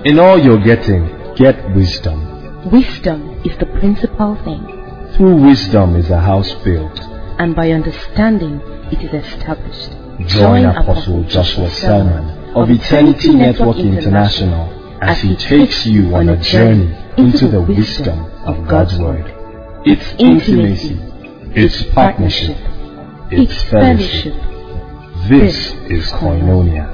In all you're getting, get wisdom. Wisdom is the principal thing, Through wisdom is a house built. and by understanding it is established. Join Apostle Joshua Selman of Eternity Network International as he takes you on a journey into the wisdom of God's Word. It's intimacy, it's partnership, it's fellowship. This is Koinonia.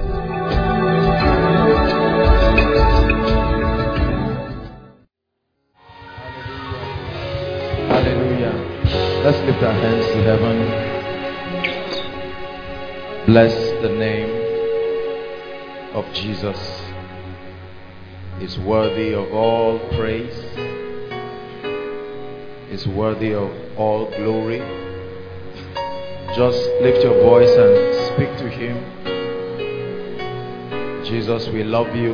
Hallelujah. Let's lift our hands to heaven. Bless the name of Jesus. He's worthy of all praise. He's worthy of all glory. Just lift your voice and speak to Him. Jesus, we love you.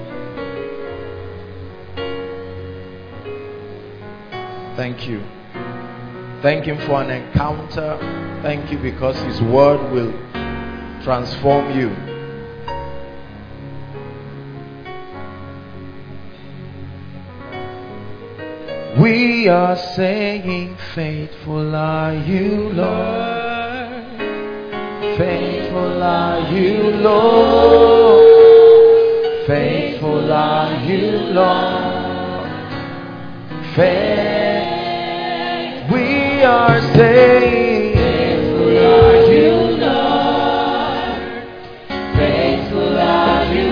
Thank you. Thank Him for an encounter. Thank you because His word will transform you. We are saying, faithful are you, Lord. Faithful are you, Lord. Faithful are you, Lord. We are saying, faithful are you, Lord. Faithful are you,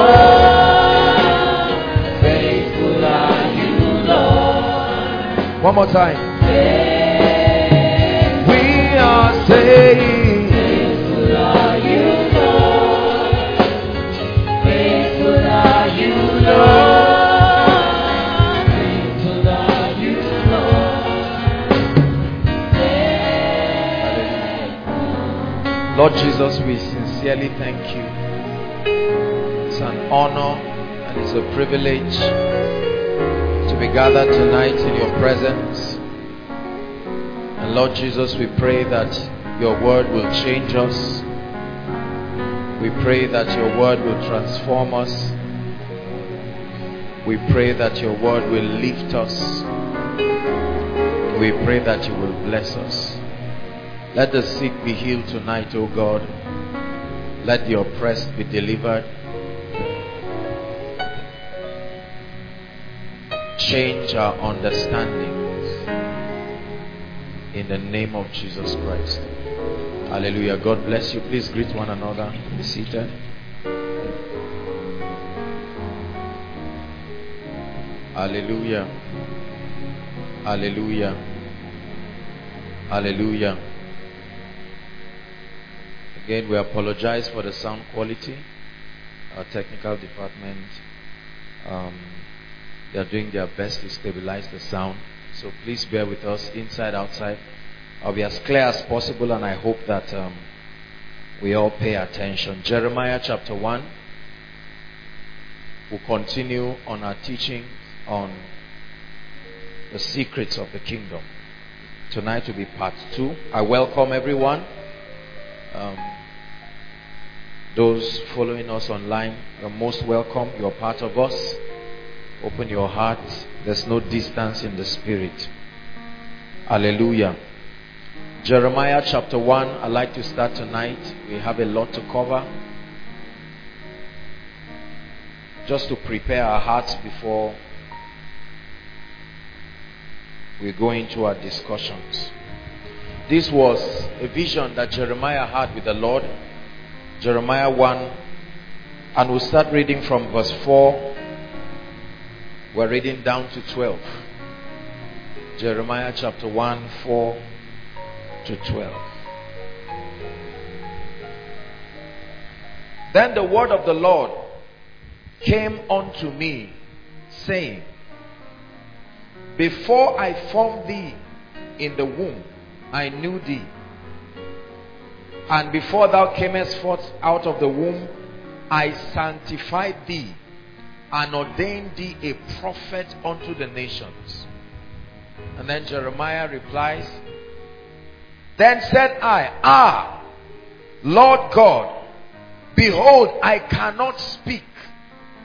Lord. Faithful are you, Lord. One more time. We are saying, faithful are you, Lord. Faithful are you, Lord. Lord Jesus, we sincerely thank you. It's an honor and it's a privilege to be gathered tonight in your presence. And Lord Jesus, we pray that your word will change us. We pray that your word will transform us. We pray that your word will lift us. We pray that you will bless us. Let the sick be healed tonight, O God. Let the oppressed be delivered. Change our understandings in the name of Jesus Christ. Hallelujah. God bless you. Please greet one another. Be seated. Hallelujah. Hallelujah. Hallelujah. Again, we apologize for the sound quality. Our technical department, they are doing their best to stabilize the sound. So please bear with us inside, outside. I'll be as clear as possible, and I hope that we all pay attention. Jeremiah chapter 1. We'll continue on our teaching on the secrets of the kingdom. Tonight will be part 2. I welcome everyone. Those following us online, you're most welcome. You're part of us. Open your heart. There's no distance in the spirit. Hallelujah. Jeremiah chapter 1. I'd like to start tonight. We have a lot to cover. Just to prepare our hearts before we go into our discussions. This was a vision that Jeremiah had with the Lord. Jeremiah 1, and we'll start reading from verse 4. We're reading down to 12. Jeremiah chapter 1, 4 to 12. Then the word of the Lord came unto me, saying, before I formed thee in the womb, I knew thee. And before thou camest forth out of the womb, I sanctified thee and ordained thee a prophet unto the nations. And then Jeremiah replies, then said I, Lord God, behold, I cannot speak,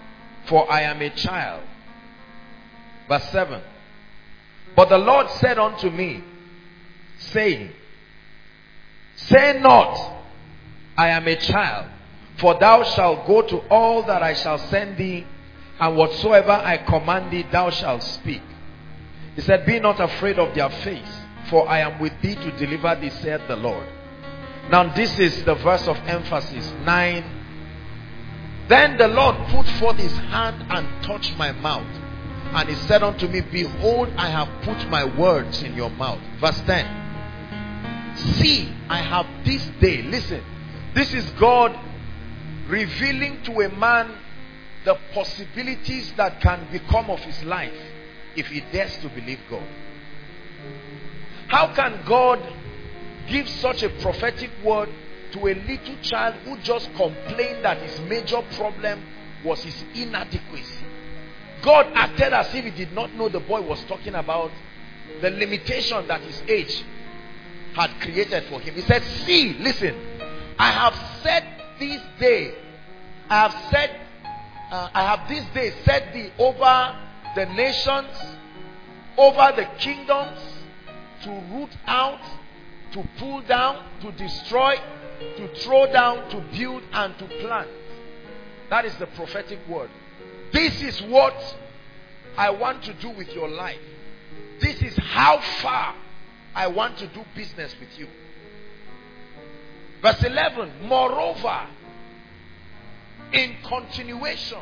for I am a child. Verse 7. But the Lord said unto me, saying, say not, I am a child, for thou shalt go to all that I shall send thee, and whatsoever I command thee thou shalt speak. He said, be not afraid of their face, for I am with thee to deliver thee, saith the Lord. Now this is the verse of emphasis. 9. Then the Lord put forth his hand and touched my mouth. And he said unto me, behold, I have put my words in your mouth. Verse 10. See, I have this day. Listen, this is God revealing to a man the possibilities that can become of his life if he dares to believe God. How can God give such a prophetic word to a little child who just complained that his major problem was his inadequacy? God acted as if he did not know the boy was talking about the limitation that his age had created for him. He said, see, listen, I have set this day, I have this day set thee over the nations, over the kingdoms, to root out, to pull down, to destroy, to throw down, to build, and to plant. That is the prophetic word. This is what I want to do with your life. This is how far I want to do business with you. Verse 11. Moreover, in continuation,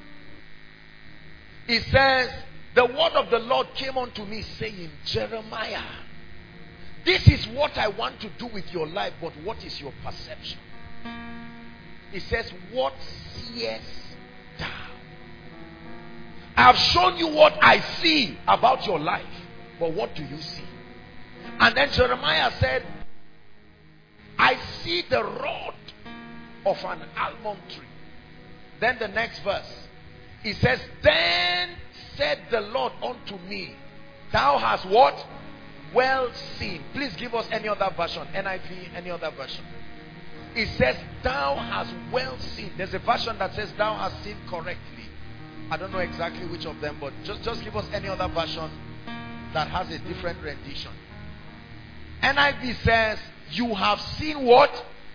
it says, the word of the Lord came unto me, saying, Jeremiah, this is what I want to do with your life, but what is your perception? It says, what seest thou? I have shown you what I see about your life, but what do you see? And then Jeremiah said, I see the rod of an almond tree. Then the next verse, it says, then said the Lord unto me, thou hast what? Well seen. Please give us any other version. NIV, any other version. It says, thou hast well seen. There's a version that says, thou hast seen correctly. I don't know exactly which of them, but just give us any other version that has a different rendition. NIV says, you have seen what?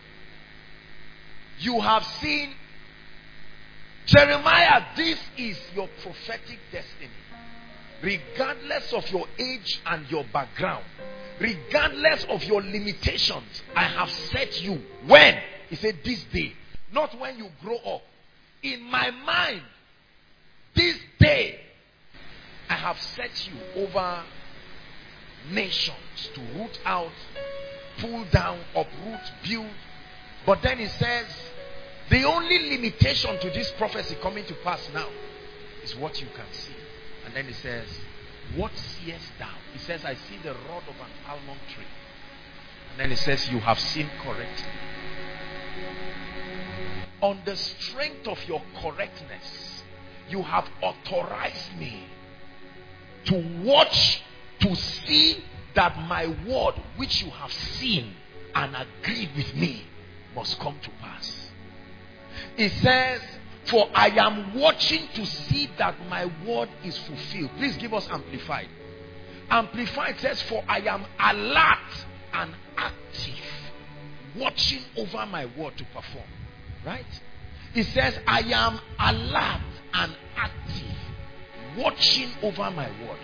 You have seen. Jeremiah, this is your prophetic destiny. Regardless of your age and your background, regardless of your limitations, I have set you. When? He said this day. Not when you grow up. In my mind, this day, I have set you over nations to root out, pull down, uproot, build. But then he says, the only limitation to this prophecy coming to pass now is what you can see. And then he says, what seest thou? He says, I see the rod of an almond tree. And then he says, you have seen correctly. On the strength of your correctness, you have authorized me to watch, to see that my word which you have seen and agreed with me must come to pass. It says, for I am watching to see that my word is fulfilled. Please give us Amplified. Amplified says, for I am alert and active, watching over my word to perform. Right? It says, I am alert and active, watching over my word.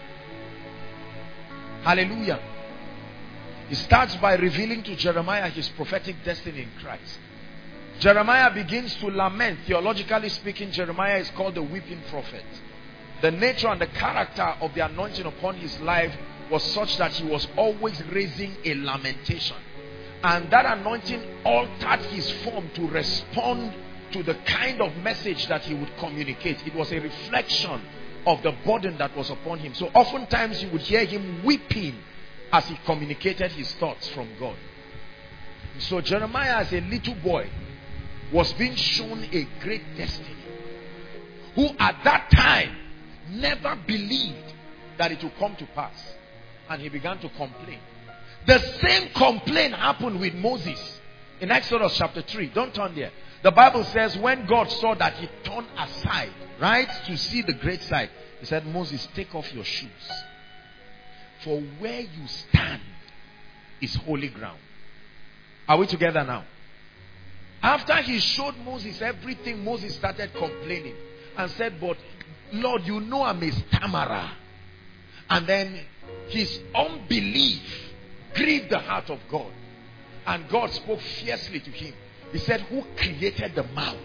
Hallelujah. He starts by revealing to Jeremiah his prophetic destiny in Christ. Jeremiah begins to lament. Theologically speaking, Jeremiah is called the weeping prophet. The nature and the character of the anointing upon his life was such that he was always raising a lamentation. And that anointing altered his form to respond to the kind of message that he would communicate. It was a reflection of the burden that was upon him. So oftentimes you would hear him weeping as he communicated his thoughts from God. So Jeremiah, as a little boy, was being shown a great destiny, who at that time never believed that it would come to pass. And he began to complain. The same complaint happened with Moses. In Exodus chapter 3, don't turn there. The Bible says when God saw that he turned aside, right, to see the great sight, he said, Moses, take off your shoes. For where you stand is holy ground. Are we together now? After he showed Moses everything, Moses started complaining and said, but Lord, you know I'm a stammerer. And then his unbelief grieved the heart of God. And God spoke fiercely to him. He said, who created the mouth?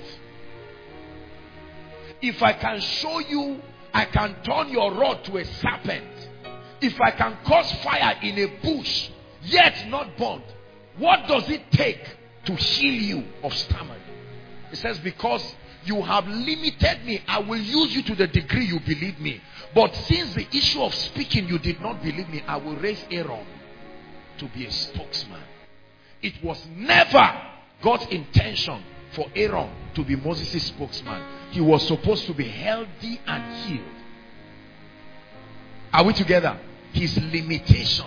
If I can show you, I can turn your rod to a serpent. If I can cause fire in a bush, yet not burnt, what does it take to heal you of stammering? It says, because you have limited me, I will use you to the degree you believe me. But since the issue of speaking you did not believe me, I will raise Aaron to be a spokesman. It was never God's intention for Aaron to be Moses' spokesman. He was supposed to be healthy and healed. Are we together? His limitation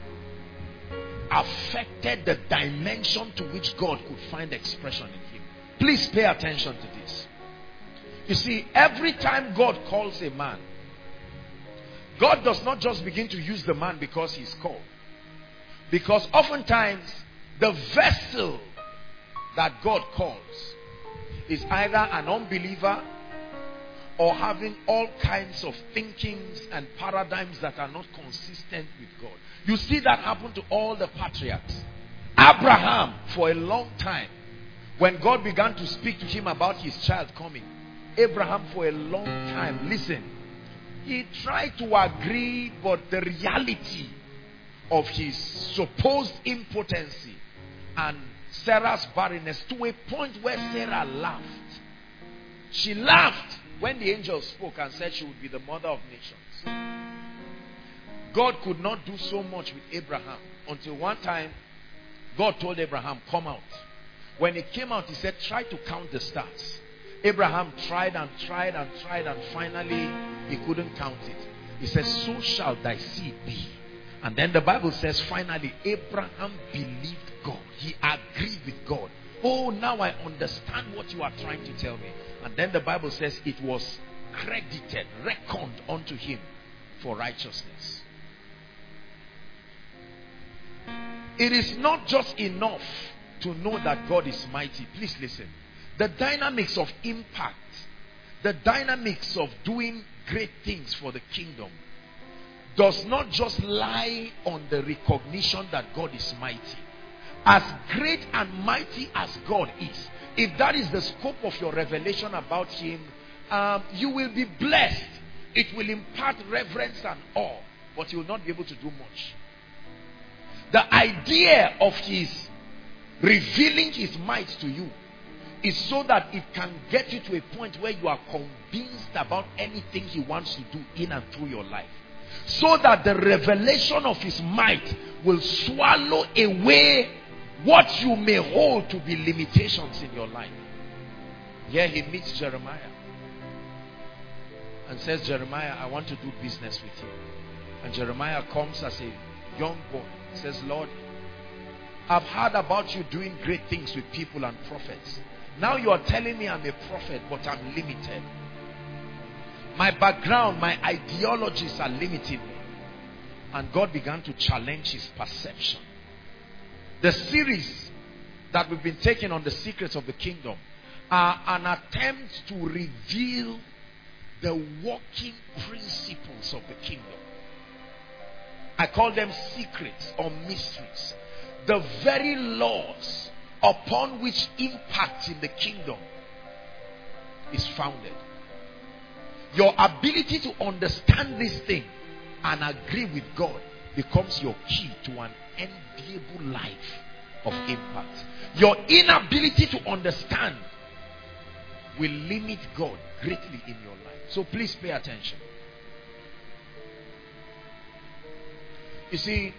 affected the dimension to which God could find expression in him. Please pay attention to this. You see, every time God calls a man, God does not just begin to use the man because he's called. Because oftentimes, the vessel that God calls is either an unbeliever or having all kinds of thinkings and paradigms that are not consistent with God. You see that happen to all the patriarchs. Abraham, for a long time, when God began to speak to him about his child coming, Abraham for a long time, listen, he tried to agree, but the reality of his supposed impotency and Sarah's barrenness, to a point where Sarah laughed. She laughed when the angel spoke and said she would be the mother of nations. God could not do so much with Abraham until one time God told Abraham, come out. When he came out, he said, try to count the stars. Abraham tried and tried and tried, and finally he couldn't count it. He says, so shall thy seed be. And then the Bible says, finally, Abraham believed God. He agreed with God. Oh, now I understand what you are trying to tell me. And then the Bible says it was credited, reckoned unto him for righteousness. It is not just enough to know that God is mighty. Please listen. The dynamics of impact, the dynamics of doing great things for the kingdom does not just lie on the recognition that God is mighty. As great and mighty as God is, if that is the scope of your revelation about him, you will be blessed. It will impart reverence and awe, but you will not be able to do much. The idea of his revealing his might to you is so that it can get you to a point where you are convinced about anything he wants to do in and through your life. So that the revelation of his might will swallow away what you may hold to be limitations in your life. Here he meets Jeremiah and says, Jeremiah, I want to do business with you. And Jeremiah comes as a young boy. He says, Lord, I've heard about you doing great things with people and prophets. Now you are telling me I'm a prophet, but I'm limited. My background, my ideologies are limiting me. And God began to challenge his perception. The series that we've been taking on the secrets of the kingdom are an attempt to reveal the working principles of the kingdom. I call them secrets or mysteries. The very laws upon which impact in the kingdom is founded. Your ability to understand this thing and agree with God becomes your key to an enviable life of impact. Your inability to understand will limit God greatly in your life. So please pay attention. You see,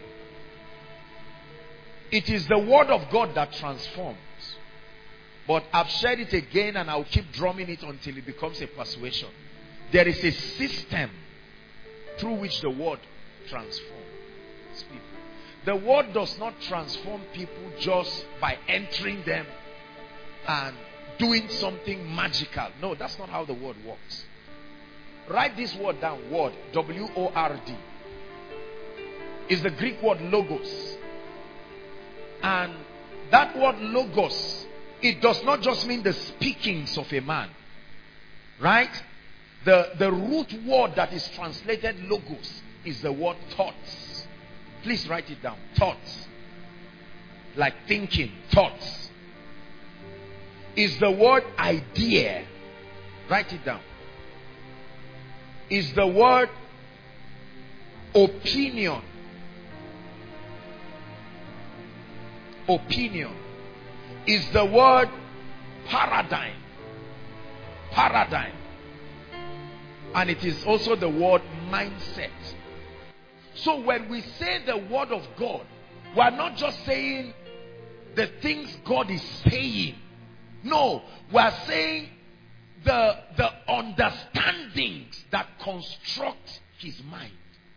it is the word of God that transforms. But I've shared it again and I'll keep drumming it until it becomes a persuasion. There is a system through which the word transforms people. The word does not transform people just by entering them and doing something magical. No, that's not how the word works. Write this word down. Word, W-O-R-D, is the Greek word logos. And that word logos, it does not just mean the speakings of a man. Right? The root word that is translated logos is the word thoughts. Please write it down. Thoughts. Like thinking. Thoughts. Is the word idea. Write it down. Is the word opinion. Opinion. Is the word paradigm. Paradigm. And it is also the word mindset. So when we say the word of God, we are not just saying the things God is saying. No, we are saying the understandings that construct his mind.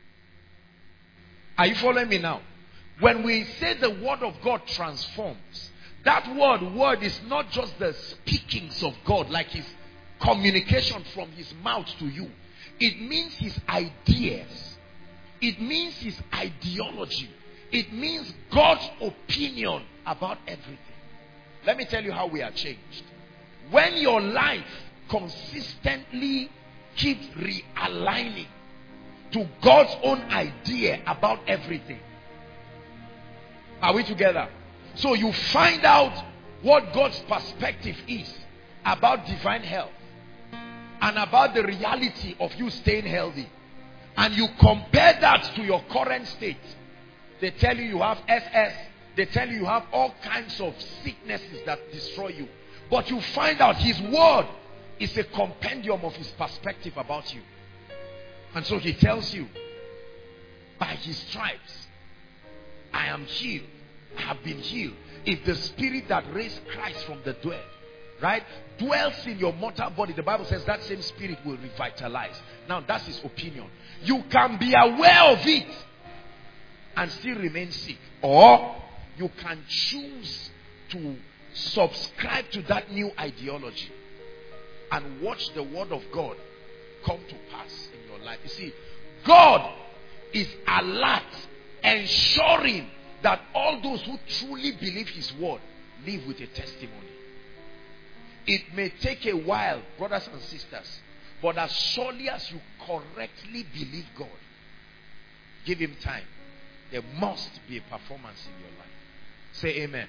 Are you following me now? When we say the word of God transforms, that word is not just the speakings of God, like his communication from his mouth to you. It means his ideas. It means his ideology. It means God's opinion about everything. Let me tell you how we are changed. When your life consistently keeps realigning to God's own idea about everything. Are we together? So you find out what God's perspective is about divine health and about the reality of you staying healthy. And you compare that to your current state. They tell you you have SS. They tell you you have all kinds of sicknesses that destroy you. But you find out his word is a compendium of his perspective about you. And so he tells you, by his stripes, I am healed. I have been healed. If the spirit that raised Christ from the dead, right, dwells in your mortal body, the Bible says that same spirit will revitalize. Now that's his opinion. You can be aware of it and still remain sick. Or you can choose to subscribe to that new ideology and watch the word of God come to pass in your life. You see, God is alert, ensuring that all those who truly believe his word live with a testimony. It may take a while, brothers and sisters, but as surely as you correctly believe God, give him time. There must be a performance in your life. Say amen.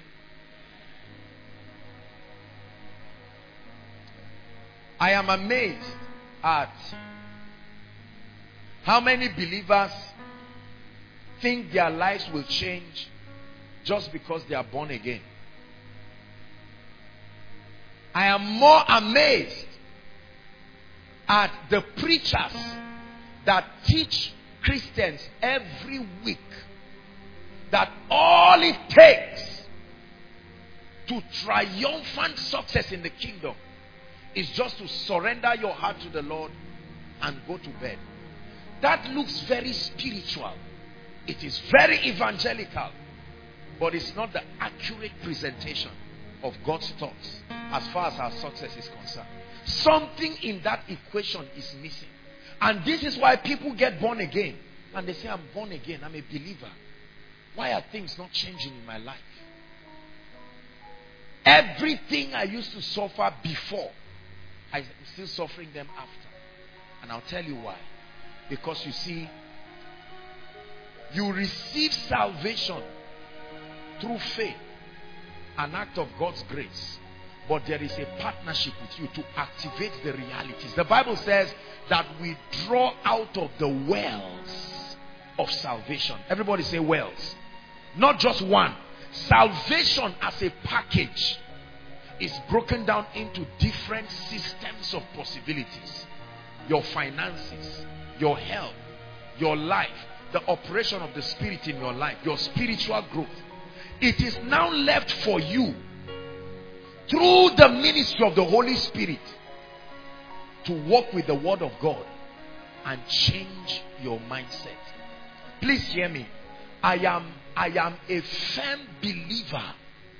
I am amazed at how many believers think their lives will change just because they are born again. I am more amazed at the preachers that teach Christians every week that all it takes to triumphant success in the kingdom is just to surrender your heart to the Lord and go to bed. That looks very spiritual. It is very evangelical, but it's not the accurate presentation of God's thoughts as far as our success is concerned. Something in that equation is missing. And this is why people get born again and they say, I'm born again, I'm a believer. Why are things not changing in my life? Everything I used to suffer before, I'm still suffering them after. And I'll tell you why. Because you see, you receive salvation through faith, an act of God's grace. But there is a partnership with you to activate the realities. The Bible says that we draw out of the wells of salvation. Everybody say wells. Not just one. Salvation as a package is broken down into different systems of possibilities. Your finances, your health, your life, the operation of the Spirit in your life, your spiritual growth. It is now left for you, through the ministry of the Holy Spirit, to walk with the word of God and change your mindset. Please hear me. I am a firm believer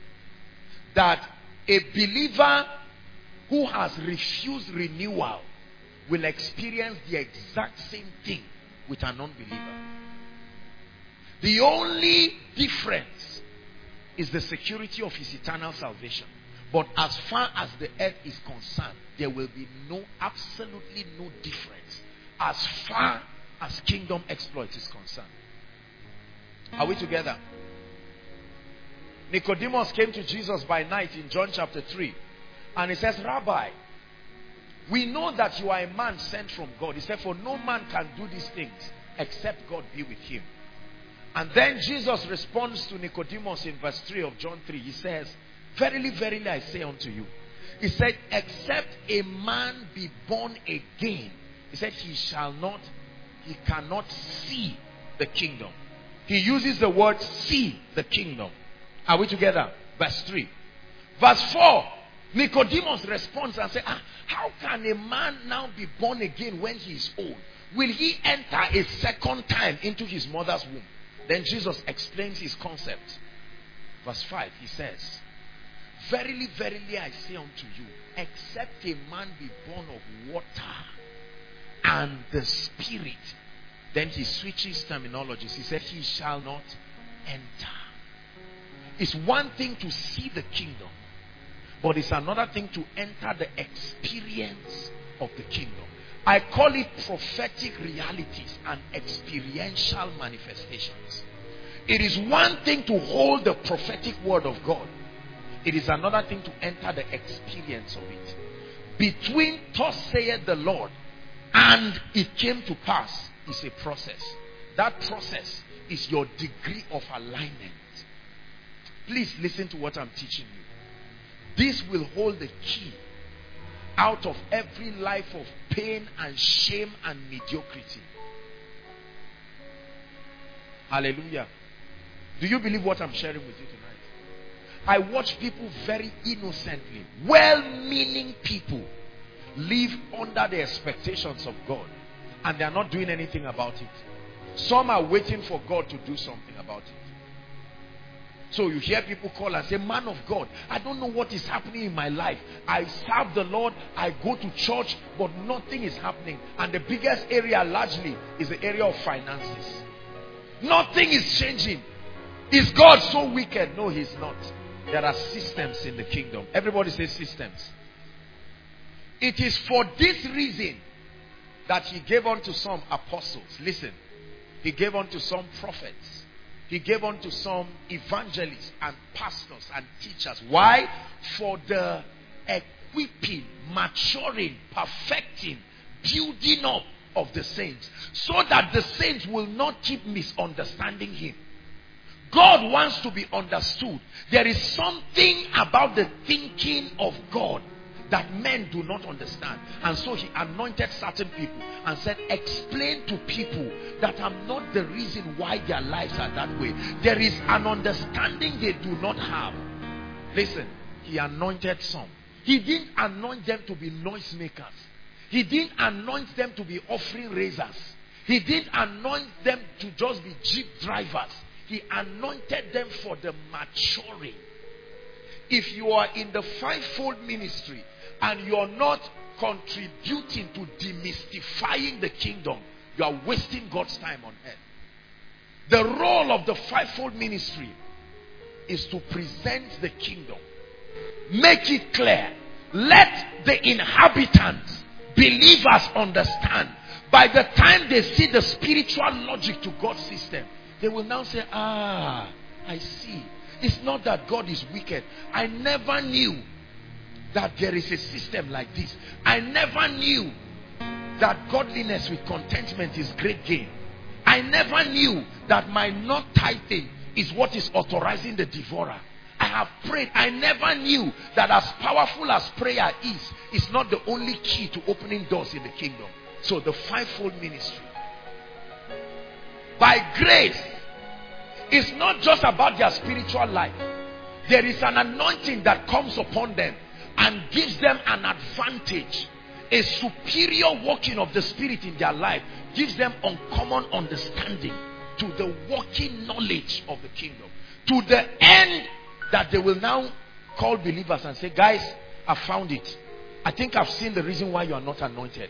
that a believer who has refused renewal will experience the exact same thing with an unbeliever. The only difference is the security of his eternal salvation. But as far as the earth is concerned, there will be absolutely no difference as far as kingdom exploit is concerned. Are we together? Nicodemus came to Jesus by night in John chapter 3. And he says, Rabbi, we know that you are a man sent from God. He said, for no man can do these things except God be with him. And then Jesus responds to Nicodemus in verse 3 of John 3. He says, verily, verily, I say unto you. He said, except a man be born again, he said, he cannot see the kingdom. He uses the word see the kingdom. Are we together? Verse 3. Verse 4. Nicodemus responds and says, how can a man now be born again when he is old? Will he enter a second time into his mother's womb? Then Jesus explains his concept. Verse 5, he says, verily, verily, I say unto you, except a man be born of water and the Spirit. Then he switches terminologies. He said, he shall not enter. It's one thing to see the kingdom, but it's another thing to enter the experience of the kingdom. I call it prophetic realities and experiential manifestations. It is one thing to hold the prophetic word of God. It is another thing to enter the experience of it. Between thus saith the Lord and it came to pass is a process. That process is your degree of alignment. Please listen to what I'm teaching you. This will hold the key out of every life of pain and shame and mediocrity. Hallelujah. Do you believe what I'm sharing with you tonight? I watch people very innocently, well-meaning people, live under the expectations of God, and they are not doing anything about it. Some are waiting for God to do something about it. So you hear people call and say, man of God, I don't know what is happening in my life. I serve the Lord, I go to church, but nothing is happening. And the biggest area largely is the area of finances. Nothing is changing. Is God so wicked? No, he's not. There are systems in the kingdom. Everybody says systems. It is for this reason that he gave unto some apostles. Listen. He gave unto some prophets. He gave unto some evangelists and pastors and teachers. Why? For the equipping, maturing, perfecting, building up of the saints. So that the saints will not keep misunderstanding him. God wants to be understood. There is something about the thinking of God that men do not understand. And so he anointed certain people and said, explain to people that I'm not the reason why their lives are that way. There is an understanding they do not have. Listen, he anointed some. He didn't anoint them to be noisemakers. He didn't anoint them to be offering raisers. He didn't anoint them to just be jeep drivers. He anointed them for the maturing. If you are in the fivefold ministry and you're not contributing to demystifying the kingdom, you are wasting God's time on earth. The role of the fivefold ministry is to present the kingdom. Make it clear. Let the inhabitants, believers, understand. By the time they see the spiritual logic to God's system, they will now say, I see. It's not that God is wicked. I never knew that there is a system like this. I never knew that godliness with contentment is great gain. I never knew that my not tithing is what is authorizing the devourer. I have prayed. I never knew that as powerful as prayer is, it's not the only key to opening doors in the kingdom. So the fivefold ministry, by grace, it's not just about their spiritual life. There is an anointing that comes upon them and gives them an advantage. A superior working of the Spirit in their life gives them uncommon understanding. to the working knowledge of the kingdom. To the end that they will now call believers and say, guys, I found it. I think I've seen the reason why you are not anointed.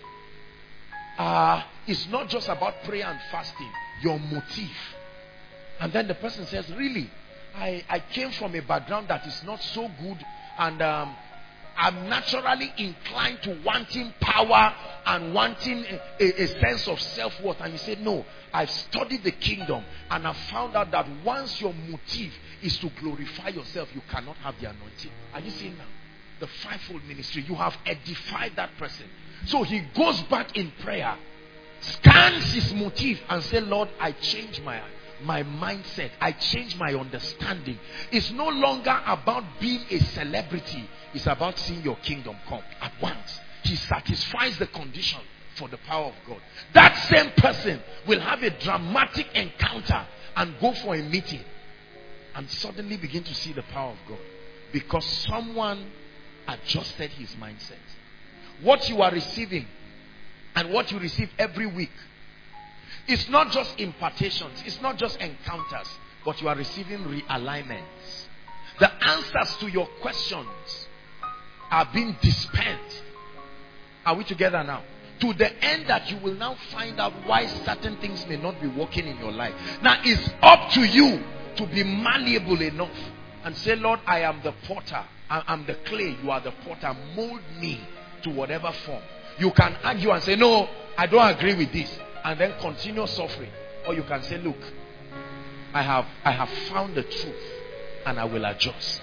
It's not just about prayer and fasting. Your motive. And then the person says, really, I came from a background that is not so good, and I'm naturally inclined to wanting power and wanting a sense of self-worth. And you say, no, I've studied the kingdom and I've found out that once your motive is to glorify yourself, you cannot have the anointing. Are you seeing now? The fivefold ministry, you have edified that person. So he goes back in prayer, scans his motive and says, Lord, I change my mindset. I change my understanding. It's no longer about being a celebrity. It's about seeing your kingdom come at once. He satisfies the condition for the power of God. That same person will have a dramatic encounter and go for a meeting and suddenly begin to see the power of God, because someone adjusted his mindset. What you are receiving and what you receive every week, it's not just impartations, it's not just encounters, but you are receiving realignments. The answers to your questions are being dispensed. Are we together now? To the end that you will now find out why certain things may not be working in your life. Now it's up to you to be malleable enough and say, Lord, I am the potter. I'm the clay. You are the potter. Mold me to whatever form. You can argue and say, no, I don't agree with this, and then continue suffering. Or you can say, look, I have found the truth and I will adjust.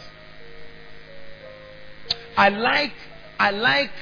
I like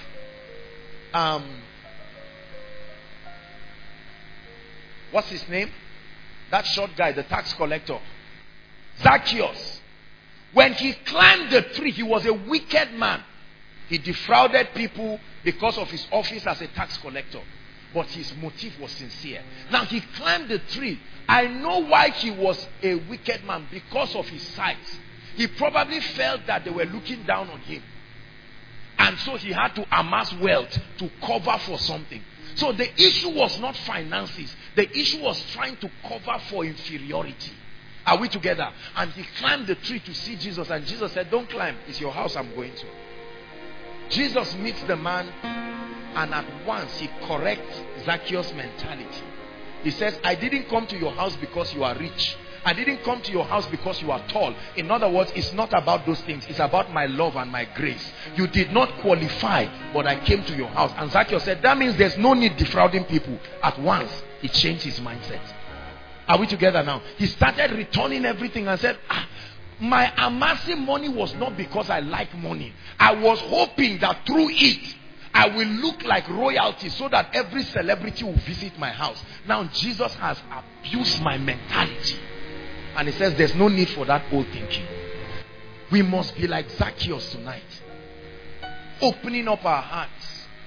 what's his name? That short guy, the tax collector, Zacchaeus. When he climbed the tree, he was a wicked man. He defrauded people because of his office as a tax collector. But his motive was sincere. Now he climbed the tree. I know why he was a wicked man, because of his size. He probably felt that they were looking down on him. And so he had to amass wealth to cover for something. So the issue was not finances. The issue was trying to cover for inferiority. Are we together? And he climbed the tree to see Jesus. And Jesus said, don't climb. It's your house I'm going to. Jesus meets the man, and at once he corrects Zacchaeus' mentality. He says, I didn't come to your house because you are rich. I didn't come to your house because you are tall. In other words, it's not about those things. It's about my love and my grace. You did not qualify, but I came to your house. And Zacchaeus said, that means there's no need defrauding people. At once, he changed his mindset. Are we together now? He started returning everything and said, my amassing money was not because I like money. I was hoping that through it, I will look like royalty so that every celebrity will visit my house. Now Jesus has abused my mentality. And he says there's no need for that old thinking. We must be like Zacchaeus tonight. Opening up our hearts.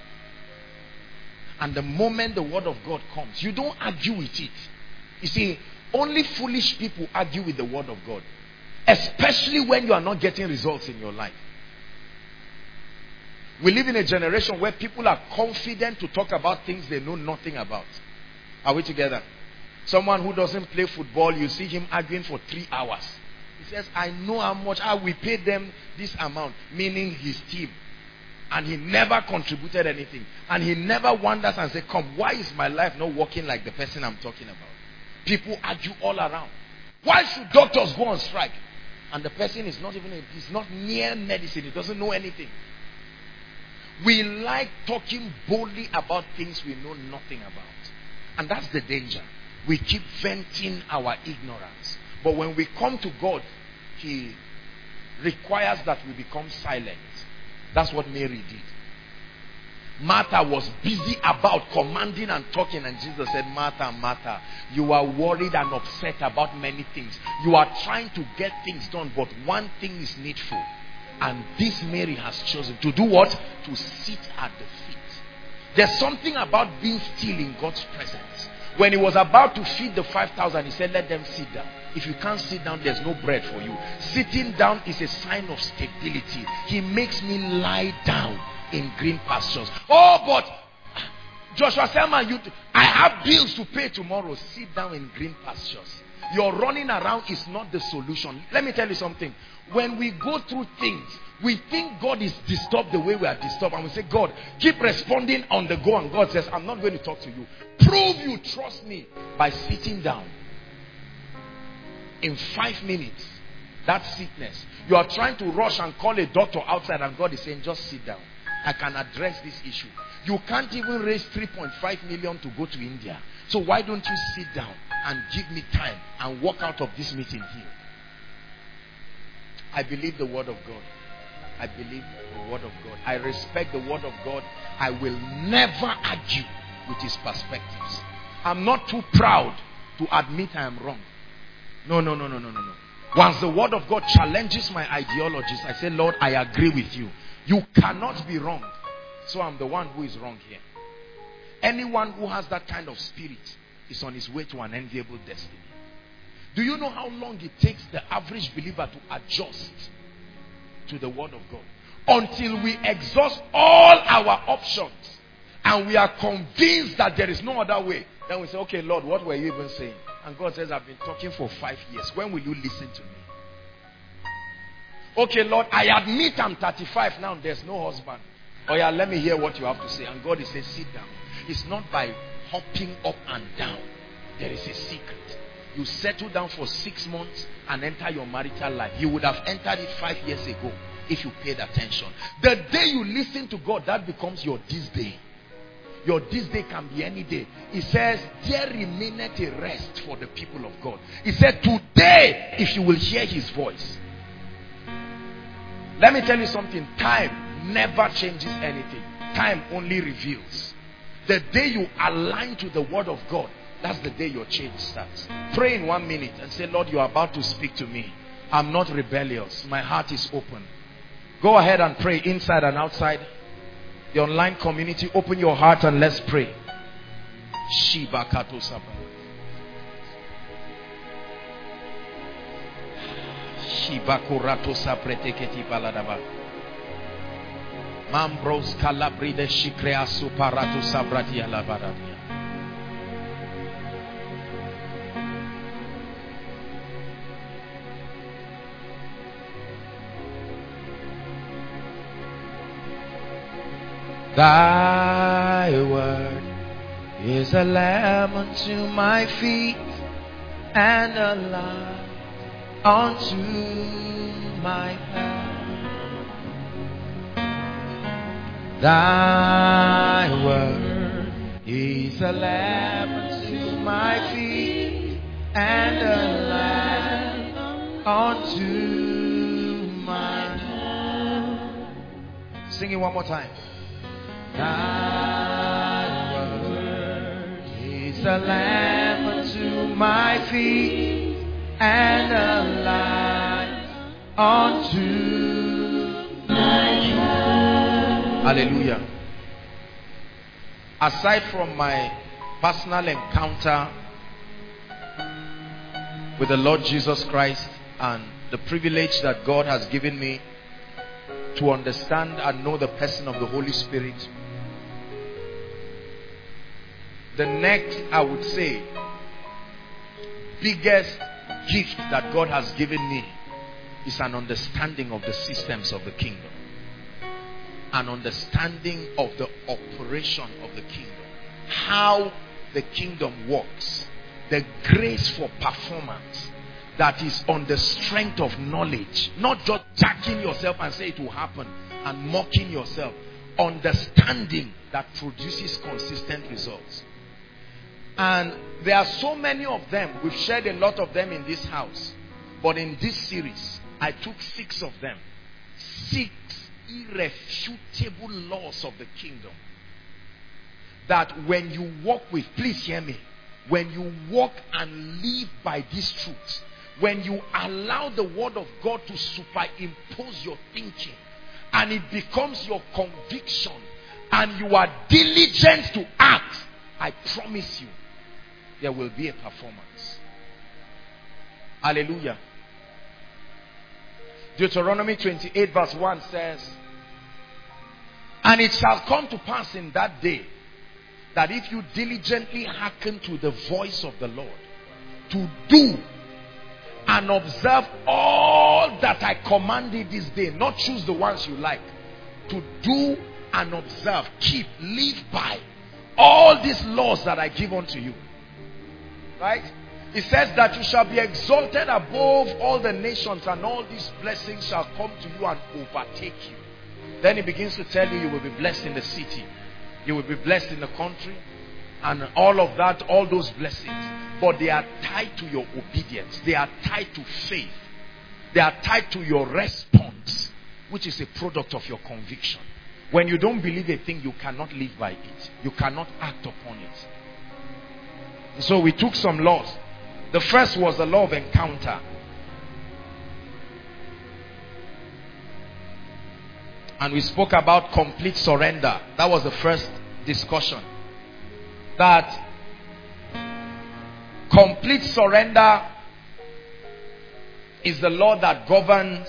And the moment the word of God comes, you don't argue with it. You see, only foolish people argue with the word of God. Especially when you are not getting results in your life. We live in a generation where people are confident to talk about things they know nothing about. Are we together? Someone who doesn't play football, you see him arguing for 3 hours. He says, I know how much we paid them this amount, meaning his team. And he never contributed anything. And he never wonders and says, come, why is my life not working like the person I'm talking about? People argue all around. Why should doctors go on strike? And the person is not even, he's not near medicine. He doesn't know anything. We like talking boldly about things we know nothing about. And that's the danger. We keep venting our ignorance. But when we come to God, He requires that we become silent. That's what Mary did. Martha was busy about commanding and talking, and Jesus said, Martha, Martha, you are worried and upset about many things. You are trying to get things done, but one thing is needful. And this Mary has chosen to do what? To sit at the feet. There's something about being still in God's presence. When he was about to feed the 5,000, he said, let them sit down. If you can't sit down, there's no bread for you. Sitting down is a sign of stability. He makes me lie down in green pastures. Oh, but Joshua Selman, I have bills to pay tomorrow. Sit down in green pastures. Your running around is not the solution. Let me tell you something. When we go through things, we think God is disturbed the way we are disturbed. And we say, God, keep responding on the go. And God says, I'm not going to talk to you. Prove you trust me by sitting down. In 5 minutes, that sickness. You are trying to rush and call a doctor outside, and God is saying, just sit down. I can address this issue. You can't even raise 3.5 million to go to India. So why don't you sit down and give me time and walk out of this meeting here? I believe the word of God. I believe the word of God. I respect the word of God. I will never argue with his perspectives. I'm not too proud to admit I am wrong. No. Once the word of God challenges my ideologies, I say, Lord, I agree with you. You cannot be wrong. So I'm the one who is wrong here. Anyone who has that kind of spirit is on his way to an enviable destiny. Do you know how long it takes the average believer to adjust to the word of God? Until we exhaust all our options and we are convinced that there is no other way. Then we say, okay, Lord, what were you even saying? And God says, I've been talking for 5 years. When will you listen to me? Okay, Lord, I admit I'm 35 now. There's no husband. Oh yeah, let me hear what you have to say. And God is saying, sit down. It's not by hopping up and down. There is a secret. You settle down for 6 months and enter your marital life. You would have entered it 5 years ago if you paid attention. The day you listen to God, that becomes your this day. Your this day can be any day. He says, there remaineth a rest for the people of God. He said, today, if you will hear his voice. Let me tell you something. Time never changes anything. Time only reveals. The day you align to the word of God, that's the day your change starts. Pray in 1 minute and say, Lord, you are about to speak to me. I'm not rebellious. My heart is open. Go ahead and pray inside and outside. The online community, open your heart and let's pray. Shiba Kato Saba. Shiba Kurato Sapreteketi Baladaba. Mambros Calabride Shikrea Suparato Sabratia Lavaradia. Thy word is a lamp unto my feet and a light unto my path. Thy word is a lamp unto my feet and a light unto my path. Sing it one more time. Thy word is a lamp unto my feet and a light unto my path. Hallelujah. Aside from my personal encounter with the Lord Jesus Christ and the privilege that God has given me to understand and know the person of the Holy Spirit, the next, I would say, biggest gift that God has given me is an understanding of the systems of the kingdom. An understanding of the operation of the kingdom. How the kingdom works. The grace for performance that is on the strength of knowledge. Not just jacking yourself and say it will happen and mocking yourself. Understanding that produces consistent results. And there are so many of them. We've shared a lot of them in this house. But in this series, I took 6 of them. 6 irrefutable laws of the kingdom. That when you walk with, please hear me. When you walk and live by these truths, when you allow the word of God to superimpose your thinking, and it becomes your conviction, and you are diligent to act, I promise you, there will be a performance. Hallelujah. Deuteronomy 28 verse 1 says, and it shall come to pass in that day that if you diligently hearken to the voice of the Lord, to do and observe all that I command thee this day, not choose the ones you like, to do and observe, keep, live by all these laws that I give unto you. Right? It says that you shall be exalted above all the nations, and all these blessings shall come to you and overtake you. Then he begins to tell you, you will be blessed in the city, you will be blessed in the country, and all of that, all those blessings. But they are tied to your obedience. They are tied to faith. They are tied to your response, which is a product of your conviction. When you don't believe a thing, you cannot live by it. You cannot act upon it. So we took some laws. The first was the law of encounter. And we spoke about complete surrender. That was the first discussion. That complete surrender is the law that governs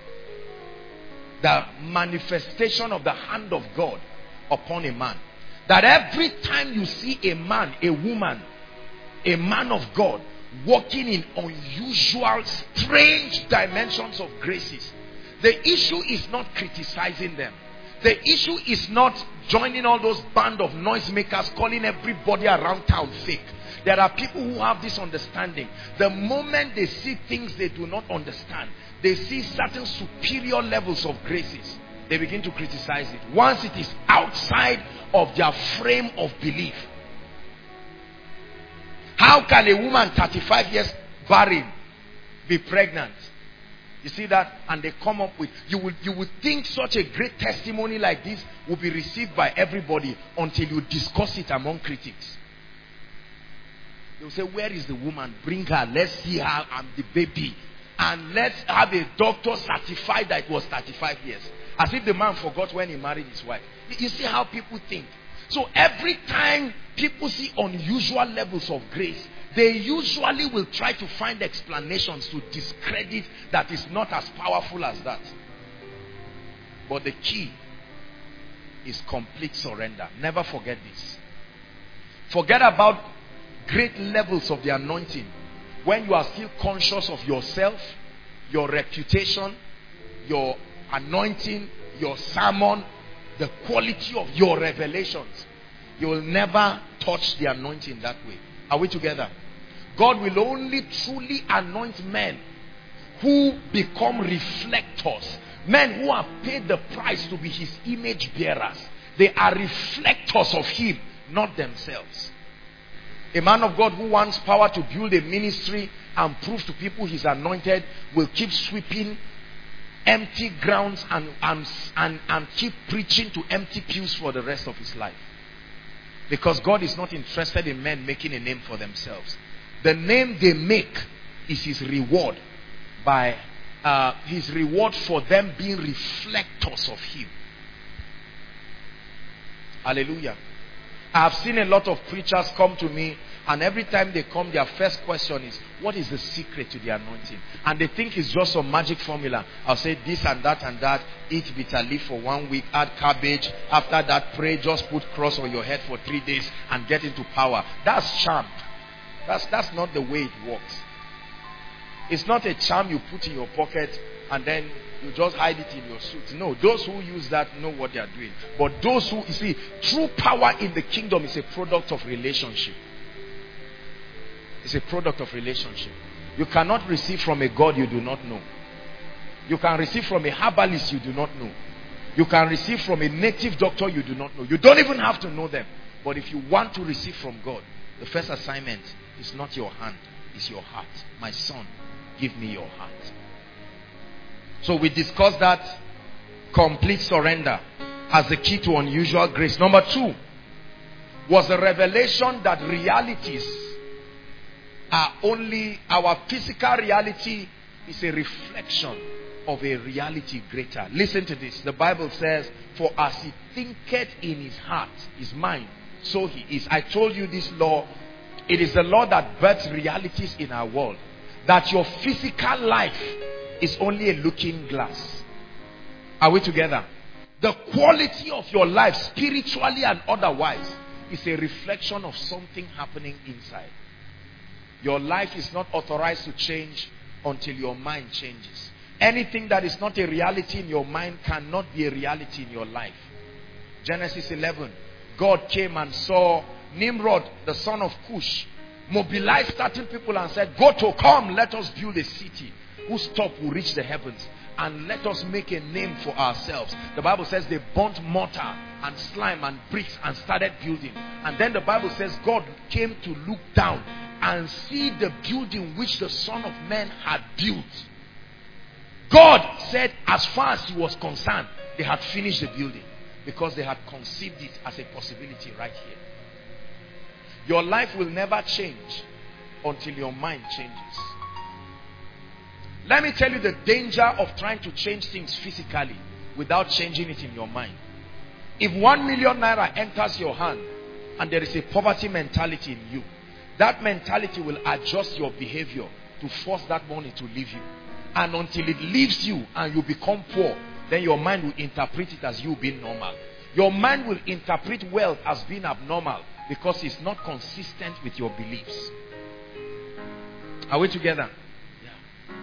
the manifestation of the hand of God upon a man. That every time you see a man, a woman, a man of God walking in unusual, strange dimensions of graces, the issue is not criticizing them. The issue is not joining all those band of noisemakers calling everybody around town fake. There are people who have this understanding. The moment they see things they do not understand, they see certain superior levels of graces, they begin to criticize it. Once it is outside of their frame of belief. How can a woman 35 years barren be pregnant? You see that? And they come up with, you would think such a great testimony like this will be received by everybody until you discuss it among critics. They'll say, where is the woman? Bring her. Let's see her and the baby. And let's have a doctor certify that it was 35 years. As if the man forgot when he married his wife. You see how people think. So every time people see unusual levels of grace, they usually will try to find explanations to discredit that is not as powerful as that. But the key is complete surrender. Never forget this. Forget about great levels of the anointing when you are still conscious of yourself, your reputation, your anointing, your sermon, the quality of your revelations. You will never touch the anointing that way. Are we together? God will only truly anoint men who become reflectors. Men who have paid the price to be his image bearers. They are reflectors of him, not themselves. A man of God who wants power to build a ministry and prove to people he's anointed will keep sweeping empty grounds and keep preaching to empty pews for the rest of his life. Because God is not interested in men making a name for themselves. The name they make is his reward, by his reward for them being reflectors of him. Hallelujah. I have seen a lot of preachers come to me, and every time they come, their first question is, what is the secret to the anointing? And they think it's just some magic formula. I'll say this and that and that. Eat bitter leaf for 1 week. Add cabbage. After that, pray. Just put cross on your head for 3 days and get into power. That's charm. That's not the way it works. It's not a charm you put in your pocket and then you just hide it in your suit. No, those who use that know what they are doing. But those who, you see, true power in the kingdom is a product of relationship. It's a product of relationship. You cannot receive from a God you do not know. You can receive from a herbalist you do not know. You can receive from a native doctor you do not know. You don't even have to know them. But if you want to receive from God, the first assignment is not your hand, it's your heart. My son, give me your heart. So we discussed that complete surrender as the key to unusual grace. Number 2 was the revelation that realities are only, our physical reality is a reflection of a reality greater. Listen to this. The Bible says, for as he thinketh in his heart, his mind, so he is. I told you this law. It is the law that births realities in our world. That your physical life is only a looking glass. Are we together? The quality of your life, spiritually and otherwise, is a reflection of something happening inside. Your life is not authorized to change until your mind changes. Anything that is not a reality in your mind cannot be a reality in your life. Genesis 11, God came and saw Nimrod, the son of Cush, mobilize certain people and said, go to, come, let us build a city whose top will reach the heavens, and let us make a name for ourselves. The Bible says they burnt mortar and slime and bricks and started building. And then the Bible says God came to look down and see the building which the Son of Man had built. God said, as far as he was concerned, they had finished the building, because they had conceived it as a possibility right here. Your life will never change until your mind changes. Let me tell you the danger of trying to change things physically without changing it in your mind. If 1 million naira enters your hand and there is a poverty mentality in you, that mentality will adjust your behavior to force that money to leave you. And until it leaves you and you become poor, then your mind will interpret it as you being normal. Your mind will interpret wealth as being abnormal because it's not consistent with your beliefs. Are we together? Yeah.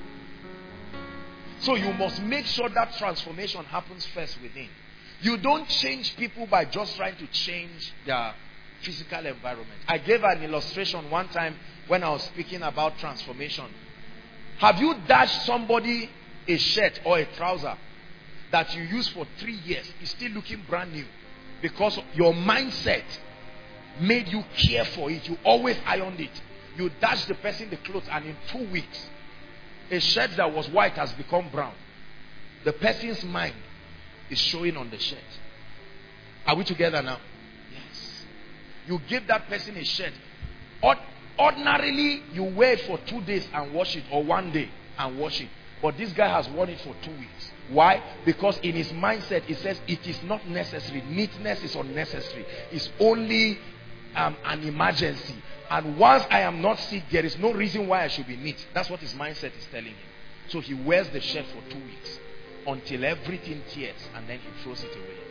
So you must make sure that transformation happens first within. You don't change people by just trying to change their physical environment. I gave an illustration one time when I was speaking about transformation. Have you dashed somebody a shirt or a trouser that you use for 3 years? It's still looking brand new because your mindset made you care for it. You always ironed it. You dash the person the clothes, and in 2 weeks a shirt that was white has become brown. The person's mind is showing on the shirt. Are we together now? Yes. You give that person a shirt. Ordinarily you wear it for 2 days and wash it, or 1 day and wash it. But this guy has worn it for 2 weeks. Why? Because in his mindset he says it is not necessary. Neatness is unnecessary. It's only an emergency. And once I am not sick, there is no reason why I should be neat. That's what his mindset is telling him. So he wears the shirt for 2 weeks until everything tears, and then he throws it away.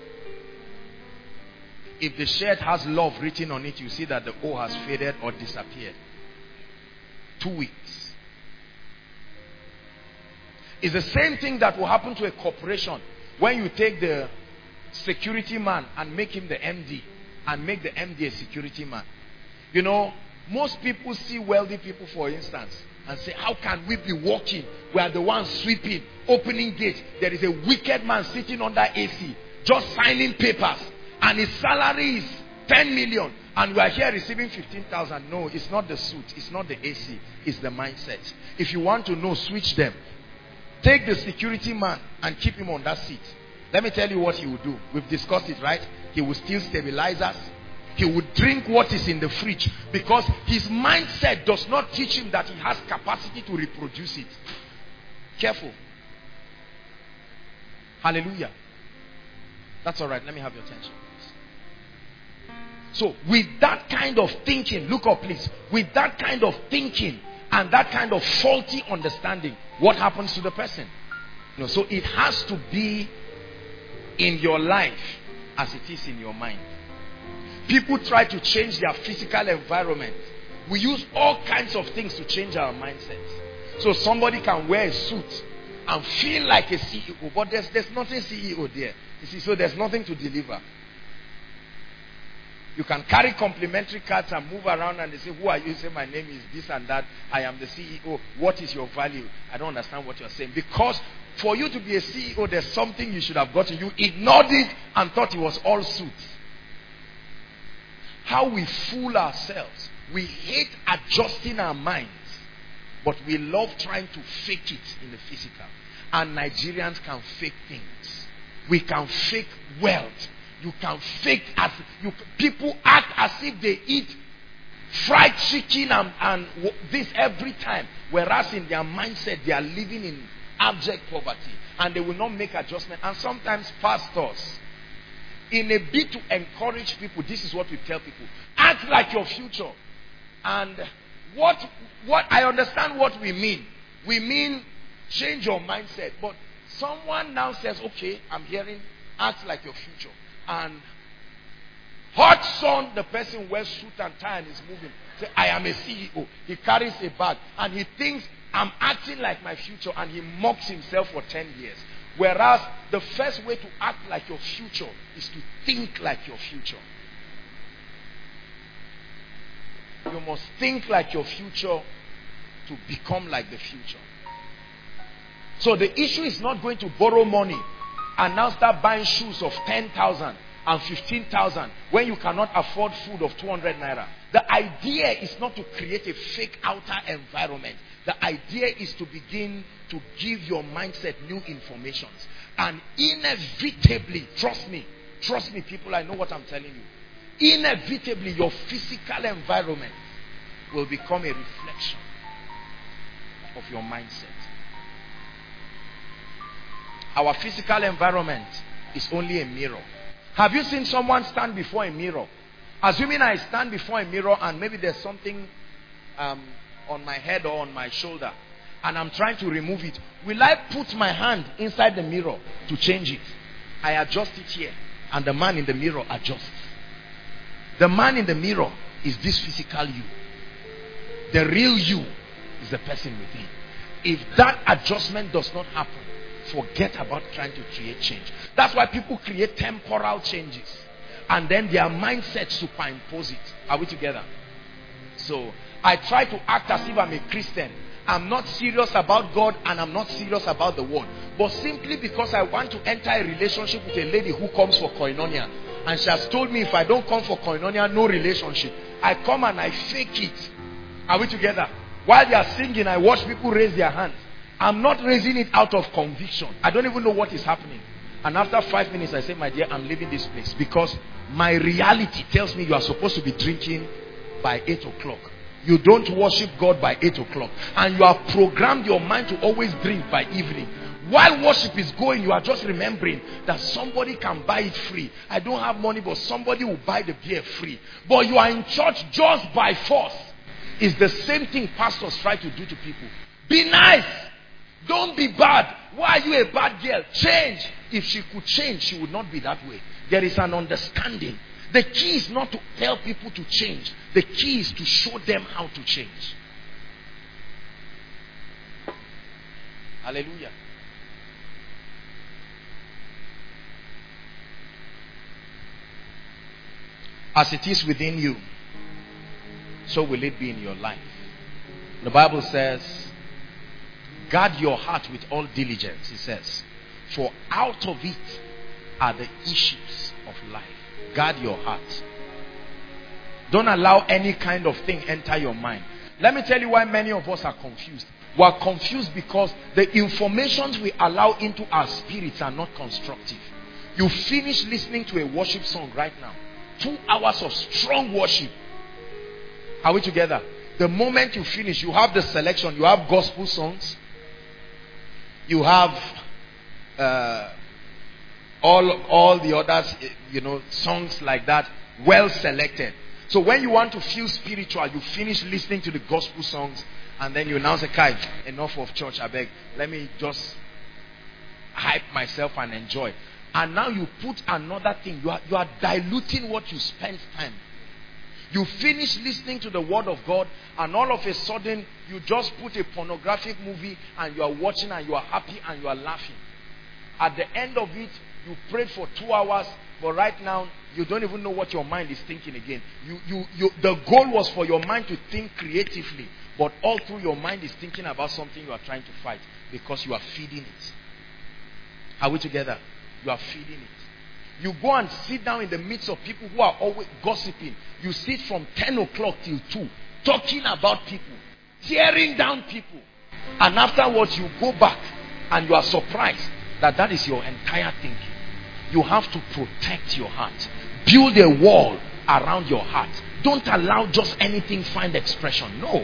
If the shirt has love written on it, you see that the O has faded or disappeared. 2 weeks. It's the same thing that will happen to a corporation when you take the security man and make him the MD, and make the MD a security man. You know, most people see wealthy people, for instance, and say, how can we be walking? We are the ones sweeping, opening gates. There is a wicked man sitting under AC, just signing papers, and his salary is 10 million, and we are here receiving 15,000. No, it's not the suit, it's not the AC, it's the mindset. If you want to know, switch them. Take the security man and keep him on that seat. Let me tell you what he will do. We've discussed it, right? He will steal stabilizers. He will drink what is in the fridge, because his mindset does not teach him that he has capacity to reproduce it. Careful. Hallelujah. That's all right. Let me have your attention. So with that kind of thinking, look up please. With that kind of thinking and that kind of faulty understanding, what happens to the person? You know, so it has to be in your life as it is in your mind. People try to change their physical environment. We use all kinds of things to change our mindsets. So somebody can wear a suit and feel like a CEO, but there's nothing CEO there. You see, so there's nothing to deliver. You can carry complimentary cards and move around, and they say, who are you? You say, my name is this and that. I am the CEO. What is your value? I don't understand what you're saying. Because for you to be a CEO, there's something you should have gotten. You ignored it and thought it was all suits. How we fool ourselves. We hate adjusting our minds, but we love trying to fake it in the physical. And Nigerians can fake things. We can fake wealth. You can fake as people act as if they eat fried chicken and this every time, whereas in their mindset they are living in abject poverty, and they will not make adjustment. And sometimes pastors, in a bid to encourage people, this is what we tell people: act like your future. And what I understand what we mean. We mean change your mindset. But someone now says, okay, I'm hearing act like your future. And Hot sun, the person wears suit and tie and is moving. Say, I am a CEO. He carries a bag and he thinks I'm acting like my future, and he mocks himself for 10 years. Whereas the first way to act like your future is to think like your future. You must think like your future to become like the future. So the issue is not going to borrow money and now start buying shoes of 10,000 and 15,000 when you cannot afford food of 200 naira. The idea is not to create a fake outer environment. The idea is to begin to give your mindset new informations. And inevitably, trust me people, I know what I'm telling you. Inevitably, your physical environment will become a reflection of your mindset. Our physical environment is only a mirror. Have you seen someone stand before a mirror? Assuming I stand before a mirror and maybe there's something on my head or on my shoulder and I'm trying to remove it, will I put my hand inside the mirror to change it? I adjust it here and the man in the mirror adjusts. The man in the mirror is this physical you. The real you is the person within. If that adjustment does not happen, forget about trying to create change. That's why people create temporal changes and then their mindset superimpose it. Are we together? So I try to act as if I'm a Christian. I'm not serious about God and I'm not serious about the world. But simply because I want to enter a relationship with a lady who comes for koinonia, and she has told me if I don't come for koinonia, no relationship. I come and I fake it. Are we together? While they are singing, I watch people raise their hands. I'm not raising it out of conviction. I don't even know what is happening. And after 5 minutes, I say, my dear, I'm leaving this place. Because my reality tells me you are supposed to be drinking by 8 o'clock. You don't worship God by 8 o'clock. And you have programmed your mind to always drink by evening. While worship is going, you are just remembering that somebody can buy it free. I don't have money, but somebody will buy the beer free. But you are in church just by force. It's the same thing pastors try to do to people. Be nice. Don't be bad. Why are you a bad girl? Change. If she could change, she would not be that way. There is an understanding. The key is not to tell people to change. The key is to show them how to change. Hallelujah. As it is within you, so will it be in your life. The Bible says, guard your heart with all diligence, it says, for out of it are the issues of life. Guard your heart. Don't allow any kind of thing enter your mind. Let me tell you why many of us are confused. We are confused because the informations we allow into our spirits are not constructive. You finish listening to a worship song right now. 2 hours of strong worship. Are we together? The moment you finish, you have the selection. You have gospel songs. You have all the others, songs like that, well selected. So when you want to feel spiritual, you finish listening to the gospel songs, and then you announce a kind, enough of church, I beg. Let me just hype myself and enjoy. And now you put another thing. You are diluting what you spent time. You finish listening to the word of God, and all of a sudden you just put a pornographic movie and you are watching and you are happy and you are laughing. At the end of it, you prayed for 2 hours, but right now you don't even know what your mind is thinking again. The goal was for your mind to think creatively, but all through your mind is thinking about something you are trying to fight because you are feeding it. Are we together? You are feeding it. You go and sit down in the midst of people who are always gossiping. You sit from 10 o'clock till 2, talking about people, tearing down people. And afterwards you go back and you are surprised that is your entire thinking. You have to protect your heart. Build a wall around your heart. Don't allow just anything find expression. No.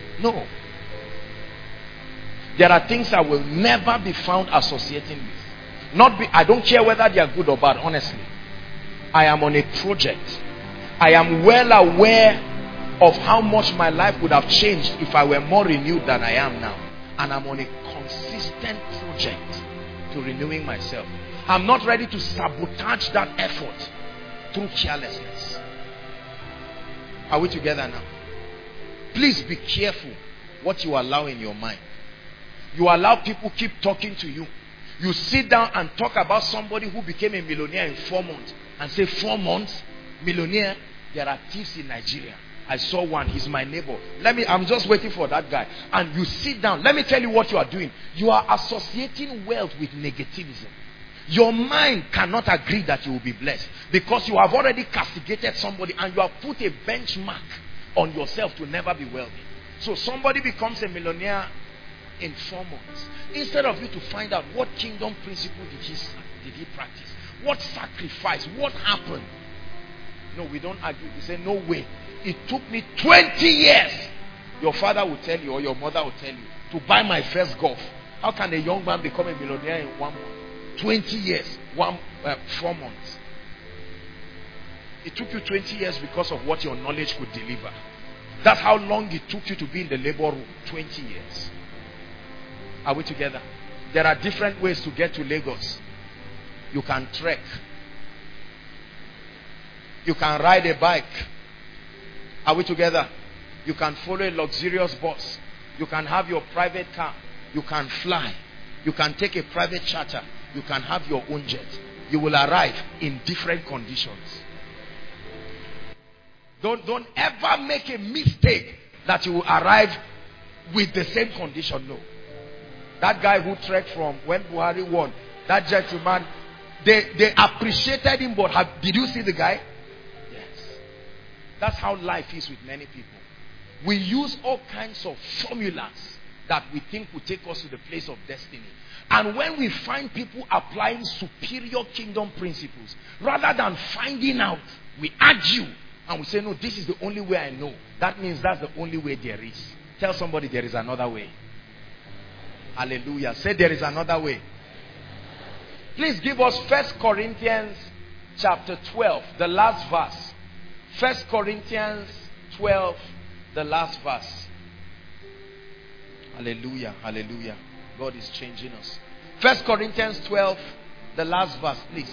There are things I will never be found associating with. I don't care whether they are good or bad, honestly. I am on a project. I am well aware of how much my life would have changed if I were more renewed than I am now. And I'm on a consistent project to renewing myself. I'm not ready to sabotage that effort through carelessness. Are we together now? Please be careful what you allow in your mind. You allow people keep talking to you. You sit down and talk about somebody who became a millionaire in 4 months and say 4 months, millionaire. There are thieves in Nigeria. I saw one. He's my neighbor. I'm just waiting for that guy. And you sit down. Let me tell you what you are doing. You are associating wealth with negativism. Your mind cannot agree that you will be blessed because you have already castigated somebody and you have put a benchmark on yourself to never be wealthy. So somebody becomes a millionaire in 4 months. Instead of you to find out what kingdom principle did he practice, what sacrifice, what happened. No, we don't argue. We say, no way. It took me 20 years. Your father will tell you or your mother will tell you to buy my first golf. How can a young man become a millionaire in 1 month? 20 years, 4 months. It took you 20 years because of what your knowledge could deliver. That's how long it took you to be in the labor room. 20 years. Are we together? There are different ways to get to Lagos. You can trek. You can ride a bike. Are we together? You can follow a luxurious bus. You can have your private car. You can fly. You can take a private charter. You can have your own jet. You will arrive in different conditions. Don't ever make a mistake that you will arrive with the same condition. No. That guy who trekked from when Buhari won, that gentleman, they appreciated him, but did you see the guy? Yes. That's how life is with many people. We use all kinds of formulas that we think will take us to the place of destiny. And when we find people applying superior kingdom principles, rather than finding out, we argue and we say, no, this is the only way I know. That means that's the only way there is. Tell somebody there is another way. Hallelujah. Say there is another way. Please give us 1 Corinthians chapter 12, the last verse. 1 Corinthians 12, the last verse. Hallelujah. Hallelujah. God is changing us. 1 Corinthians 12, the last verse, please.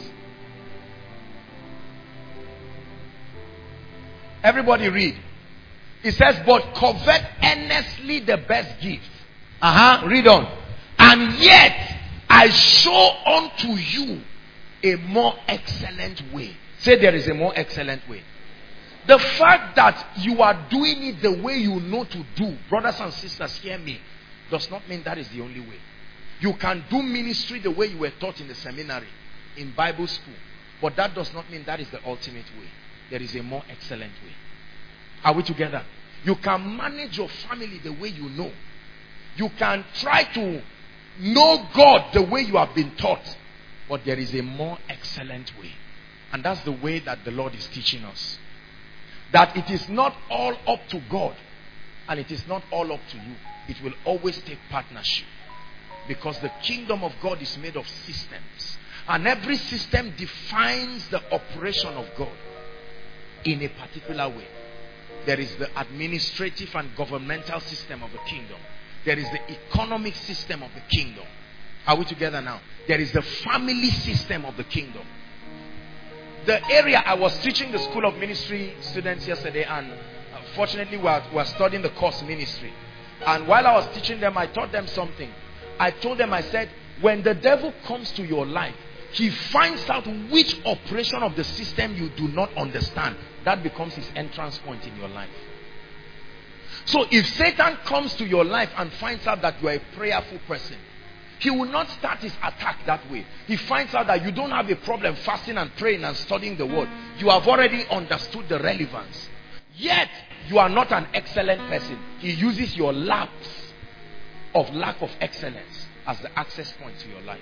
Everybody read. It says, but covet earnestly the best gift. Read on. And yet I show unto you a more excellent way. Say there is a more excellent way. The fact that you are doing it the way you know to do, brothers and sisters, hear me, does not mean that is the only way. You can do ministry the way you were taught in the seminary, in Bible school, but that does not mean that is the ultimate way. There is a more excellent way. Are we together? You can manage your family the way you know. You can try to know God the way you have been taught, but there is a more excellent way. And that's the way that the Lord is teaching us. That it is not all up to God, and it is not all up to you. It will always take partnership. Because the kingdom of God is made of systems. And every system defines the operation of God in a particular way. There is the administrative and governmental system of the kingdom. There is the economic system of the kingdom. Are we together now? There is the family system of the kingdom. The area I was teaching the school of ministry students yesterday, and fortunately we are studying the course ministry. And while I was teaching them, I taught them something. I told them, I said, when the devil comes to your life, he finds out which operation of the system you do not understand. That becomes his entrance point in your life. So if Satan comes to your life and finds out that you are a prayerful person, he will not start his attack that way. He finds out that you don't have a problem fasting and praying and studying the word. You have already understood the relevance. Yet, you are not an excellent person. He uses your lapse of lack of excellence as the access point to your life.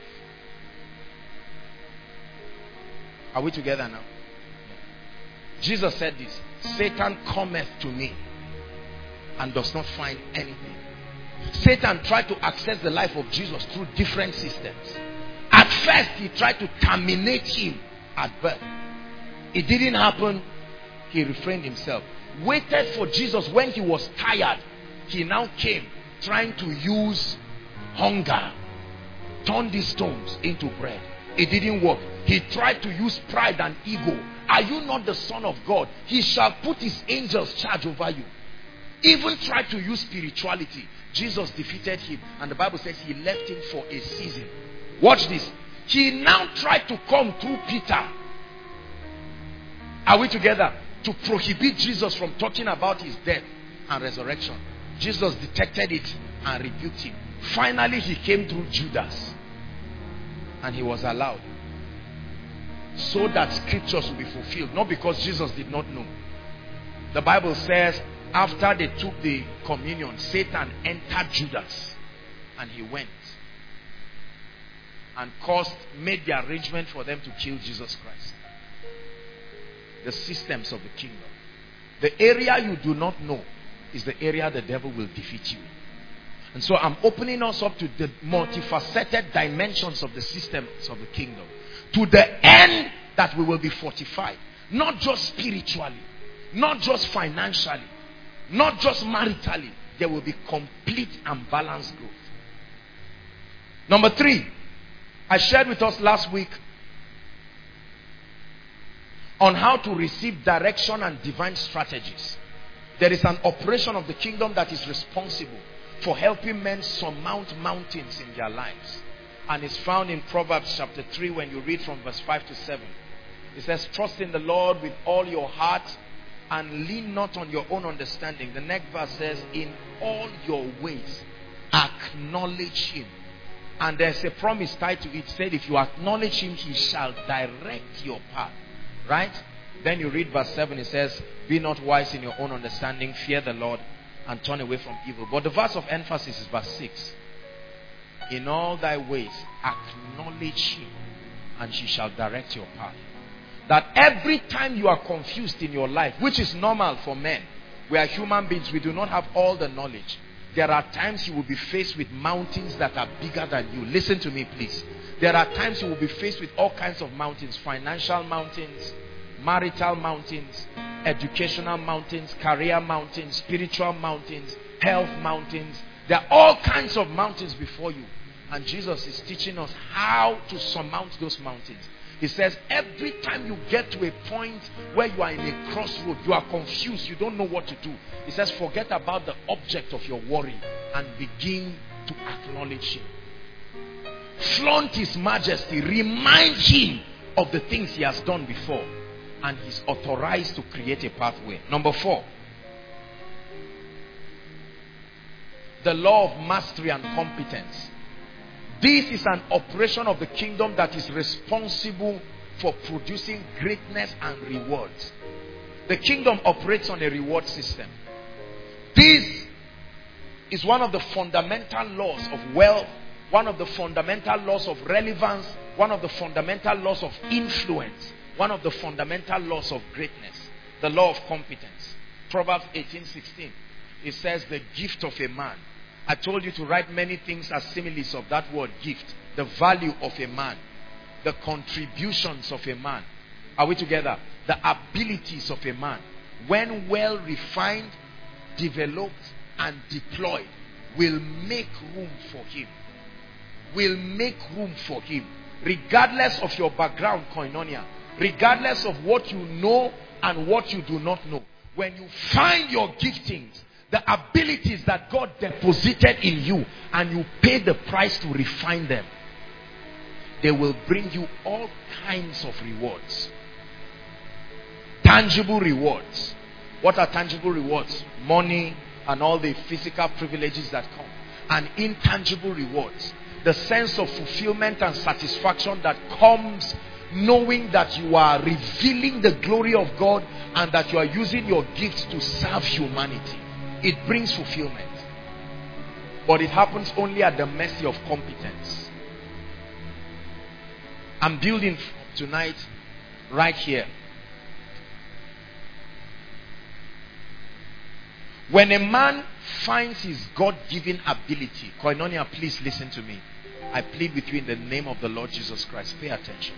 Are we together now? Jesus said this: Satan cometh to me and does not find anything. Satan tried to access the life of Jesus through different systems. At first, he tried to terminate him at birth. It didn't happen. He refrained himself. Waited for Jesus when he was tired. He now came trying to use hunger. Turn these stones into bread. It didn't work. He tried to use pride and ego. Are you not the Son of God? He shall put his angels charge over you. Even tried to use spirituality. Jesus defeated him. And the Bible says he left him for a season. Watch this. He now tried to come through Peter. Are we together? To prohibit Jesus from talking about his death and resurrection. Jesus detected it and rebuked him. Finally, he came through Judas. And he was allowed. So that scriptures will be fulfilled. Not because Jesus did not know. The Bible says, after they took the communion, Satan entered Judas. And he went. And made the arrangement for them to kill Jesus Christ. The systems of the kingdom. The area you do not know is the area the devil will defeat you. And so I'm opening us up to the multifaceted dimensions of the systems of the kingdom. To the end that we will be fortified. Not just spiritually. Not just financially. Not just maritally. There will be complete and balanced growth. Number 3. I shared with us last week on how to receive direction and divine strategies. There is an operation of the kingdom that is responsible for helping men surmount mountains in their lives. And it's found in Proverbs chapter 3 when you read from verse 5 to 7. It says, trust in the Lord with all your heart and lean not on your own understanding. The next verse says, in all your ways acknowledge him. And there's a promise tied to it. It said, if you acknowledge him, he shall direct your path. Right? Then you read verse 7. It says, be not wise in your own understanding. Fear the Lord and turn away from evil. But the verse of emphasis is verse 6. In all thy ways acknowledge him, and he shall direct your path. That every time you are confused in your life, which is normal for men, we are human beings, we do not have all the knowledge. There are times you will be faced with mountains that are bigger than you. Listen to me, please. There are times you will be faced with all kinds of mountains. Financial mountains, marital mountains, educational mountains, career mountains, spiritual mountains, health mountains. There are all kinds of mountains before you. And Jesus is teaching us how to surmount those mountains. He says every time you get to a point where you are in a crossroad, you are confused, you don't know what to do. He says forget about the object of your worry and begin to acknowledge him. Flaunt his majesty. Remind him of the things he has done before. And he's authorized to create a pathway. Number 4. The law of mastery and competence. This is an operation of the kingdom that is responsible for producing greatness and rewards. The kingdom operates on a reward system. This is one of the fundamental laws of wealth, one of the fundamental laws of relevance, one of the fundamental laws of influence, one of the fundamental laws of greatness. The law of competence. Proverbs 18:16. It says the gift of a man. I told you to write many things as similes of that word gift. The value of a man. The contributions of a man. Are we together? The abilities of a man. When well refined, developed and deployed, will make room for him. Will make room for him. Regardless of your background, koinonia. Regardless of what you know and what you do not know. When you find your giftings, the abilities that God deposited in you, and you pay the price to refine them, they will bring you all kinds of rewards. Tangible rewards. What are tangible rewards? Money and all the physical privileges that come. And intangible rewards. The sense of fulfillment and satisfaction that comes knowing that you are revealing the glory of God and that you are using your gifts to serve humanity. It brings fulfillment. But it happens only at the mercy of competence. I'm building tonight right here. When a man finds his God-given ability, koinonia, please listen to me. I plead with you in the name of the Lord Jesus Christ. Pay attention.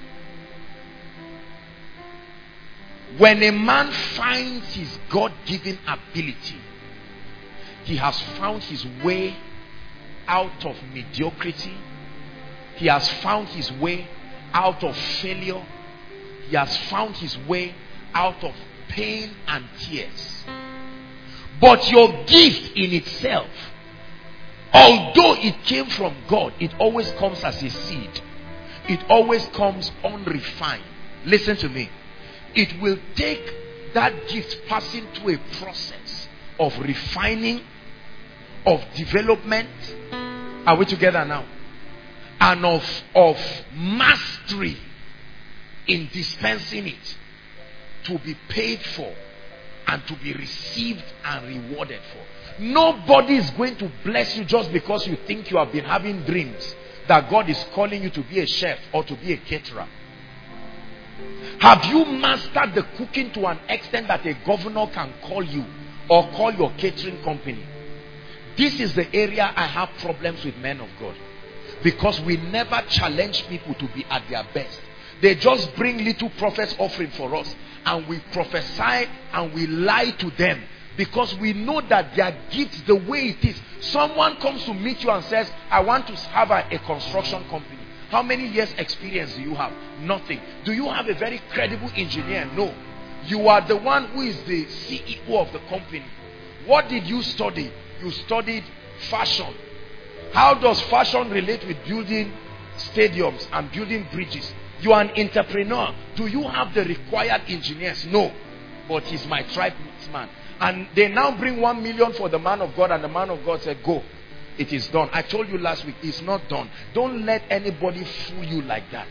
When a man finds his God-given ability, he has found his way out of mediocrity. He has found his way out of failure. he has found his way out of pain and tears. But your gift in itself, although it came from God, it always comes as a seed. It always comes unrefined. Listen to me. It will take that gift passing through a process of refining, of development. Are we together now? And of mastery in dispensing it, to be paid for and to be received and rewarded for. Nobody is going to bless you just because you think you have been having dreams that God is calling you to be a chef or to be a caterer. Have you mastered the cooking to an extent that a governor can call you or call your catering company? This is the area I have problems with men of God, because we never challenge people to be at their best. They just bring little prophet's offering for us, and we prophesy and we lie to them because we know that their gifts, the way it is. Someone comes to meet you and says, I want to have a construction company. How many years experience do you have? Nothing. Do you have a very credible engineer? No. You are the one who is the CEO of the company. What did you study? You studied fashion. How does fashion relate with building stadiums and building bridges? You are an entrepreneur. Do you have the required engineers? No. But he's my tribesman. And they now bring 1 million for the man of God, and the man of God said, go. It is done. I told you last week, it's not done. Don't let anybody fool you like that.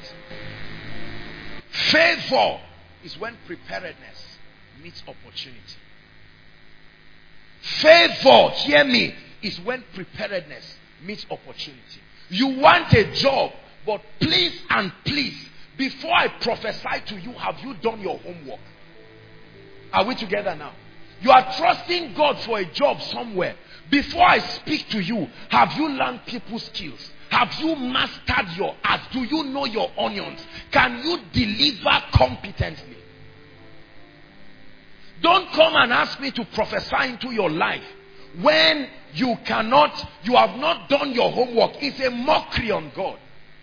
Favor is when preparedness meets opportunity. Favor, hear me, is when preparedness meets opportunity. You want a job, but please and please, before I prophesy to you, have you done your homework? Are we together now? You are trusting God for a job somewhere. Before I speak to you, have you learned people skills? Have you mastered your art? Do you know your onions? Can you deliver competently? Don't come and ask me to prophesy into your life when you have not done your homework. It's a mockery on God.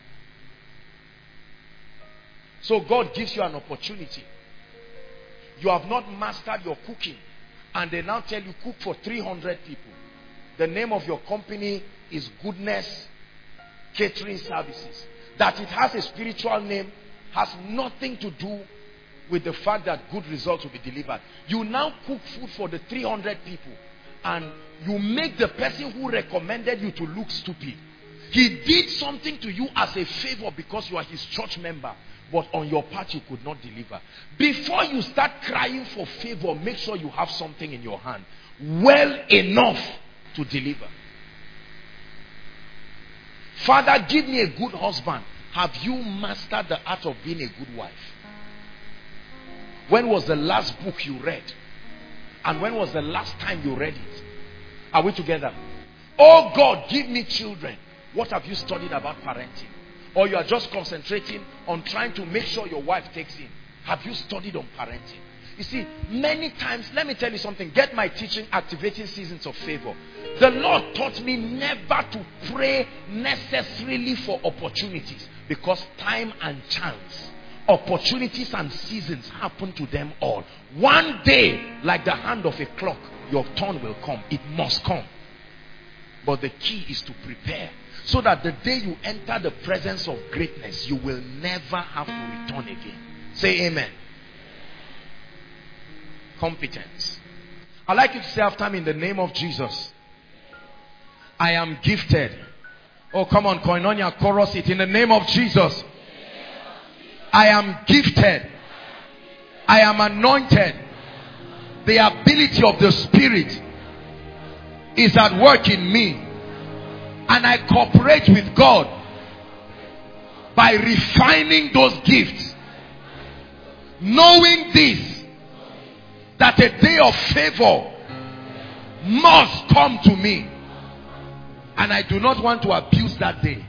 So God gives you an opportunity. You have not mastered your cooking, and they now tell you cook for 300 people. The name of your company is Goodness Catering Services. That it has a spiritual name has nothing to do with the fact that good results will be delivered. You now cook food for the 300 people, and you make the person who recommended you to look stupid. He did something to you as a favor because you are his church member, but on your part you could not deliver. Before you start crying for favor, make sure you have something in your hand well enough to deliver. Father, give me a good husband. Have you mastered the art of being a good wife? When was the last book you read? And when was the last time you read it? Are we together? Oh God, give me children. What have you studied about parenting? Or you are just concentrating on trying to make sure your wife takes in. Have you studied on parenting? You see, many times, let me tell you something. Get my teaching, Activating Seasons of Favor. The Lord taught me never to pray necessarily for opportunities, because time and chance, opportunities and seasons happen to them all. One day, like the hand of a clock, your turn will come. It must come. But the key is to prepare, so that the day you enter the presence of greatness, you will never have to return again. Say amen. Competence. I'd like you to say after me, in the name of Jesus, I am gifted. Oh, come on, Koinonia, chorus it. In the name of Jesus, I am gifted. I am anointed. The ability of the Spirit is at work in me, and I cooperate with God by refining those gifts, knowing this, that a day of favor must come to me, and I do not want to abuse that day.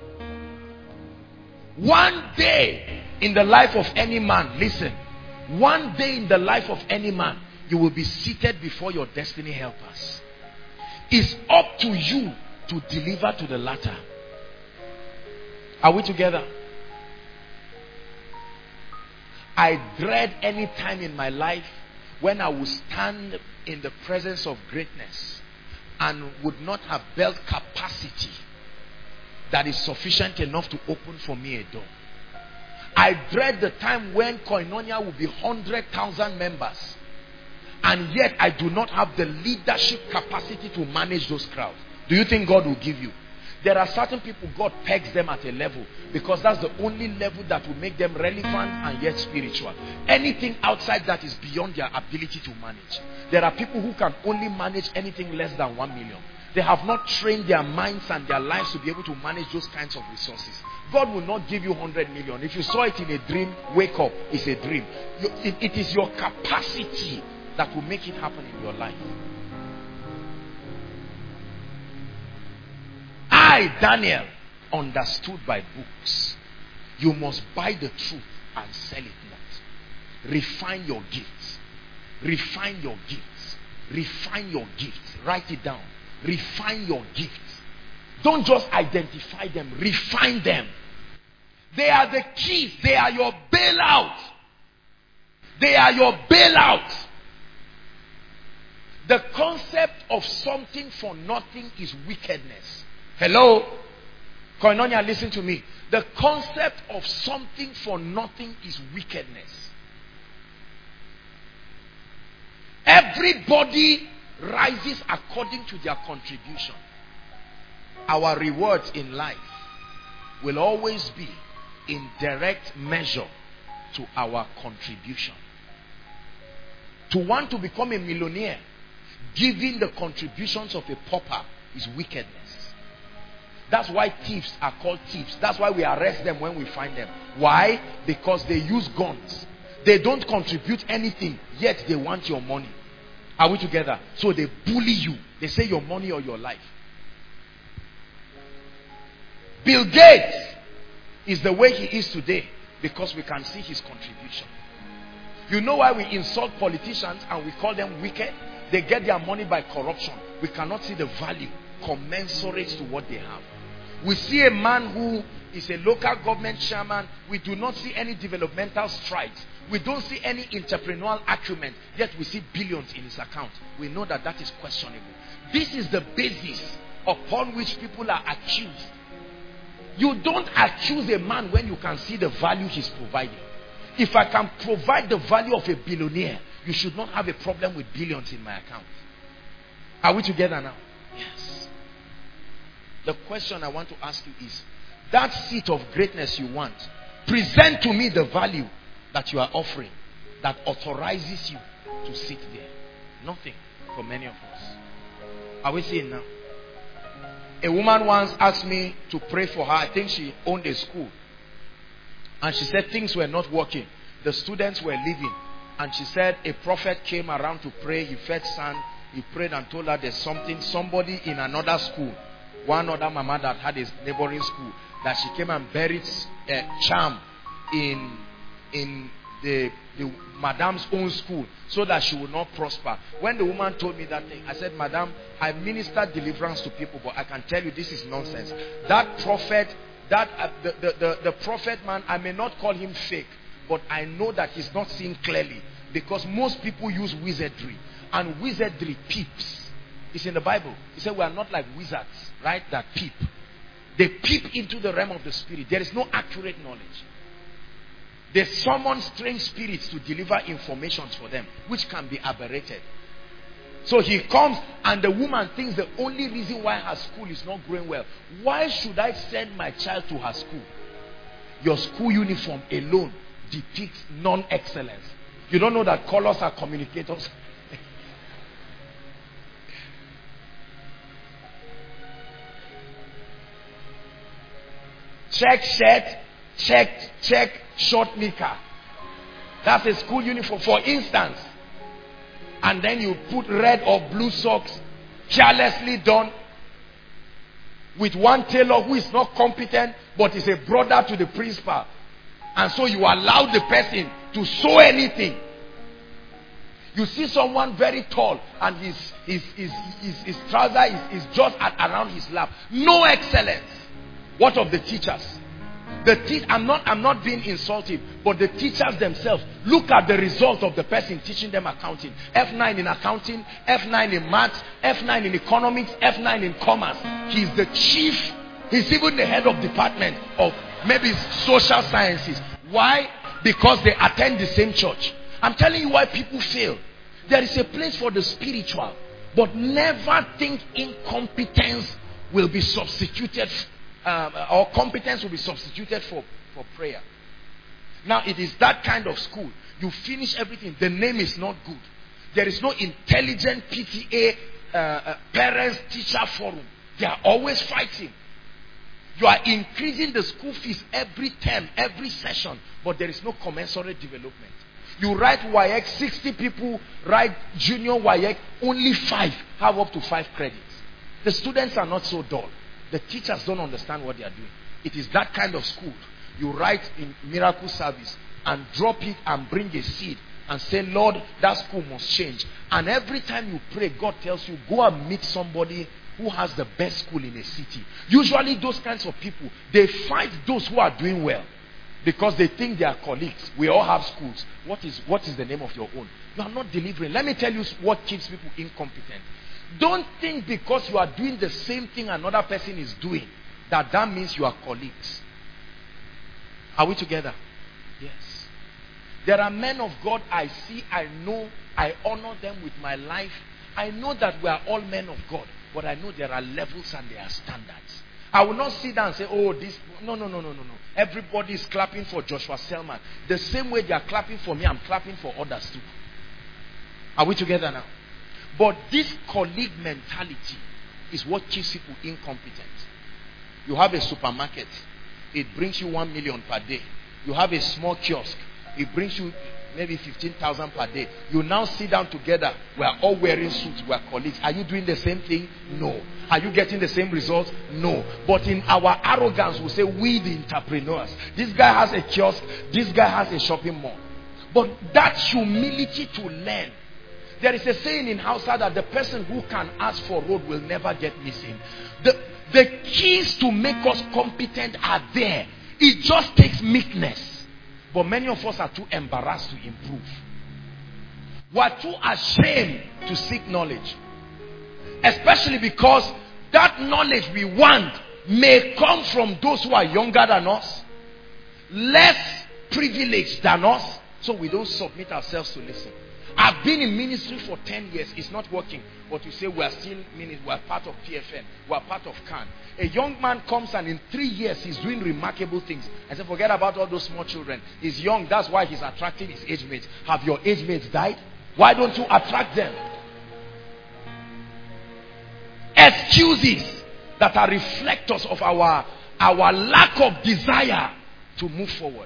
One day in the life of any man, listen, one day in the life of any man, you will be seated before your destiny helpers. It's up to you to deliver to the latter. Are we together? I dread any time in my life when I would stand in the presence of greatness and would not have built capacity that is sufficient enough to open for me a door. I dread the time when Koinonia will be 100,000 members, and yet I do not have the leadership capacity to manage those crowds. Do you think God will give you? There are certain people God pegs them at a level because that's the only level that will make them relevant and yet spiritual. Anything outside that is beyond their ability to manage. There are people who can only manage anything less than 1 million. They have not trained their minds and their lives to be able to manage those kinds of resources. God will not give you 100 million. If you saw it in a dream, wake up. It's a dream. It is your capacity that will make it happen in your life. I, Daniel, understood by books. You must buy the truth and sell it not. Refine your gifts. Refine your gifts. Refine your gifts. Write it down. Refine your gifts. Don't just identify them. Refine them. They are the keys. They are your bailout. They are your bailout. The concept of something for nothing is wickedness. Hello? Koinonia, listen to me. The concept of something for nothing is wickedness. Everybody rises according to their contribution. Our rewards in life will always be in direct measure to our contribution. To want to become a millionaire, giving the contributions of a pauper is wickedness. That's why thieves are called thieves. That's why we arrest them when we find them. Why? Because they use guns. They don't contribute anything, yet they want your money. Are we together? So they bully you. They say your money or your life. Bill Gates is the way he is today because we can see his contribution. You know why we insult politicians and we call them wicked? They get their money by corruption. We cannot see the value commensurate to what they have. We see a man who is a local government chairman. We do not see any developmental strides. We don't see any entrepreneurial acumen. Yet we see billions in his account. We know that that is questionable. This is the basis upon which people are accused. You don't accuse a man when you can see the value he's providing. If I can provide the value of a billionaire, you should not have a problem with billions in my account. Are we together now? Yes. The question I want to ask you is, that seat of greatness you want, present to me the value that you are offering that authorizes you to sit there. Nothing for many of us. Are we seeing now? A woman once asked me to pray for her. I think she owned a school. And she said things were not working. The students were leaving. And she said a prophet came around to pray. He fed sand. He prayed and told her there's somebody in another school. One other mama that had a neighboring school. That she came and buried a charm in the madam's own school so that she would not prosper. When the woman told me that thing, I said, Madam, I minister deliverance to people, but I can tell you this is nonsense. That prophet, the prophet man, I may not call him fake, but I know that he's not seeing clearly because most people use wizardry, and wizardry peeps. It's in the Bible. He said we are not like wizards, right, that peep. They peep into the realm of the spirit. There is no accurate knowledge. They summon strange spirits to deliver informations for them, which can be aberrated. So he comes and the woman thinks the only reason why her school is not growing well, why should I send my child to her school? Your school uniform alone depicts non-excellence. You don't know that colors are communicators? Check shirt, check short knicker. That's a school uniform, for instance. And then you put red or blue socks, carelessly done, with one tailor who is not competent, but is a brother to the principal. And so you allow the person to sew anything. You see someone very tall and his trouser is just around his lap. No excellence. What of the teachers? I'm not being insultive, but the teachers themselves, look at the result of the person teaching them accounting. F9 in accounting, F9 in maths, F9 in economics, F9 in commerce. He's the chief. He's even the head of department of maybe social sciences. Why? Because they attend the same church. I'm telling you why people fail. There is a place for the spiritual, but never think incompetence will be substituted, or competence will be substituted for prayer. Now, it is that kind of school. You finish everything. The name is not good. There is no intelligent PTA, parents, teacher forum. They are always fighting. You are increasing the school fees every term, every session, but there is no commensurate development. You write WAEC, 60 people write junior WAEC, only 5 have up to 5 credits. The students are not so dull. The teachers don't understand what they are doing. It is that kind of school. You write in miracle service and drop it and bring a seed and say, Lord, that school must change. And every time you pray, God tells you, go and meet somebody who has the best school in a city. Usually those kinds of people, they fight those who are doing well because they think they are colleagues. We all have schools. What is the name of your own? You are not delivering. Let me tell you what keeps people incompetent. Don't think because you are doing the same thing another person is doing that means you are colleagues. Are we together? Yes. There are men of God I see, I know, I honor them with my life. I know that we are all men of God, but I know there are levels and there are standards. I will not sit down and say, oh, this. No. Everybody is clapping for Joshua Selman. The same way they are clapping for me, I'm clapping for others too. Are we together now? But this colleague mentality is what keeps people incompetent. You have a supermarket. It brings you 1 million per day. You have a small kiosk. It brings you maybe 15,000 per day. You now sit down together. We are all wearing suits. We are colleagues. Are you doing the same thing? No. Are you getting the same results? No. But in our arrogance, we say, we the entrepreneurs. This guy has a kiosk. This guy has a shopping mall. But that humility to learn. There is a saying in Hausa that the person who can ask for road will never get missing. The keys to make us competent are there. It just takes meekness. But many of us are too embarrassed to improve. We are too ashamed to seek knowledge. Especially because that knowledge we want may come from those who are younger than us, less privileged than us, so we don't submit ourselves to listen. I've been in ministry for 10 years. It's not working. But you say we are still ministry. We are part of PFN. We are part of CAN. A young man comes and in 3 years he's doing remarkable things. I say, forget about all those small children. He's young. That's why he's attracting his age mates. Have your age mates died? Why don't you attract them? Excuses that are reflectors of our lack of desire to move forward.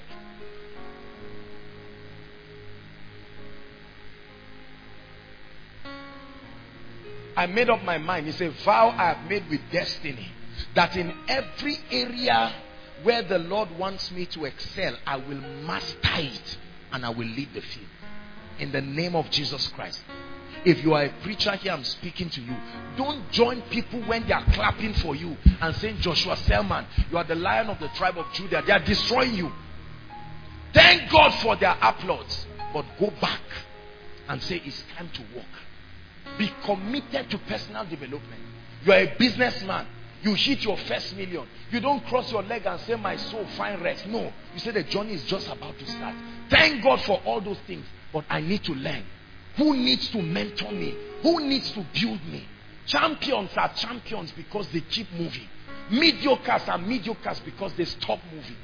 I made up my mind. It's a vow I have made with destiny that in every area where the Lord wants me to excel, I will master it and I will lead the field. In the name of Jesus Christ. If you are a preacher here, I'm speaking to you. Don't join people when they are clapping for you and saying, Joshua Selman, you are the Lion of the tribe of Judah. They are destroying you. Thank God for their applause. But go back and say, it's time to walk. Be committed to personal development. You are a businessman. You hit your first million. You don't cross your leg and say, my soul, find rest. No. You say the journey is just about to start. Thank God for all those things. But I need to learn. Who needs to mentor me? Who needs to build me? Champions are champions because they keep moving. Mediocres are mediocres because they stop moving.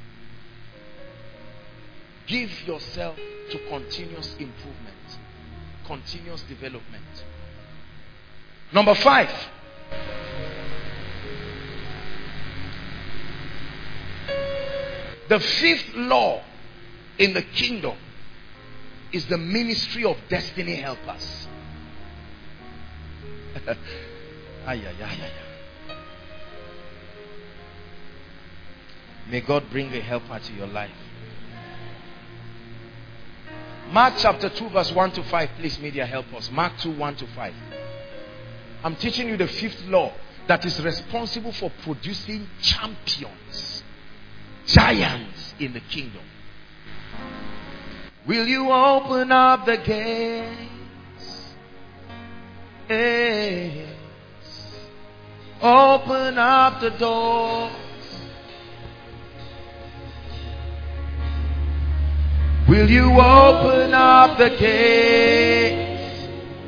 Give yourself to continuous improvement. Continuous development. Number 5. The 5th law in the kingdom is the ministry of destiny helpers. May God bring a helper to your life. Mark chapter 2 verse 1 to 5. Please, media, help us. Mark 2, 1 to 5. I'm teaching you the 5th law that is responsible for producing champions. giants in the kingdom. Will you open up the gates? Yes. Open up the doors. Will you open up the gates?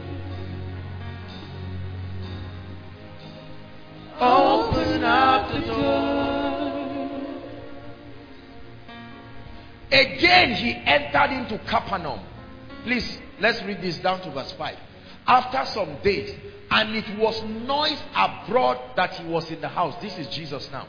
Open up the door. Again he entered into Capernaum. Please, let's read this down to verse 5. After some days, and it was noised abroad that he was in the house. This is Jesus now.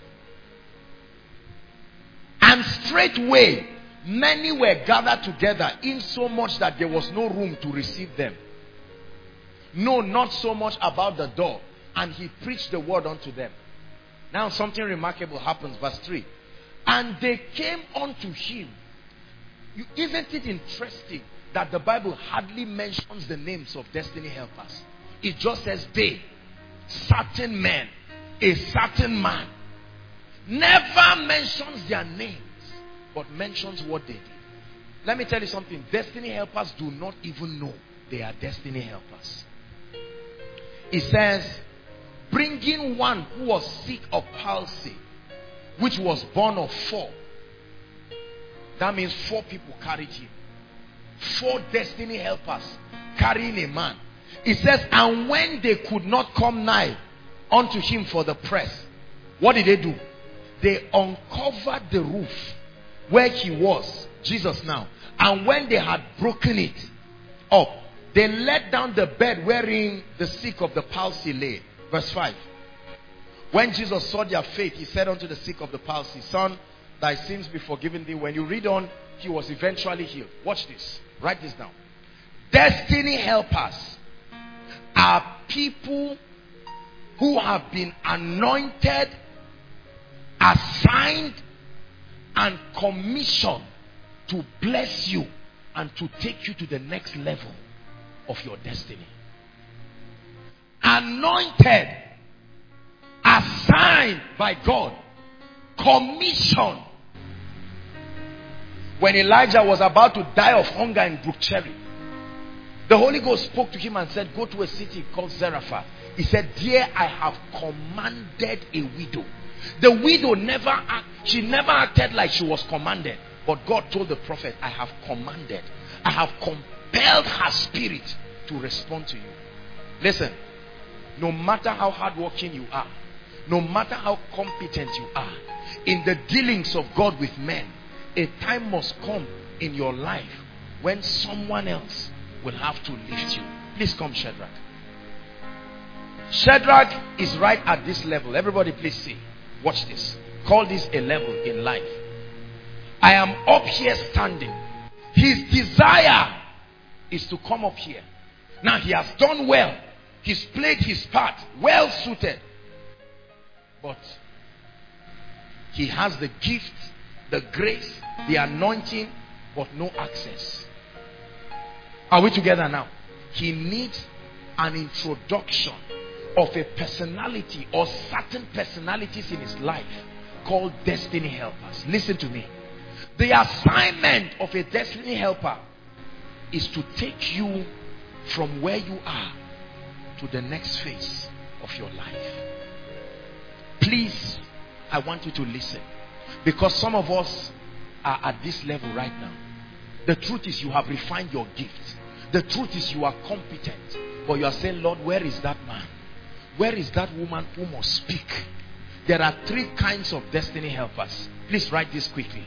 And straightway many were gathered together, insomuch that there was no room to receive them. No, not so much about the door. And he preached the word unto them. Now something remarkable happens. Verse 3. And they came unto him. Isn't it interesting that the Bible hardly mentions the names of destiny helpers? It just says they, certain men, a certain man. Never mentions their names, but mentions what they did. Let me tell you something. Destiny helpers do not even know they are destiny helpers. It says, bringing one who was sick of palsy, which was born of 4. That means 4 people carried him. 4 destiny helpers carrying a man. It says, and when they could not come nigh unto him for the press, what did they do? They uncovered the roof where he was, Jesus now. And when they had broken it up, they let down the bed wherein the sick of the palsy lay. Verse 5. When Jesus saw their faith, he said unto the sick of the palsy, son, thy sins be forgiven thee. When you read on, he was eventually healed. Watch this. Write this down. Destiny helpers are people who have been anointed, assigned, and commissioned to bless you and to take you to the next level of your destiny. Anointed, assigned by God, commissioned. When Elijah was about to die of hunger in Brook Cherry, the Holy Ghost spoke to him and said, go to a city called Zarephath. He said, there I have commanded a widow. The widow never acted like she was commanded. But God told the prophet, I have commanded. I have compelled her spirit to respond to you. Listen, no matter how hardworking you are, no matter how competent you are, in the dealings of God with men, a time must come in your life when someone else will have to lift you. Please come, Shadrach. Shadrach is right at this level. Everybody please see. Watch this. Call this a level in life. I am up here standing. His desire is to come up here. Now he has done well. He's played his part. Well suited. But he has the gift, the grace, the anointing, but no access. Are we together now? He needs an introduction of a personality or certain personalities in his life called destiny helpers. Listen to me. The assignment of a destiny helper is to take you from where you are to the next phase of your life. Please, I want you to listen, because some of us are at this level right now. The truth is you have refined your gift. The truth is you are competent, but you are saying, Lord, where is that man? Where is that woman who must speak? There are 3 kinds of destiny helpers. Please write this quickly.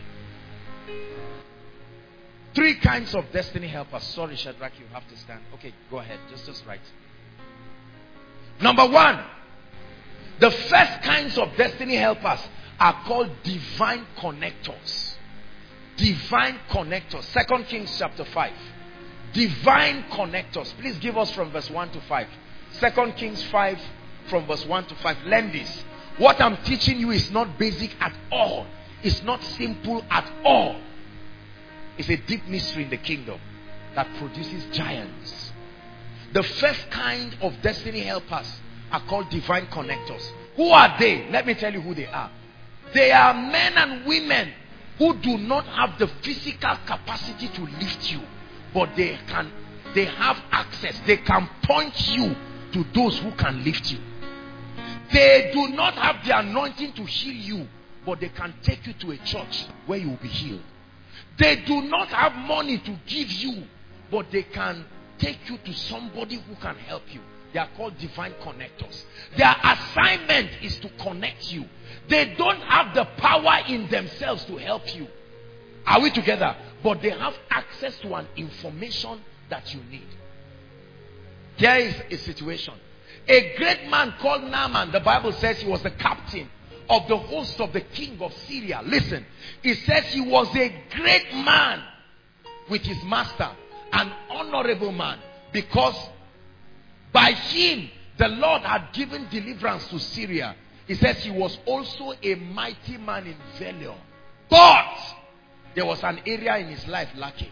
3 kinds of destiny helpers. Sorry, Shadrach, you have to stand. Okay, go ahead. Just write. Number 1. The first kinds of destiny helpers are called divine connectors. Divine connectors. 2 Kings chapter 5. Divine connectors. Please give us from verse 1 to 5. 2 Kings 5 from verse 1 to 5. Learn this. What I'm teaching you is not basic at all. It's not simple at all. It's a deep mystery in the kingdom that produces giants. The first kind of destiny helpers are called divine connectors. Who are they? Let me tell you who they are. There are men and women who do not have the physical capacity to lift you, but they have access. They can point you to those who can lift you. They do not have the anointing to heal you, but they can take you to a church where you will be healed. They do not have money to give you, but they can take you to somebody who can help you. They are called divine connectors. Their assignment is to connect you. They don't have the power in themselves to help you. Are we together? But they have access to an information that you need. Here is a situation. A great man called Naaman, the Bible says he was the captain of the host of the king of Syria. Listen, it says he was a great man with his master, an honorable man, because by him the Lord had given deliverance to Syria. He says he was also a mighty man in valor. But there was an area in his life lacking.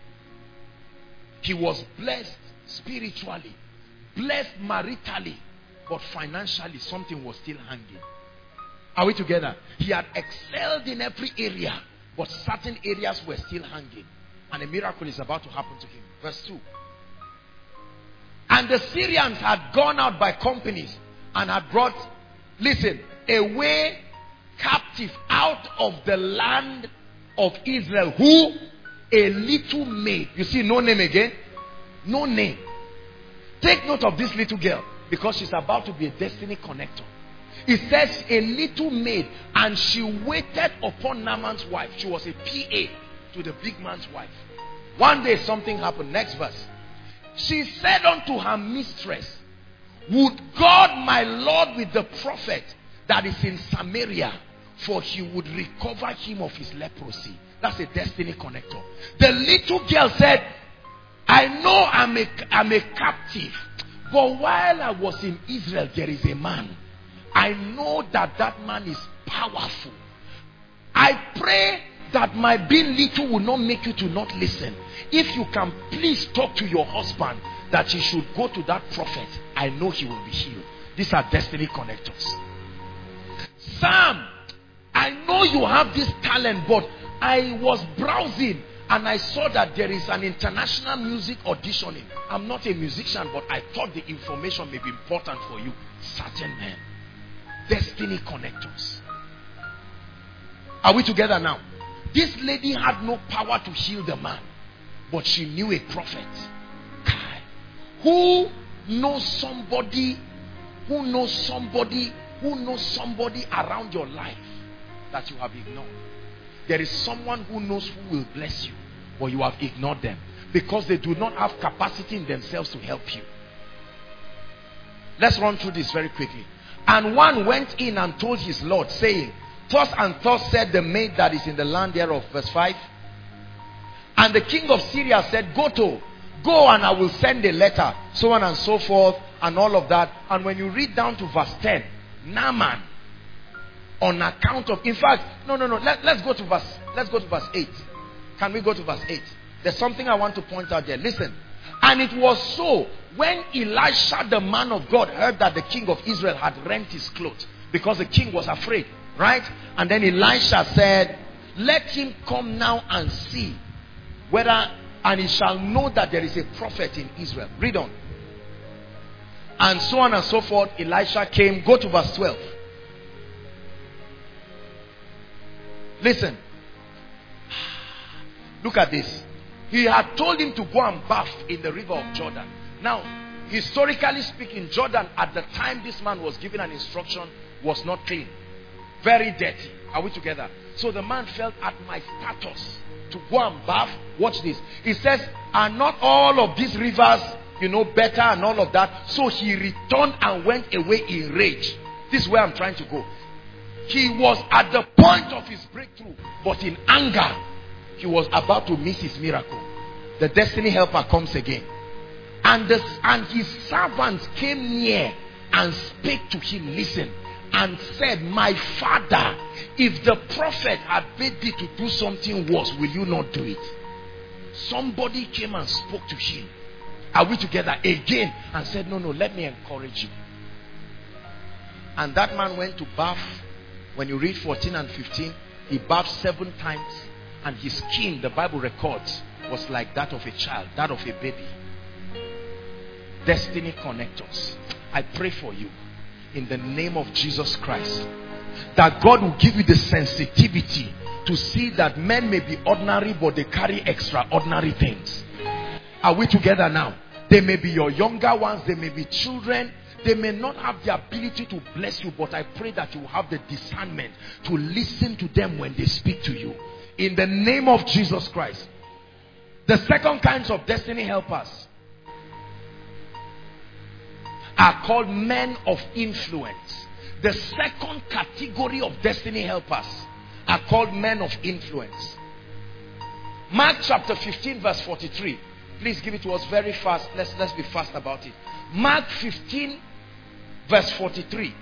He was blessed spiritually, blessed maritally, but financially something was still hanging. Are we together? He had excelled in every area, but certain areas were still hanging. And a miracle is about to happen to him. Verse 2. And the Syrians had gone out by companies and had brought, listen, away captive out of the land of Israel. Who? A little maid. You see, no name again. No name. Take note of this little girl, because she's about to be a destiny connector. It says a little maid, and she waited upon Naaman's wife. She was a PA to the big man's wife. One day something happened. Next verse. She said unto her mistress, would God my Lord with the prophet that is in Samaria, for he would recover him of his leprosy. That's a destiny connector. The little girl said, I know I'm a captive, but while I was in Israel, there is a man. I know that man is powerful. I pray that my being little will not make you to not listen. If you can please talk to your husband that he should go to that prophet, I know he will be healed. These are destiny connectors. Sam, I know you have this talent, but I was browsing and I saw that there is an international music auditioning. I'm not a musician, but I thought the information may be important for you. Certain men. Destiny connectors. Are we together now? This lady had no power to heal the man, but she knew a prophet. Who knows somebody around your life that you have ignored? There is someone who knows who will bless you, but you have ignored them because they do not have capacity in themselves to help you. Let's run through this very quickly. And one went in and told his Lord, saying, thus and thus said the maid that is in the land thereof. Verse 5. And the king of Syria said, go and I will send a letter, so on and so forth, and all of that. And when you read down to verse 10, Naaman, on account of, in fact, no, let's go to verse 8. Can we go to verse 8? There's something I want to point out there. Listen. And it was so, when Elisha the man of God heard that the king of Israel had rent his clothes, because the king was afraid, right? And then Elisha said, let him come now and see whether, and he shall know that there is a prophet in Israel. Read on. And so on and so forth. Elisha came. Go to verse 12. Listen. Look at this. He had told him to go and bath in the river of Jordan. Now, historically speaking, Jordan at the time this man was given an instruction was not clean. Very dirty. Are we together? So the man felt, at my status, to go and bath. Watch this. He says, are not all of these rivers, better and all of that? So he returned and went away in rage. This is where I'm trying to go. He was at the point of his breakthrough, but in anger, he was about to miss his miracle. The destiny helper comes again. And his servants came near and spake to him. Listen. And said, my father, if the prophet had bid thee to do something worse, will you not do it? Somebody came and spoke to him. Are we together again? And said, no, let me encourage you. And that man went to bath When you read 14 and 15, he bathed 7 times, and his skin, the Bible records, was like that of a child, that of a baby. Destiny connectors. I pray for you in the name of Jesus Christ, that God will give you the sensitivity to see that men may be ordinary, but they carry extraordinary things. Are we together now? They may be your younger ones, they may be children, they may not have the ability to bless you, but I pray that you have the discernment to listen to them when they speak to you. In the name of Jesus Christ. The second kinds of destiny helpers are called men of influence. The second category of destiny helpers are called men of influence. Mark chapter 15 verse 43. Please give it to us very fast. Let's be fast about it. Mark 15 verse 43.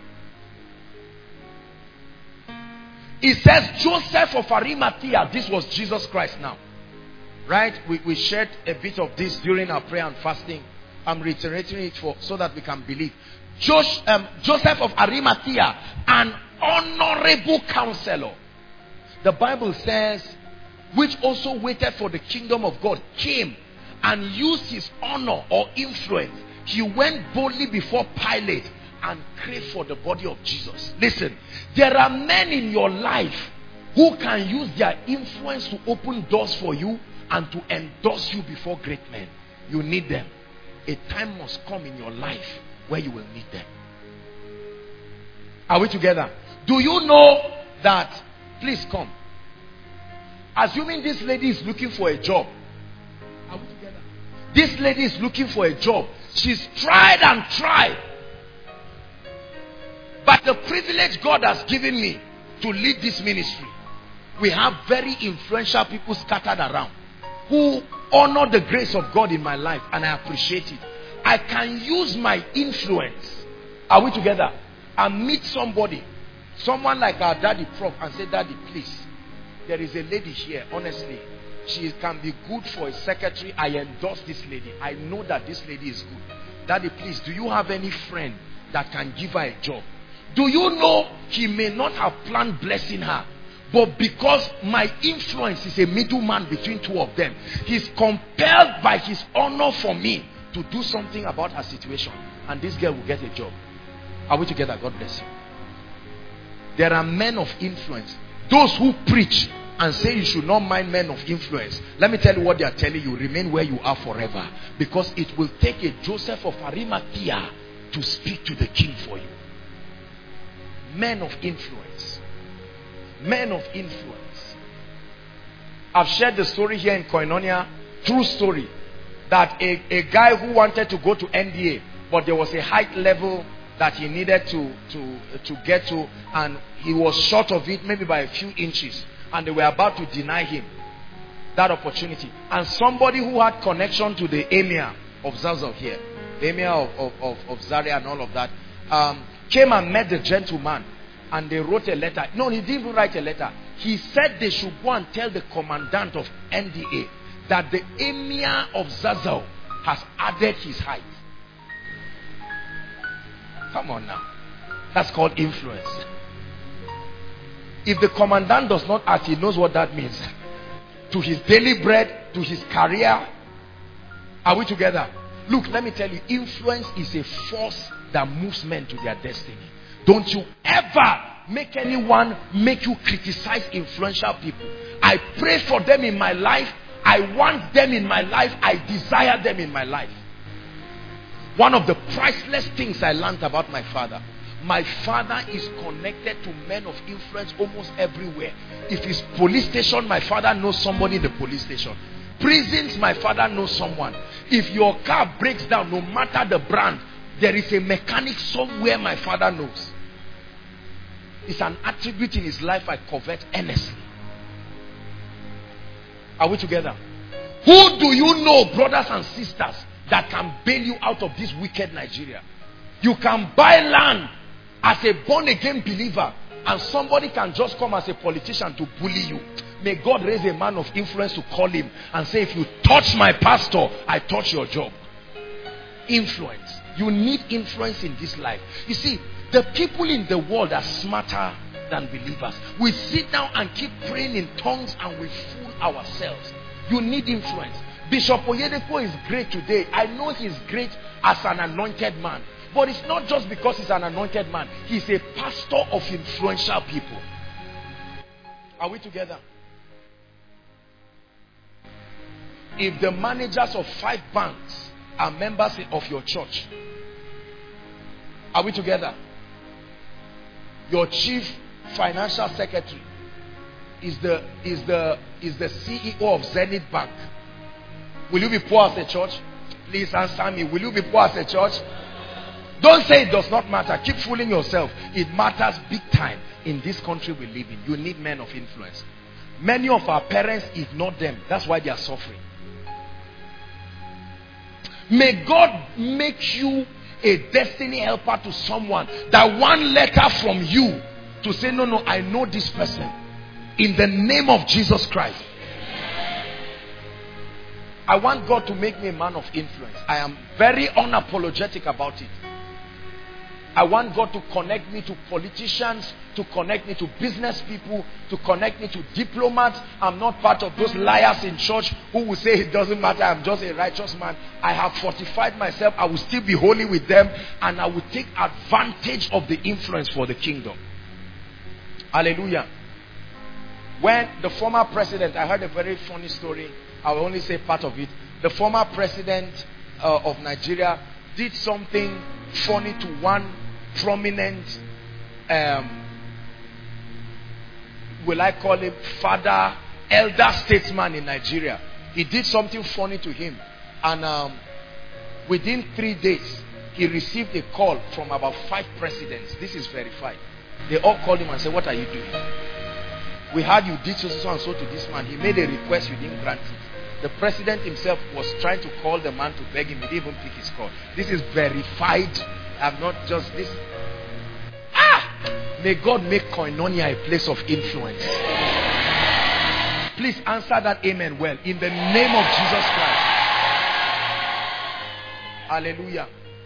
It says Joseph of Arimathea. This was Jesus Christ now. Right? We shared a bit of this during our prayer and fasting. I'm reiterating it so that we can believe. Joseph of Arimathea, an honorable counselor. The Bible says, which also waited for the kingdom of God, came and used his honor or influence. He went boldly before Pilate and craved for the body of Jesus. Listen, there are men in your life who can use their influence to open doors for you and to endorse you before great men. You need them. A time must come in your life where you will need them. Are we together? Do you know that? Please come. Assuming this lady is looking for a job. Are we together? This lady is looking for a job. She's tried and tried. But the privilege God has given me to lead this ministry, we have very influential people scattered around who honor the grace of God in my life, and I appreciate it. I can use my influence. Are we together? And meet somebody, someone like our daddy Prof, and say, Daddy, please, there is a lady here, honestly, she can be good for a secretary. I endorse this lady. I know that this lady is good. Daddy, please, do you have any friend that can give her a job? Do you know he may not have planned blessing her, but because my influence is a middleman between two of them, he's compelled by his honor for me to do something about her situation, and this girl will get a job. Are we together? God bless you. There are men of influence. Those who preach and say you should not mind men of influence, let me tell you what they are telling you: remain where you are forever, because it will take a Joseph of Arimathea to speak to the king for you. Men of influence. Men of influence. I've shared the story here in Koinonia, true story, that a guy who wanted to go to NDA, but there was a height level that he needed to get to, and he was short of it maybe by a few inches, and they were about to deny him that opportunity. And somebody who had connection to the emir of Zazzau here, the emir of Zaria and all of that, came and met the gentleman, and they wrote a letter. No, he didn't even write a letter. He said they should go and tell the commandant of NDA that the emir of Zazzau has added his height. Come on now. That's called influence. If the commandant does not act, he knows what that means. To his daily bread, to his career. Are we together? Look, let me tell you, influence is a force that moves men to their destiny. Don't you ever make anyone make you criticize influential people. I pray for them in my life. I want them in my life. I desire them in my life. One of the priceless things I learned about my father. My father is connected to men of influence almost everywhere. If it's police station, my father knows somebody in the police station. Prisons, my father knows someone. If your car breaks down, no matter the brand, there is a mechanic somewhere my father knows. It's an attribute in his life I covet earnestly. Are we together? Who do you know, brothers and sisters, that can bail you out of this wicked Nigeria? You can buy land as a born-again believer, and somebody can just come as a politician to bully you. May God raise a man of influence to call him and say, if you touch my pastor, I touch your job. Influence. You need influence in this life. You see, the people in the world are smarter than believers. We sit down and keep praying in tongues and we fool ourselves. You need influence. Bishop Oyedepo is great today. I know he's great as an anointed man. But it's not just because he's an anointed man. He's a pastor of influential people. Are we together? If the managers of 5 banks are members of your church, are we together? Your chief financial secretary is the CEO of Zenith Bank. Will you be poor as a church? Please answer me. Will you be poor as a church? Don't say it does not matter. Keep fooling yourself. It matters big time in this country we live in. You need men of influence. Many of our parents ignore them. That's why they are suffering. May God make you a destiny helper to someone, that one letter from you to say, no, I know this person, in the name of Jesus Christ. I want God to make me a man of influence. I am very unapologetic about it. I want God to connect me to politicians, to connect me to business people, to connect me to diplomats. I'm not part of those liars in church who will say it doesn't matter, I'm just a righteous man. I have fortified myself. I will still be holy with them, and I will take advantage of the influence for the kingdom. Hallelujah. When the former president, I heard a very funny story. I will only say part of it. The former president of Nigeria did something funny to one prominent, will I call him father, elder statesman in Nigeria. He did something funny to him, and within 3 days he received a call from about 5 presidents. This is verified. They all called him and said, what are you doing? We heard you did so and so to this man. He made a request, you didn't grant it. The president himself was trying to call the man to beg him. He didn't even pick his call. This is verified. I'm not just this. May God make Koinonia a place of influence. Please answer that amen well. In the name of Jesus Christ. Hallelujah.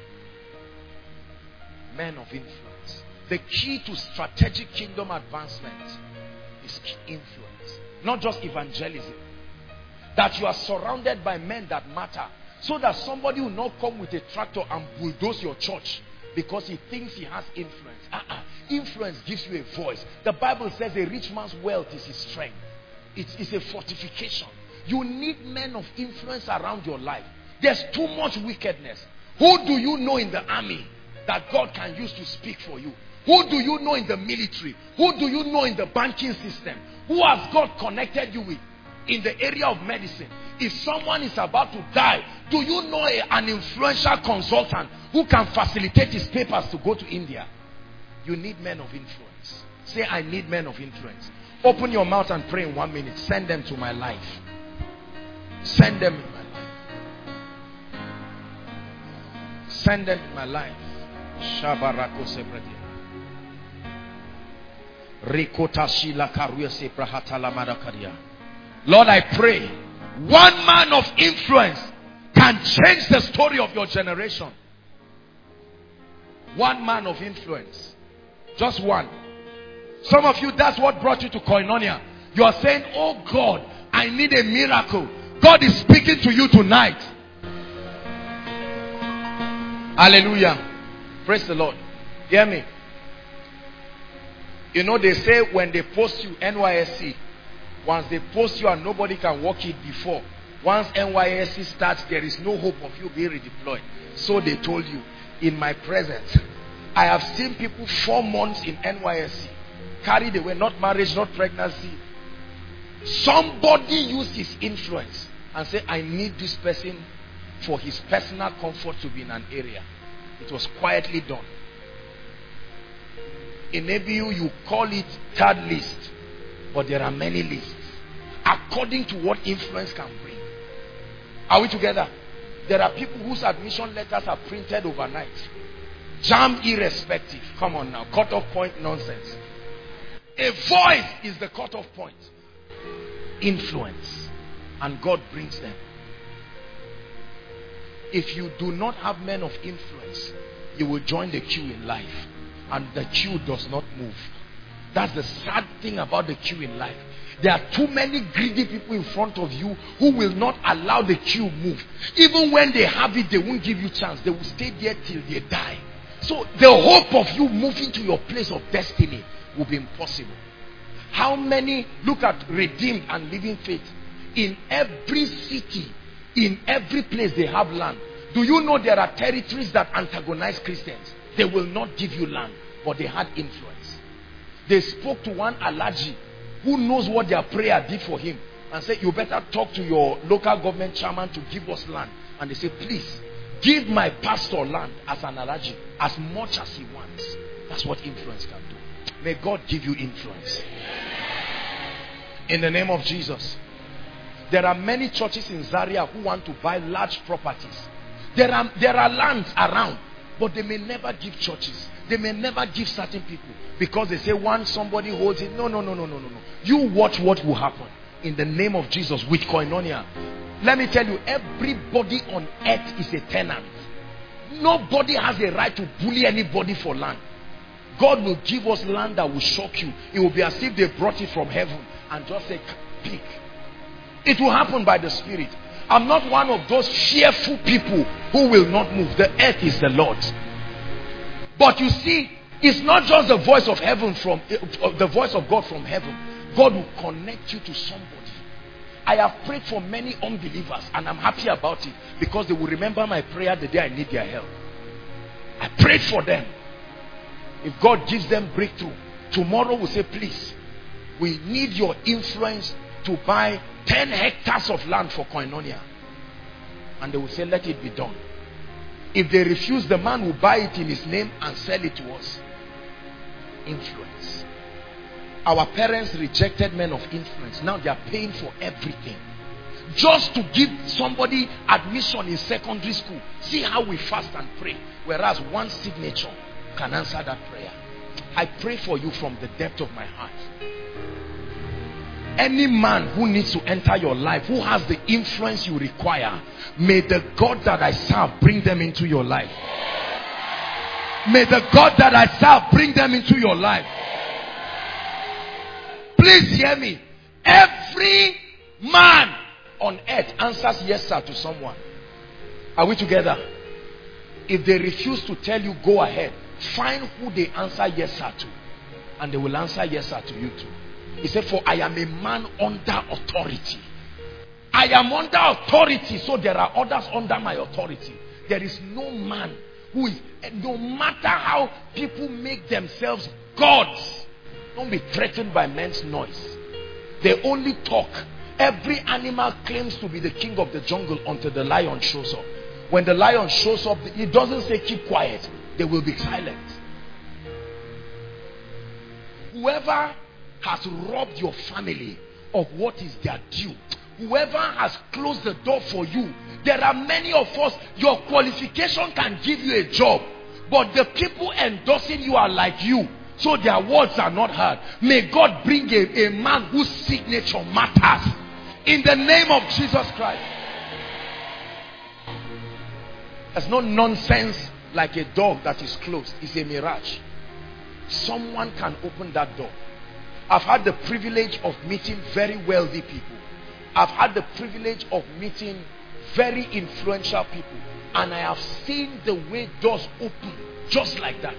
Men of influence. The key to strategic kingdom advancement is influence. Not just evangelism. That you are surrounded by men that matter, so that somebody will not come with a tractor and bulldoze your church because he thinks he has influence. Influence gives you a voice. The Bible says a rich man's wealth is his strength. It's a fortification. You need men of influence around your life. There's too much wickedness. Who do you know in the army that God can use to speak for you? Who do you know in the military? Who do you know in the banking system? Who has God connected you with? In the area of medicine, if someone is about to die, do you know an influential consultant who can facilitate his papers to go to India? You need men of influence. Say, I need men of influence. Open your mouth and pray in 1 minute. Send them to my life. Send them in my life. Send them in my life. Shabarako sebradia. Rikota shila karuya sebrahata lamada karia. Lord, I pray, one man of influence can change the story of your generation. One man of influence. Just one. Some of you, that's what brought you to Koinonia. You are saying, oh God, I need a miracle. God is speaking to you tonight. Hallelujah. Praise the Lord. Hear me. You know, they say when they post you NYSC, once they post you and nobody can walk it before, once NYSC starts, there is no hope of you being redeployed. So they told you, in my presence, I have seen people 4 months in NYSC, carried away, not marriage, not pregnancy. Somebody used his influence and said, I need this person for his personal comfort to be in an area. It was quietly done. In ABU, you call it third list. But there are many lists according to what influence can bring. Are we together? There are people whose admission letters are printed overnight. Jam irrespective. Come on now. Cut-off point nonsense. A voice is the cut-off point. Influence. And God brings them. If you do not have men of influence, you will join the queue in life. And the queue does not move. That's the sad thing about the queue in life. There are too many greedy people in front of you who will not allow the queue move. Even when they have it, they won't give you chance. They will stay there till they die. So the hope of you moving to your place of destiny will be impossible. How many, look at Redeemed and Living Faith. In every city, in every place they have land. Do you know there are territories that antagonize Christians? They will not give you land, but they had influence. They spoke to one Alaji who knows what their prayer did for him and said, you better talk to your local government chairman to give us land. And they say, please, give my pastor land as an Alaji, as much as he wants. That's what influence can do. May God give you influence. In the name of Jesus. There are many churches in Zaria who want to buy large properties. There are lands around, but they may never give churches. They may never give certain people because they say once somebody holds it. No. You watch what will happen in the name of Jesus with Koinonia. Let me tell you, everybody on earth is a tenant. Nobody has a right to bully anybody for land. God will give us land that will shock you. It will be as if they brought it from heaven and just say, pick. It will happen by the Spirit. I'm not one of those fearful people who will not move. The earth is the Lord's. But you see, it's not just the voice of heaven from the voice of God from heaven. God will connect you to somebody. I have prayed for many unbelievers and I'm happy about it because they will remember my prayer the day I need their help. I prayed for them. If God gives them breakthrough, tomorrow we'll say, please, we need your influence to buy 10 hectares of land for Koinonia. And they will say, let it be done. If they refuse, the man will buy it in his name and sell it to us. Influence. Our parents rejected men of influence. Now they are paying for everything. Just to give somebody admission in secondary school. See how we fast and pray. Whereas one signature can answer that prayer. I pray for you from the depth of my heart. Any man who needs to enter your life, who has the influence you require, may the God that I serve bring them into your life. May the God that I serve bring them into your life. Please hear me. Every man on earth answers yes sir to someone. Are we together? If they refuse to tell you, go ahead. Find who they answer yes sir to. And they will answer yes sir to you too. He said, for I am a man under authority. I am under authority, so there are others under my authority. There is no man who is, no matter how people make themselves gods, don't be threatened by men's noise. They only talk. Every animal claims to be the king of the jungle until the lion shows up. When the lion shows up, it doesn't say keep quiet. They will be silent. Whoever has robbed your family of what is their due, whoever has closed the door for you, there are many of us, your qualification can give you a job, but the people endorsing you are like you, so their words are not heard. May God bring a man whose signature matters in the name of Jesus Christ. There's no nonsense like a door that is closed. It's a mirage. Someone can open that door. I've had the privilege of meeting very wealthy people. I've had the privilege of meeting very influential people. And I have seen the way doors open just like that.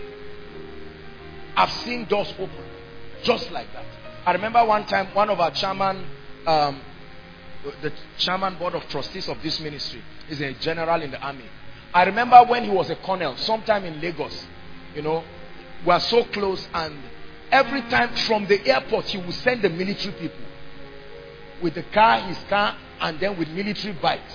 I've seen doors open just like that. I remember one time, one of our chairman, the chairman board of trustees of this ministry is a general in the army. I remember when he was a colonel, sometime in Lagos, you know, we are so close, and every time from the airport, he would send the military people with the car, his car, and then with military bikes.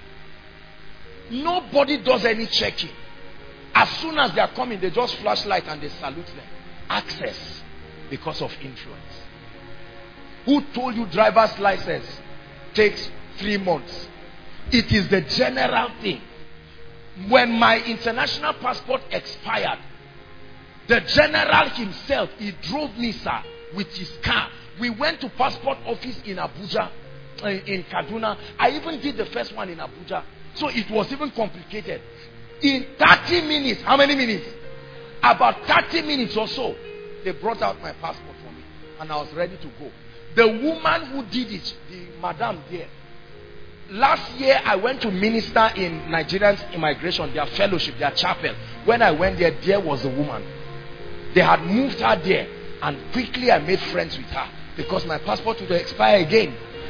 Nobody does any checking. As soon as they are coming, they just flash light and they salute them. Access because of influence. Who told you driver's license takes 3 months? It is the general thing. When my international passport expired, the general himself, he drove me, sir, with his car. We went to passport office in Abuja, in Kaduna. I even did the first one in Abuja. So it was even complicated. In 30 minutes, how many minutes? About 30 minutes or so, they brought out my passport for me. And I was ready to go. The woman who did it, the madam there, last year I went to minister in Nigerians immigration, their fellowship, their chapel. When I went there was the woman. They had moved her there, and quickly I made friends with her because my passport would expire again.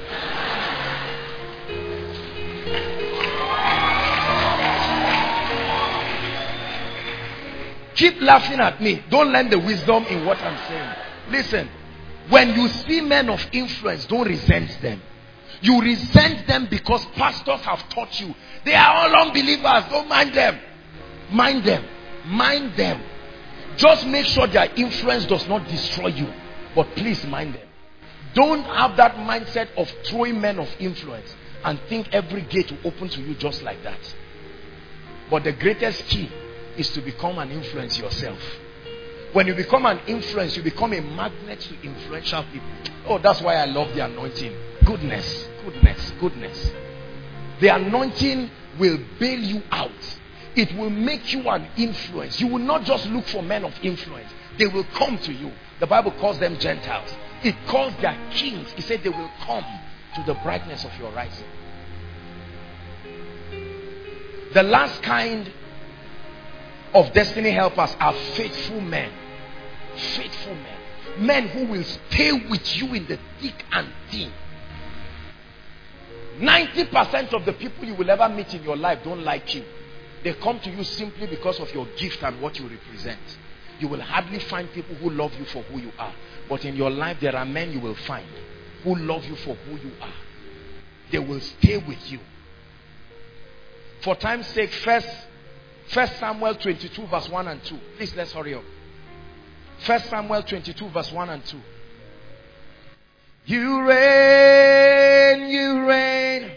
Keep laughing at me. Don't learn the wisdom in what I'm saying. Listen, when you see men of influence, don't resent them. You resent them because pastors have taught you. They are all unbelievers. Don't mind them. Mind them. Mind them. Just make sure their influence does not destroy you. But please mind them. Don't have that mindset of throwing men of influence and think every gate will open to you just like that. But the greatest key is to become an influence yourself. When you become an influence, you become a magnet to influential people. Oh, that's why I love the anointing. Goodness, goodness, goodness. The anointing will bail you out. It will make you an influence. You will not just look for men of influence. They will come to you. The Bible calls them Gentiles. It calls their kings. It said they will come to the brightness of your rising. The last kind of destiny helpers are faithful men. Faithful men. Men who will stay with you in the thick and thin. 90% of the people you will ever meet in your life don't like you. They come to you simply because of your gift and what you represent. You will hardly find people who love you for who you are. But in your life there are men you will find who love you for who you are. They will stay with you. For time's sake, First Samuel 22 verse 1 and 2. Please, let's hurry up. 1 Samuel 22 verse 1 and 2. You reign,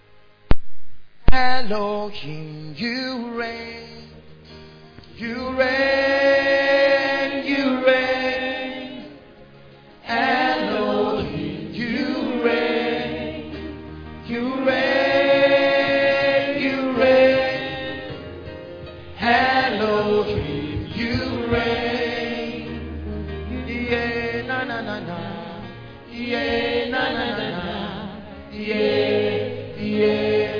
Elohim, you reign, you reign, you reign, Elohim, you reign, you reign, you reign, Elohim, you reign, yeah, na na na na, yeah, na na na na, yeah, yeah,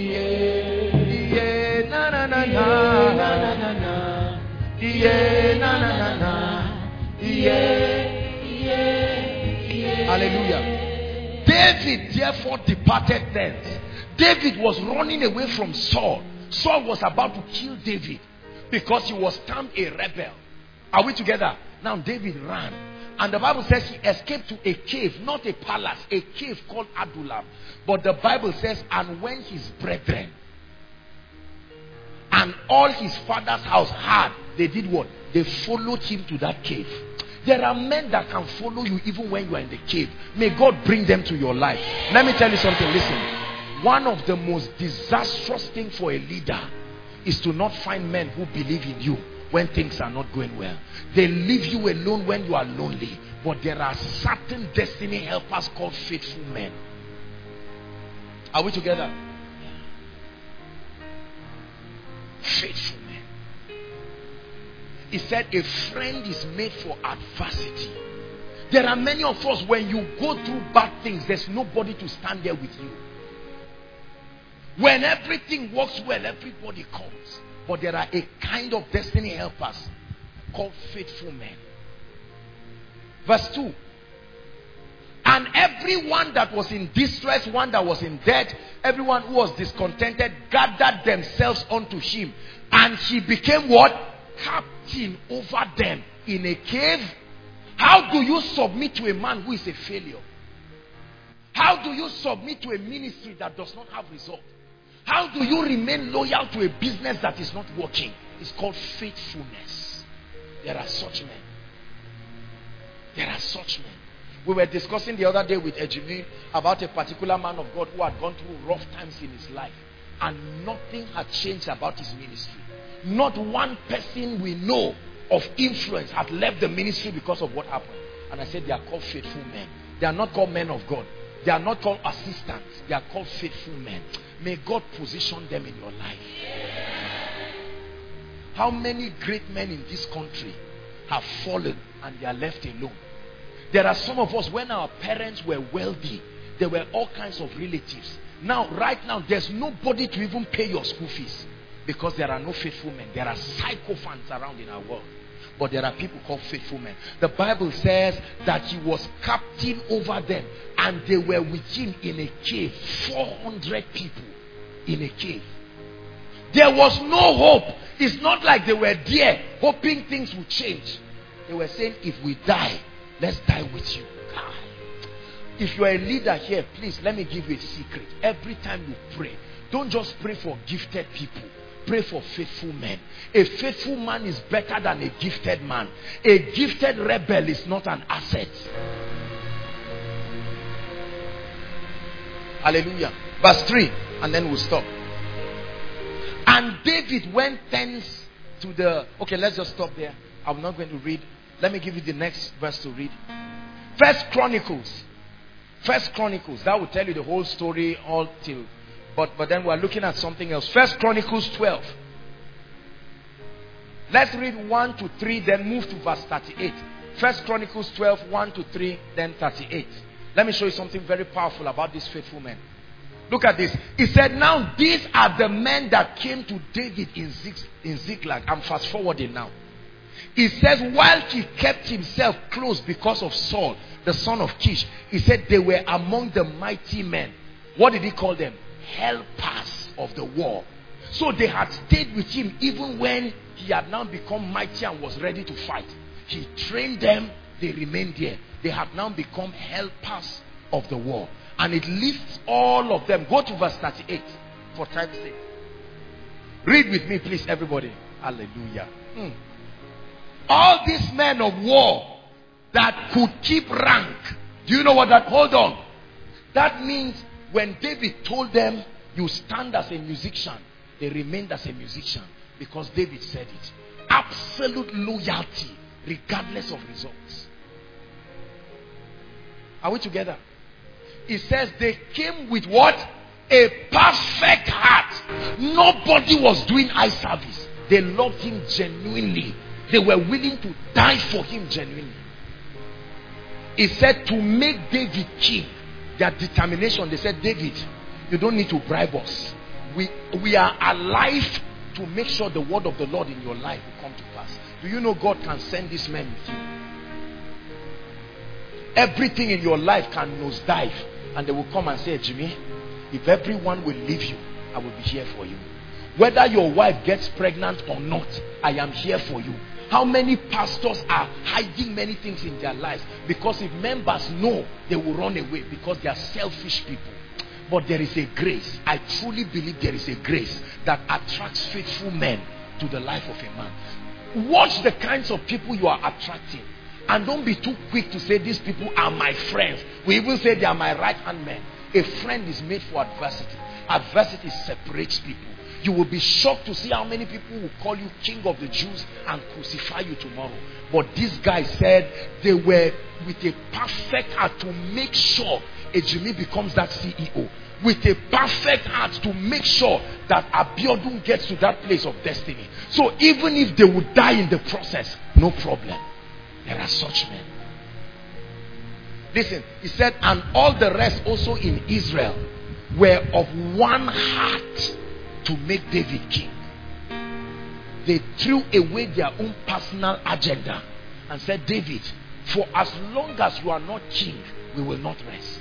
yeah, na na na na, na na na na, yeah, na na na na, yeah, yeah. Hallelujah. David therefore departed thence. David was running away from Saul. Saul was about to kill David because he was termed a rebel. Are we together? Now David ran. And the Bible says he escaped to a cave, not a palace, a cave called Adullam. But the Bible says, and when his brethren and all his father's house heard, they did what? They followed him to that cave. There are men that can follow you even when you are in the cave. May God bring them to your life. Let me tell you something. Listen. One of the most disastrous things for a leader is to not find men who believe in you when things are not going well. They leave you alone when you are lonely. But there are certain destiny helpers called faithful men. Are we together? Faithful men. He said a friend is made for adversity. There are many of us, when you go through bad things, there's nobody to stand there with you. When everything works well, everybody comes. But there are a kind of destiny helpers called faithful men. Verse 2. And everyone that was in distress, one that was in debt, everyone who was discontented, gathered themselves unto him. And he became what? Captain over them in a cave. How do you submit to a man who is a failure? How do you submit to a ministry that does not have results? How do you remain loyal to a business that is not working? It's called faithfulness. There are such men. There are such men. We were discussing the other day with Ejimi about a particular man of God who had gone through rough times in his life, and nothing had changed about his ministry. Not one person we know of influence had left the ministry because of what happened. And I said they are called faithful men. They are not called men of God. They are not called assistants. They are called faithful men. May God position them in your life. How many great men in this country have fallen and they are left alone. There are some of us, when our parents were wealthy, there were all kinds of relatives. Now, right now, there's nobody to even pay your school fees because there are no faithful men. There are sycophants around in our world. But there are people called faithful men. The Bible says that he was captain over them and they were with him in a cave. 400 people in a cave. There was no hope. It's not like they were there hoping things would change. They were saying, if we die, let's die with you. God. If you are a leader here, please let me give you a secret. Every time you pray, don't just pray for gifted people. Pray for faithful men. A faithful man is better than a gifted man. A gifted rebel is not an asset. Hallelujah. Verse 3, and then we'll stop. And David went thence to the... Okay, let's just stop there. I'm not going to read. Let me give you the next verse to read. First Chronicles. That will tell you the whole story all till... But then we're looking at something else. First Chronicles 12. Let's read 1 to 3, then move to verse 38. First Chronicles 12, 1 to 3, then 38. Let me show you something very powerful about these faithful men. Look at this. He said, now these are the men that came to David in Ziklag. I'm fast forwarding now. He says, while he kept himself close because of Saul, the son of Kish, he said they were among the mighty men. What did he call them? Helpers of the war. So they had stayed with him even when he had now become mighty and was ready to fight. He trained them, they remained there. They have now become helpers of the war. And it lists all of them. Go to verse 38 for time's sake. Read with me, please, everybody. Hallelujah. All these men of war that could keep rank. Do you know what that? Hold on. That means when David told them, you stand as a musician, they remained as a musician because David said it. Absolute loyalty regardless of results. Are we together? He says they came with what? A perfect heart. Nobody was doing eye service. They loved him genuinely. They were willing to die for him genuinely. He said to make David king. Their determination, they said, David, you don't need to bribe us. We are alive to make sure the word of the Lord in your life will come to pass. Do you know God can send these men with you? Everything in your life can nosedive, and they will come and say, Jimmy, if everyone will leave you, I will be here for you. Whether your wife gets pregnant or not, I am here for you. How many pastors are hiding many things in their lives because if members know, they will run away because they are selfish people. But there is a grace. I truly believe there is a grace that attracts faithful men to the life of a man. Watch the kinds of people you are attracting. And don't be too quick to say these people are my friends. We even say they are my right hand men. A friend is made for adversity. Adversity separates people. You will be shocked to see how many people will call you king of the Jews and crucify you tomorrow. But this guy said they were with a perfect heart to make sure Ejimi becomes that CEO. With a perfect heart to make sure that Abiodun gets to that place of destiny. So even if they would die in the process, no problem. There are such men. Listen, he said, and all the rest also in Israel were of one heart to make David king. They threw away their own personal agenda and said, David, for as long as you are not king, we will not rest.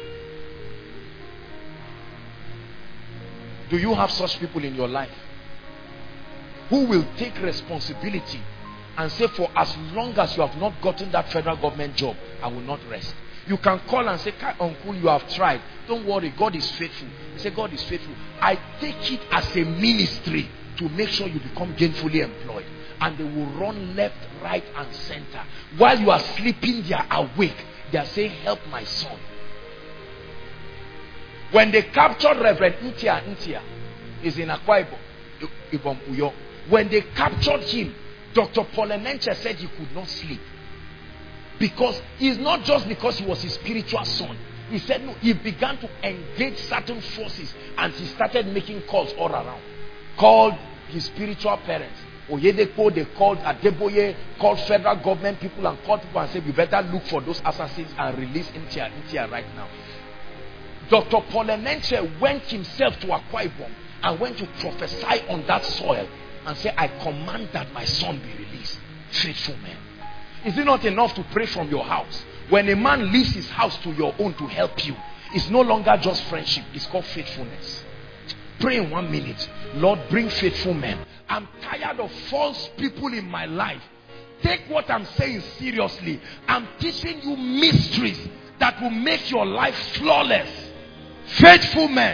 Do you have such people in your life who will take responsibility and say, for as long as you have not gotten that federal government job, I will not rest? You can call and say, uncle, you have tried. Don't worry, God is faithful. You say, God is faithful. I take it as a ministry to make sure you become gainfully employed. And they will run left, right, and center. While you are sleeping, they are awake. They are saying, help my son. When they captured Reverend Ntia is in Akwa Ibom, Uyo. When they captured him, Dr. Paul Enenche said he could not sleep. Because it's not just because he was his spiritual son. He said no, he began to engage certain forces and he started making calls all around. Called his spiritual parents Oyedepo, they called Adeboye, called federal government people and called people and said, you better look for those assassins and release Intia right now. Dr. Paul Enenche went himself to Akwa Ibom and went to prophesy on that soil and say, I command that my son be released. Faithful men. Is it not enough to pray from your house? When a man leaves his house to your own to help you, it's no longer just friendship, it's called faithfulness. Pray in 1 minute. Lord, bring faithful men. I'm tired of false people in my life. Take what I'm saying seriously. I'm teaching you mysteries that will make your life flawless. Faithful men.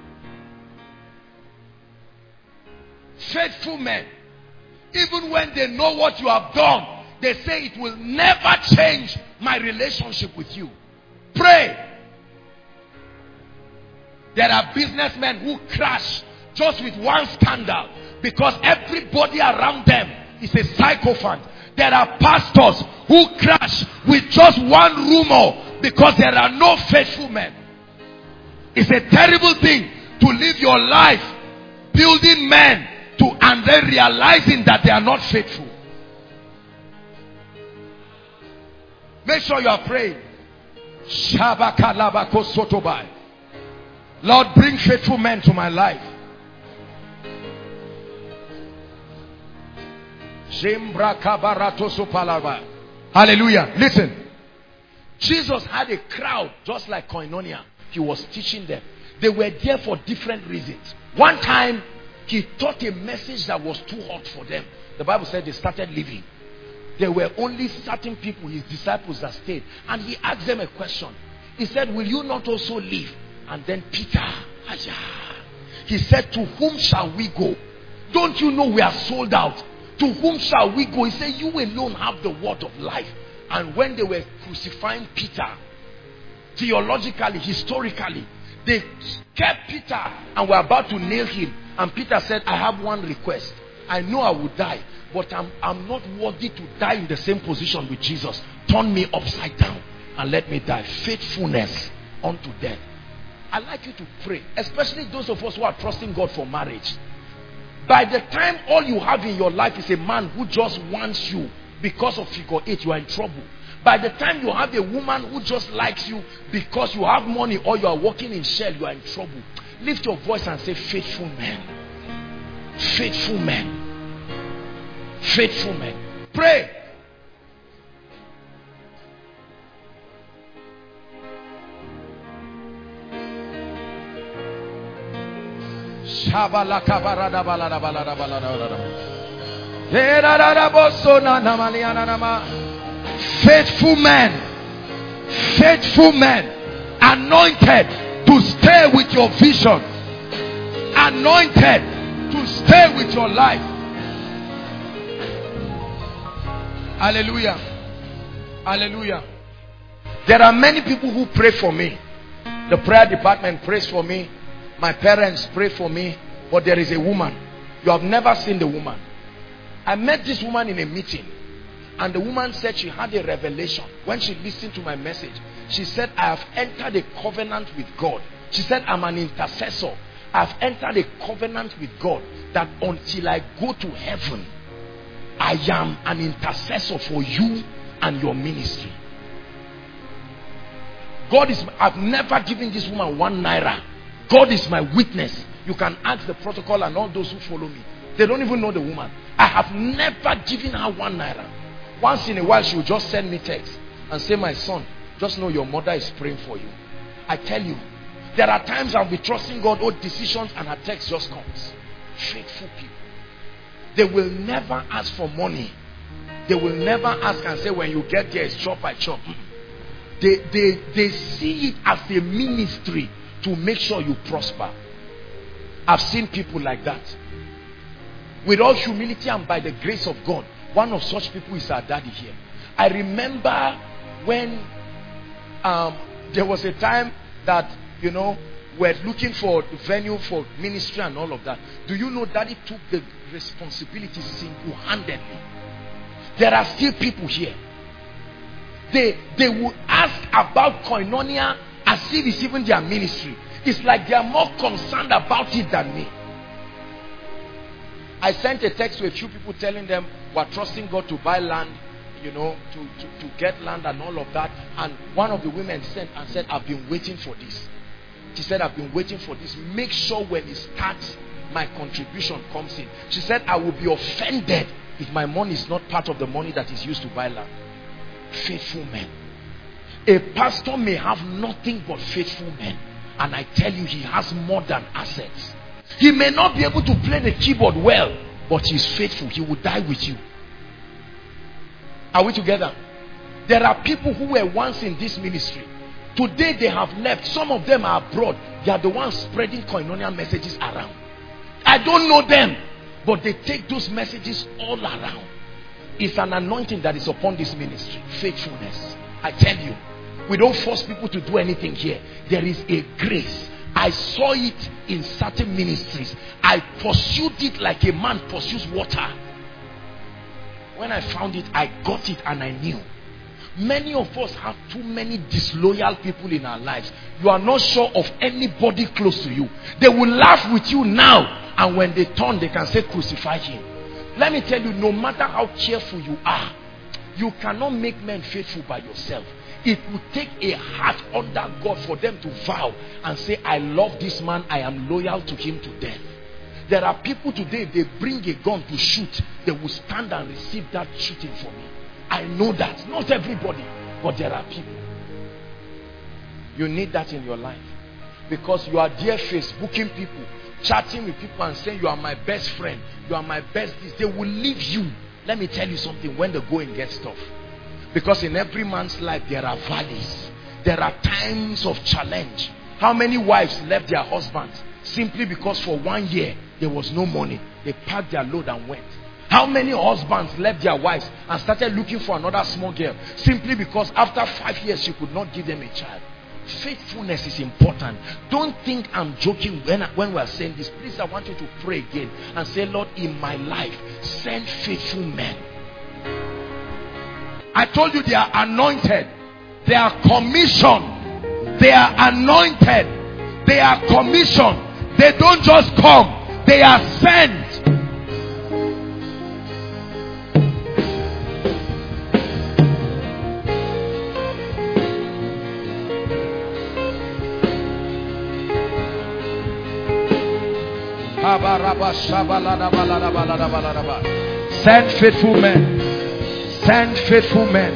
Faithful men. Even when they know what you have done, they say it will never change my relationship with you. Pray. There are businessmen who crash just with one scandal because everybody around them is a sycophant. There are pastors who crash with just one rumor because there are no faithful men. It's a terrible thing to live your life building men and then realizing that they are not faithful. Make sure you are praying. Lord, bring faithful men to my life. Hallelujah. Listen. Jesus had a crowd just like Koinonia. He was teaching them. They were there for different reasons. One time, he taught a message that was too hot for them. The Bible said they started leaving. There were only certain people, his disciples, that stayed. And he asked them a question. He said, will you not also leave? And then Peter, he said, to whom shall we go? Don't you know we are sold out? To whom shall we go? He said, you alone have the word of life. And when they were crucifying Peter, theologically, historically, they kept Peter and were about to nail him. And Peter said, I have one request. I know I will die, but I'm not worthy to die in the same position with Jesus. Turn me upside down and let me die. Faithfulness unto death. I'd like you to pray, especially those of us who are trusting God for marriage. By the time all you have in your life is a man who just wants you because of figure 8, you are in trouble. By the time you have a woman who just likes you because you have money or you are working in Shell, you are in trouble. Lift your voice and say, faithful men. Faithful men. Faithful men. Pray. Faithful men. Faithful men. Anointed to stay with your vision. Anointed to stay with your life. Hallelujah. Hallelujah. There are many people who pray for me. The prayer department prays for me. My parents pray for me. But there is a woman. You have never seen the woman. I met this woman in a meeting. And the woman said she had a revelation. When she listened to my message, she said, I have entered a covenant with God. She said, I'm an intercessor. I've entered a covenant with God that until I go to heaven, I am an intercessor for you and your ministry. I've never given this woman 1 naira. God is my witness. You can ask the protocol and all those who follow me. They don't even know the woman. I have never given her 1 naira. Once in a while, she will just send me text and say, my son, just know your mother is praying for you. I tell you, there are times I'll be trusting God, decisions, and her text just comes. Faithful people. They will never ask for money. They will never ask and say, when you get there, it's chop by chop. They see it as a ministry to make sure you prosper. I've seen people like that. With all humility and by the grace of God, one of such people is our daddy here. I remember when there was a time that, we're looking for venue for ministry and all of that. Do you know daddy took the responsibility single-handedly? There are still people here. They will ask about Koinonia as if it's even their ministry. It's like they are more concerned about it than me. I sent a text to a few people telling them we're trusting God to buy land, you know, to get land and all of that. And one of the women sent and said, I've been waiting for this. She said, I've been waiting for this. Make sure when it starts, my contribution comes in. She said, I will be offended if my money is not part of the money that is used to buy land. Faithful men. A pastor may have nothing but faithful men. And I tell you, he has more than assets. He may not be able to play the keyboard well, but he's faithful. He will die with you. Are we together? There are people who were once in this ministry. Today they have left. Some of them are abroad. They are the ones spreading koinonia messages around. I don't know them, but they take those messages all around. It's an anointing that is upon this ministry. Faithfulness. I tell you, we don't force people to do anything here. There is a grace. I saw it in certain ministries. I pursued it like a man pursues water. When I found it, I got it and I knew. Many of us have too many disloyal people in our lives. You are not sure of anybody close to you. They will laugh with you now, and when they turn, they can say, crucify him. Let me tell you, no matter how careful you are, you cannot make men faithful by yourself. It will take a heart under God for them to vow and say, I love this man, I am loyal to him to death. There are people today, they bring a gun to shoot. They will stand and receive that shooting for me. I know that. Not everybody, but there are people. You need that in your life. Because you are there Facebooking people, chatting with people and saying, you are my best friend, you are my best this. They will leave you. Let me tell you something, when the going gets tough. Because in every man's life, there are valleys. There are times of challenge. How many wives left their husbands simply because for 1 year, there was no money? They packed their load and went. How many husbands left their wives and started looking for another small girl simply because after 5 years, she could not give them a child? Faithfulness is important. Don't think I'm joking when we are saying this. Please, I want you to pray again and say, Lord, in my life, send faithful men. I told you they are anointed. They are commissioned. They are anointed. They are commissioned. They don't just come. They are sent. Send faithful men. Send faithful men.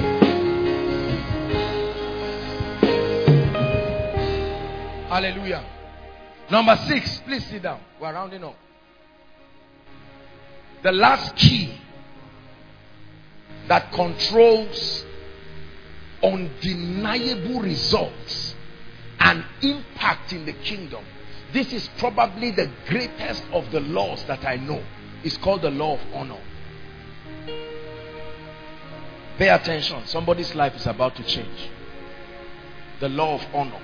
Hallelujah. Number 6, please sit down. We're rounding up. The last key that controls undeniable results and impact in the kingdom. This is probably the greatest of the laws that I know. It's called the law of honor. Pay attention. Somebody's life is about to change. The law of honor.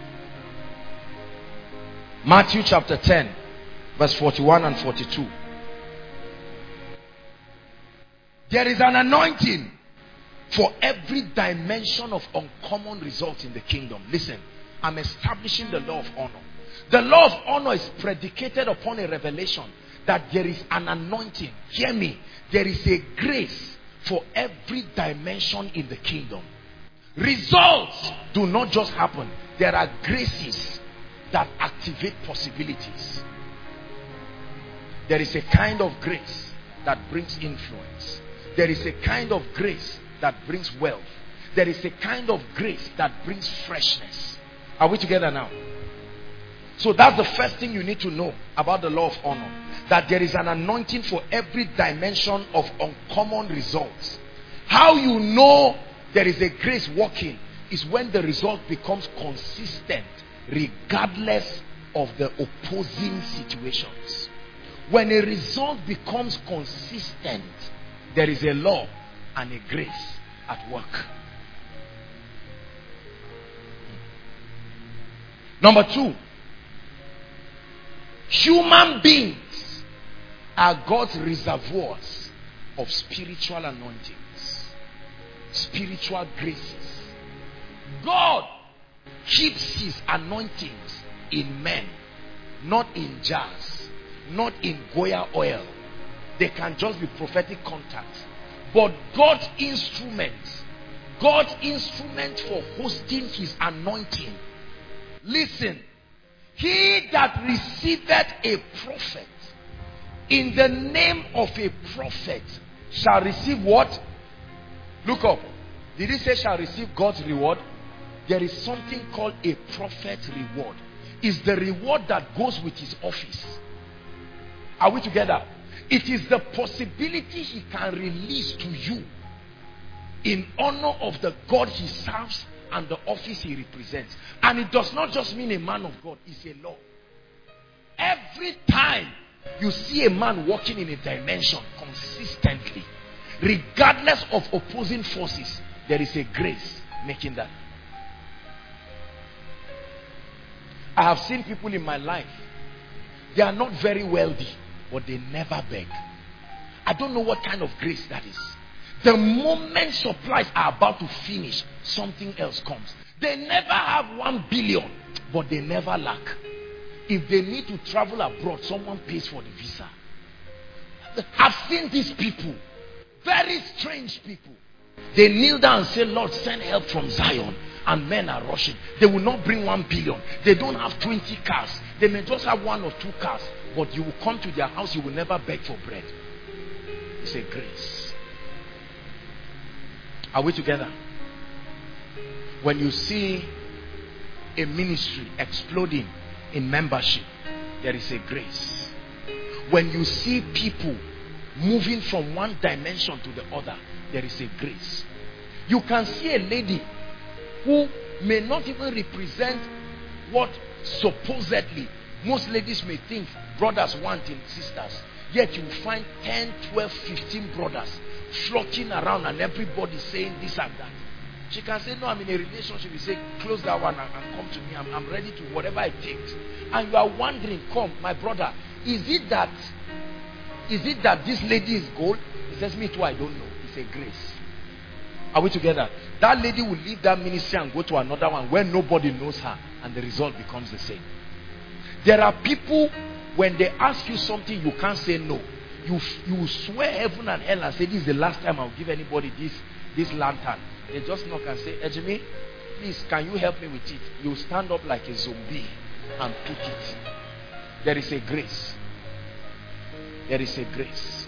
Matthew chapter 10, verse 41 and 42. There is an anointing for every dimension of uncommon results in the kingdom. Listen, I'm establishing the law of honor. The law of honor is predicated upon a revelation that there is an anointing. Hear me. There is a grace for every dimension in the kingdom. Results do not just happen. There are graces that activate possibilities. There is a kind of grace that brings influence. There is a kind of grace that brings wealth. There is a kind of grace that brings freshness. Are we together now? So that's the first thing you need to know about the law of honor. That there is an anointing for every dimension of uncommon results. How you know there is a grace working is when the result becomes consistent regardless of the opposing situations. When a result becomes consistent, there is a law and a grace at work. Number 2, human beings are God's reservoirs of spiritual anointings, spiritual graces. God keeps his anointings in men, not in jars, not in Goya oil, They can just be prophetic contacts. But God's instrument for hosting his anointing. Listen, he that receiveth a prophet in the name of a prophet shall receive what? Look up. Did he say shall receive God's reward? There is something called a prophet's reward. It's the reward that goes with his office. Are we together? It is the possibility he can release to you in honor of the God he serves and the office he represents. And it does not just mean a man of God, it's a law. Every time you see a man walking in a dimension consistently, regardless of opposing forces, there is a grace making that. I have seen people in my life, they are not very wealthy, but they never beg. I don't know what kind of grace that is. The moment supplies are about to finish, something else comes. They never have 1 billion, but they never lack. If they need to travel abroad, someone pays for the visa. I've seen these people, very strange people. They kneel down and say, Lord, send help from Zion. And men are rushing. They will not bring 1 billion. They don't have 20 cars. They may just have 1 or 2 cars. But you will come to their house, you will never beg for bread. It's a grace. Are we together? When you see a ministry exploding in membership, there is a grace. When you see people moving from one dimension to the other, there is a grace. You can see a lady who may not even represent what supposedly most ladies may think brothers want in sisters. Yet you find 10, 12, 15 brothers flocking around and everybody saying this and that. She can say, no, I'm in a relationship. You say, close that one and come to me. I'm ready to whatever it takes. And you are wondering, come, my brother, is it that this lady is gold? He says, me too, I don't know. It's a grace. Are we together? That lady will leave that ministry and go to another one where nobody knows her, and the result becomes the same. There are people, when they ask you something, you can't say no. You swear heaven and hell and say, this is the last time I'll give anybody this lantern. They just knock and say, Ejimi, please, can you help me with it? You stand up like a zombie and pick it. There is a grace. There is a grace.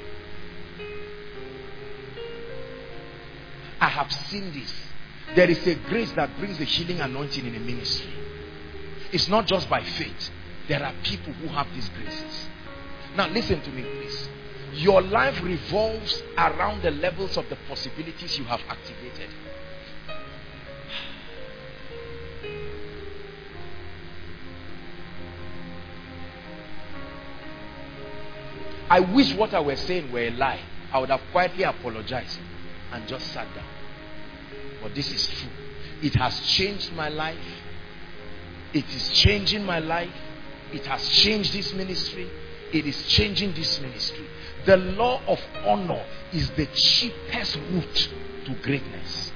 I have seen this. There is a grace that brings the healing anointing in a ministry. It's not just by faith. There are people who have these graces. Now listen to me, please. Your life revolves around the levels of the possibilities you have activated. I wish what I was saying were a lie. I would have quietly apologized and just sat down. But this is true. It has changed my life. It is changing my life. It has changed this ministry. It is changing this ministry. The law of honor is the cheapest route to greatness.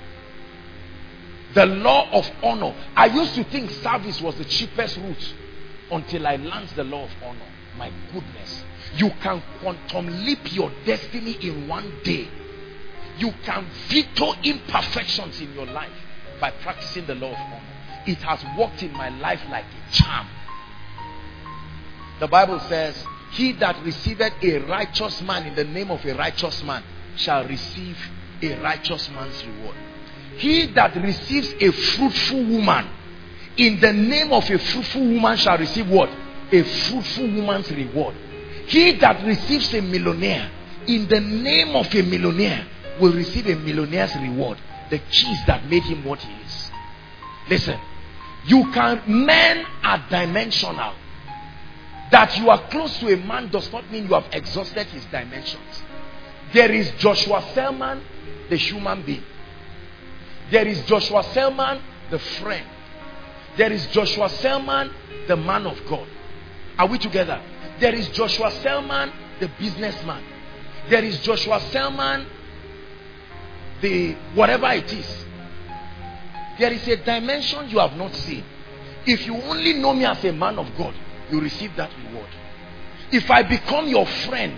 The law of honor. I used to think service was the cheapest route until I learned the law of honor. My goodness. You can quantum leap your destiny in one day. You can veto imperfections in your life by practicing the law of honor. It has worked in my life like a charm. The Bible says, he that receiveth a righteous man in the name of a righteous man shall receive a righteous man's reward. He that receives a fruitful woman in the name of a fruitful woman shall receive what? A fruitful woman's reward. He that receives a millionaire in the name of a millionaire will receive a millionaire's reward. The keys that made him what he is. Listen, men are dimensional. That you are close to a man does not mean you have exhausted his dimensions. There is Joshua Selman, the human being. There is Joshua Selman, the friend. There is Joshua Selman, the man of God. Are we together? There is Joshua Selman, the businessman. There is Joshua Selman, the whatever it is. There is a dimension you have not seen. If you only know me as a man of God, you receive that reward. If I become your friend,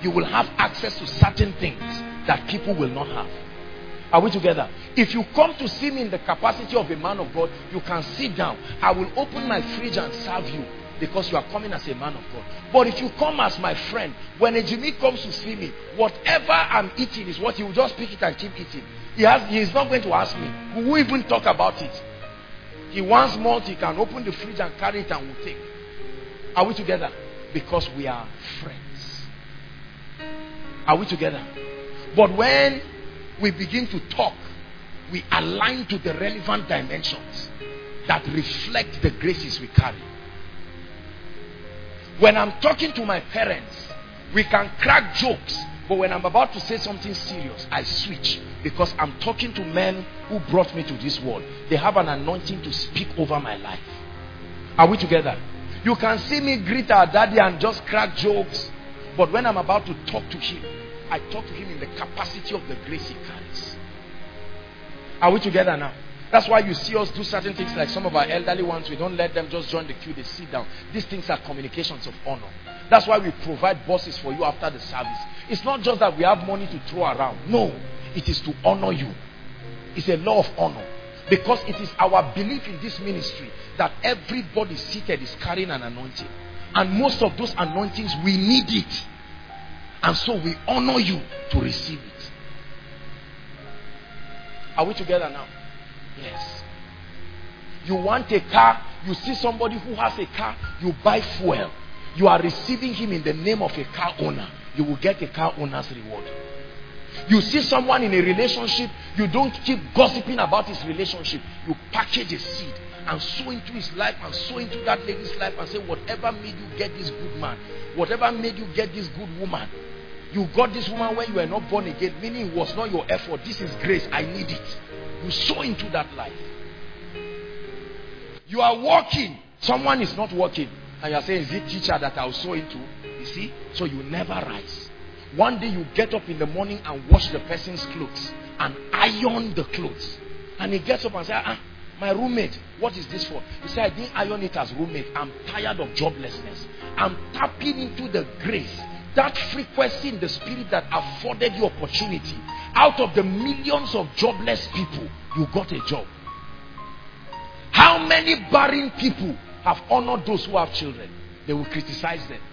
you will have access to certain things that people will not have. Are we together? If you come to see me in the capacity of a man of God, you can sit down. I will open my fridge and serve you because you are coming as a man of God. But if you come as my friend, when a Jimmy comes to see me, whatever I'm eating is what he will just pick it and keep eating. He is not going to ask me. We will even talk about it. He wants more, he can open the fridge and carry it and we'll take. Are we together? Because we are friends. Are we together? But when we begin to talk, we align to the relevant dimensions that reflect the graces we carry. When I'm talking to my parents, we can crack jokes, but when I'm about to say something serious, I switch, because I'm talking to men who brought me to this world. They have an anointing to speak over my life. Are we together? You can see me greet our daddy and just crack jokes, but when I'm about to talk to him, I talk to him in the capacity of the grace he carries. Are we together now? That's why you see us do certain things, like some of our elderly ones. We don't let them just join the queue, they sit down. These things are communications of honor. That's why we provide buses for you after the service. It's not just that we have money to throw around. No, it is to honor you. It's a law of honor. Because it is our belief in this ministry that everybody seated is carrying an anointing. And most of those anointings, we need it. And so we honor you to receive it. Are we together now? Yes. You want a car, you see somebody who has a car, you buy fuel. You are receiving him in the name of a car owner. You will get a car owner's reward. You see someone in a relationship, you don't keep gossiping about his relationship. You package a seed and sow into his life and sow into that lady's life and say, whatever made you get this good man, whatever made you get this good woman, you got this woman when you were not born again, meaning it was not your effort. This is grace. I need it. You sow into that life. You are working. Someone is not working. And you are saying, is it teacher that I'll sow into? You see? So you never rise. One day you get up in the morning and wash the person's clothes and iron the clothes. And he gets up and says, my roommate, what is this for? He said, I didn't iron it as roommate. I'm tired of joblessness. I'm tapping into the grace, that frequency in the spirit that afforded you opportunity. Out of the millions of jobless people, you got a job. How many barren people have honored those who have children? They will criticize them.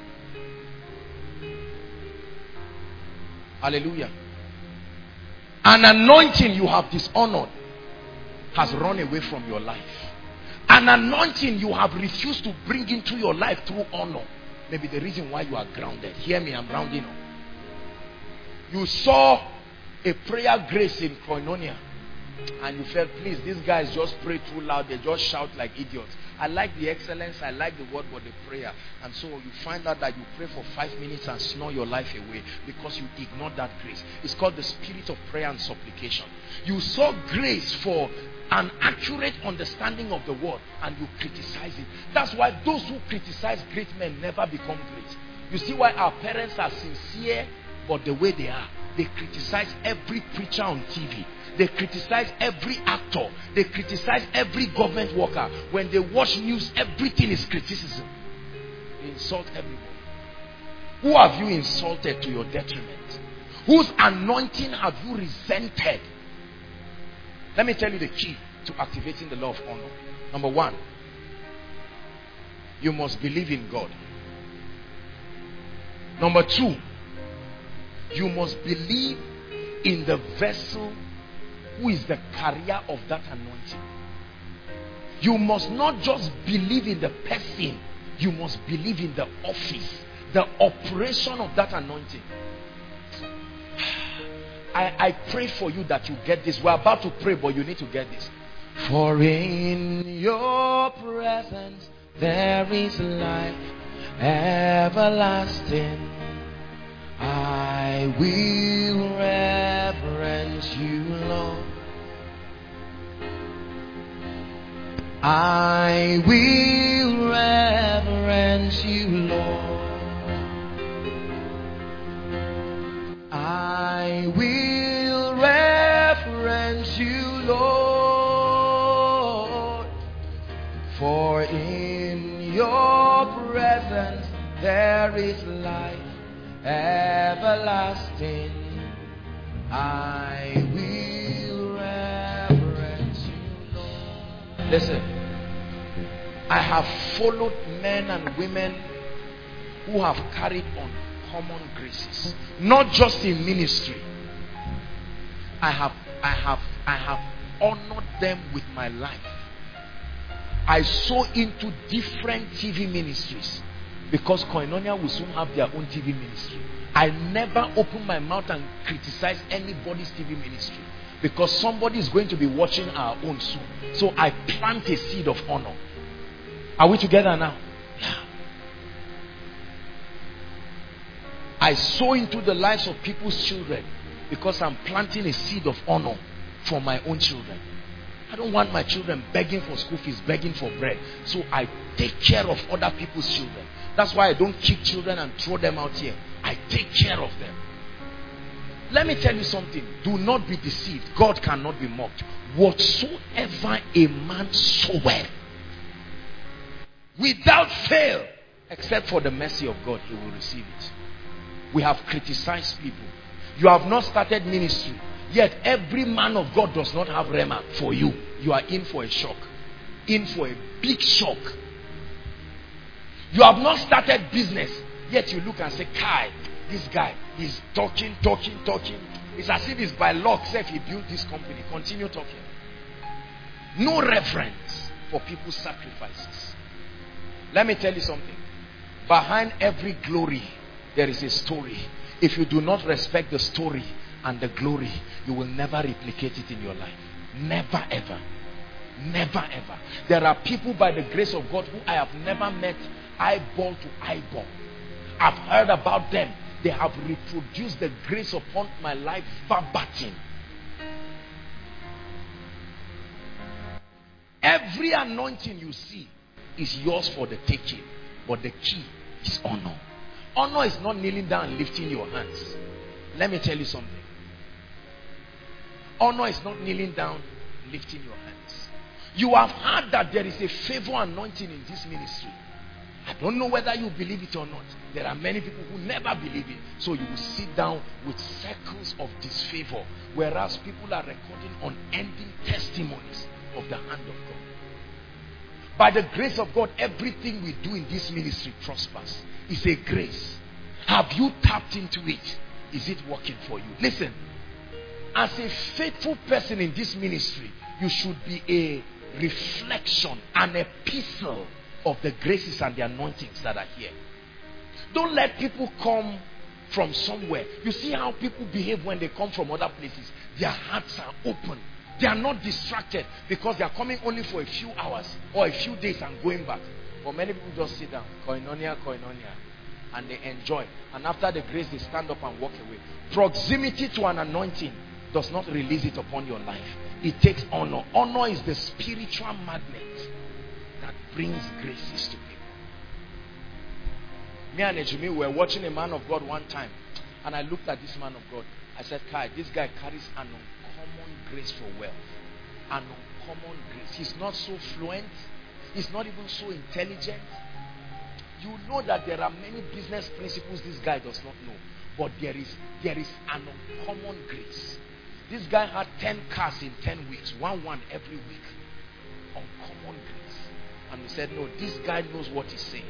Hallelujah. An anointing you have dishonored has run away from your life. An anointing you have refused to bring into your life through honor may be the reason why you are grounded. Hear me, I'm rounding up. You saw a prayer grace in Koinonia and you felt, please, these guys just pray too loud, they just shout like idiots. I like the excellence, I like the word, but the prayer. And so you find out that you pray for 5 minutes and snore your life away because you ignored that grace. It's called the spirit of prayer and supplication. You saw grace for an accurate understanding of the word and you criticize it. That's why those who criticize great men never become great. You see why our parents are sincere, but the way they are, they criticize every preacher on TV. They criticize every actor. They criticize every government worker. When they watch news, everything is criticism. They insult everyone. Who have you insulted to your detriment? Whose anointing have you resented? Let me tell you the key to activating the law of honor. Number 1, you must believe in God. Number 2, you must believe in the vessel who is the carrier of that anointing. You must not just believe in the person, you must believe in the office, the operation of that anointing. I pray for you that you get this. We're about to pray, but you need to get this. For in your presence there is life everlasting. I will reverence you, Lord. I will reverence you, Lord. I will reverence you, Lord. For in your presence there is life everlasting. I will reverence you, Lord. Listen, I have followed men and women who have carried on common graces, not just in ministry. I have honored them with my life. I sow into different TV ministries because Koinonia will soon have their own TV ministry. I never open my mouth and criticize anybody's TV ministry because somebody is going to be watching our own soon. So I plant a seed of honor. Are we together now? Yeah. I sow into the lives of people's children because I'm planting a seed of honor for my own children. I don't want my children begging for school fees, begging for bread. So I take care of other people's children. That's why I don't kick children and throw them out here. I take care of them. Let me tell you something. Do not be deceived. God cannot be mocked. Whatsoever a man soweth, without fail, except for the mercy of God, he will receive it. We have criticized people. You have not started ministry, yet every man of God does not have rhema for you. You are in for a shock. In for a big shock. You have not started business, yet you look and say, Kai, this guy is talking. It's as if it's by luck, say, if he built this company. Continue talking. No reverence for people's sacrifices. Let me tell you something. Behind every glory, there is a story. If you do not respect the story and the glory, you will never replicate it in your life. Never ever. Never ever. There are people by the grace of God who I have never met eyeball to eyeball. I've heard about them. They have reproduced the grace upon my life verbatim. Every anointing you see is yours for the taking, but the key is honor. Honor is not kneeling down and lifting your hands. Let me tell you something. Honor is not kneeling down, lifting your hands. You have heard that there is a favor anointing in this ministry. I don't know whether you believe it or not. There are many people who never believe it. So you will sit down with circles of disfavor, whereas people are recording unending testimonies of the hand of God. By the grace of God, everything we do in this ministry prospers. It's a grace. Have you tapped into it? Is it working for you? Listen, as a faithful person in this ministry, you should be a reflection, an epistle of the graces and the anointings that are here. Don't let people come from somewhere. You see how people behave when they come from other places. Their hearts are open. They are not distracted because they are coming only for a few hours or a few days and going back. But many people just sit down, koinonia, and they enjoy. And after the grace, they stand up and walk away. Proximity to an anointing does not release it upon your life. It takes honor. Honor is the spiritual magnet that brings graces to people. Me and Ejimi were watching a man of God one time, and I looked at this man of God. I said, Kai, this guy carries an uncommon grace for wealth. An uncommon grace. He's not so fluent. He's not even so intelligent. You know that there are many business principles this guy does not know. But there is an uncommon grace. This guy had 10 cars in 10 weeks. One every week. Uncommon grace. And we said, no, this guy knows what he's saying.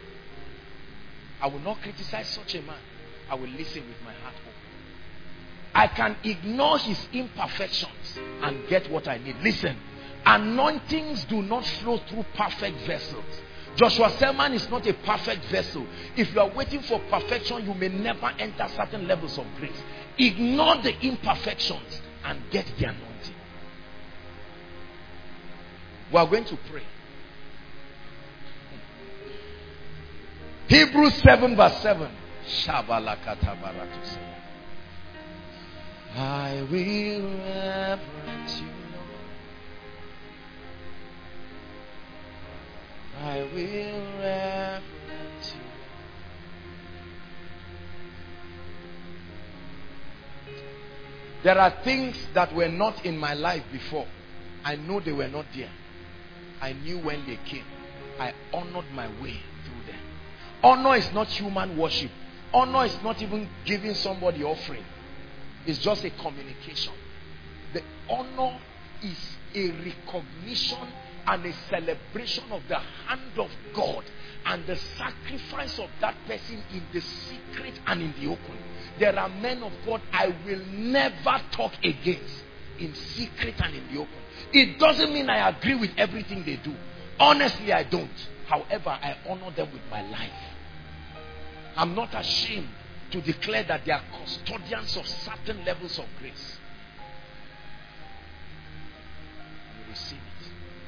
I will not criticize such a man. I will listen with my heart open. I can ignore his imperfections and get what I need. Listen, anointings do not flow through perfect vessels. Joshua Selman is not a perfect vessel. If you are waiting for perfection, you may never enter certain levels of grace. Ignore the imperfections and get the anointing. We are going to pray. Hebrews 7 verse 7. I will reverence you, Lord. I will reverence you. There are things that were not in my life before. I know they were not there. I knew when they came. I honored my way through them. Honor is not human worship. Honor is not even giving somebody offering. It's just a communication. The honor is a recognition and a celebration of the hand of God and the sacrifice of that person in the secret and in the open. There are men of God I will never talk against in secret and in the open. It doesn't mean I agree with everything they do. Honestly, I don't. However, I honor them with my life. I'm not ashamed to declare that they are custodians of certain levels of grace. You receive it.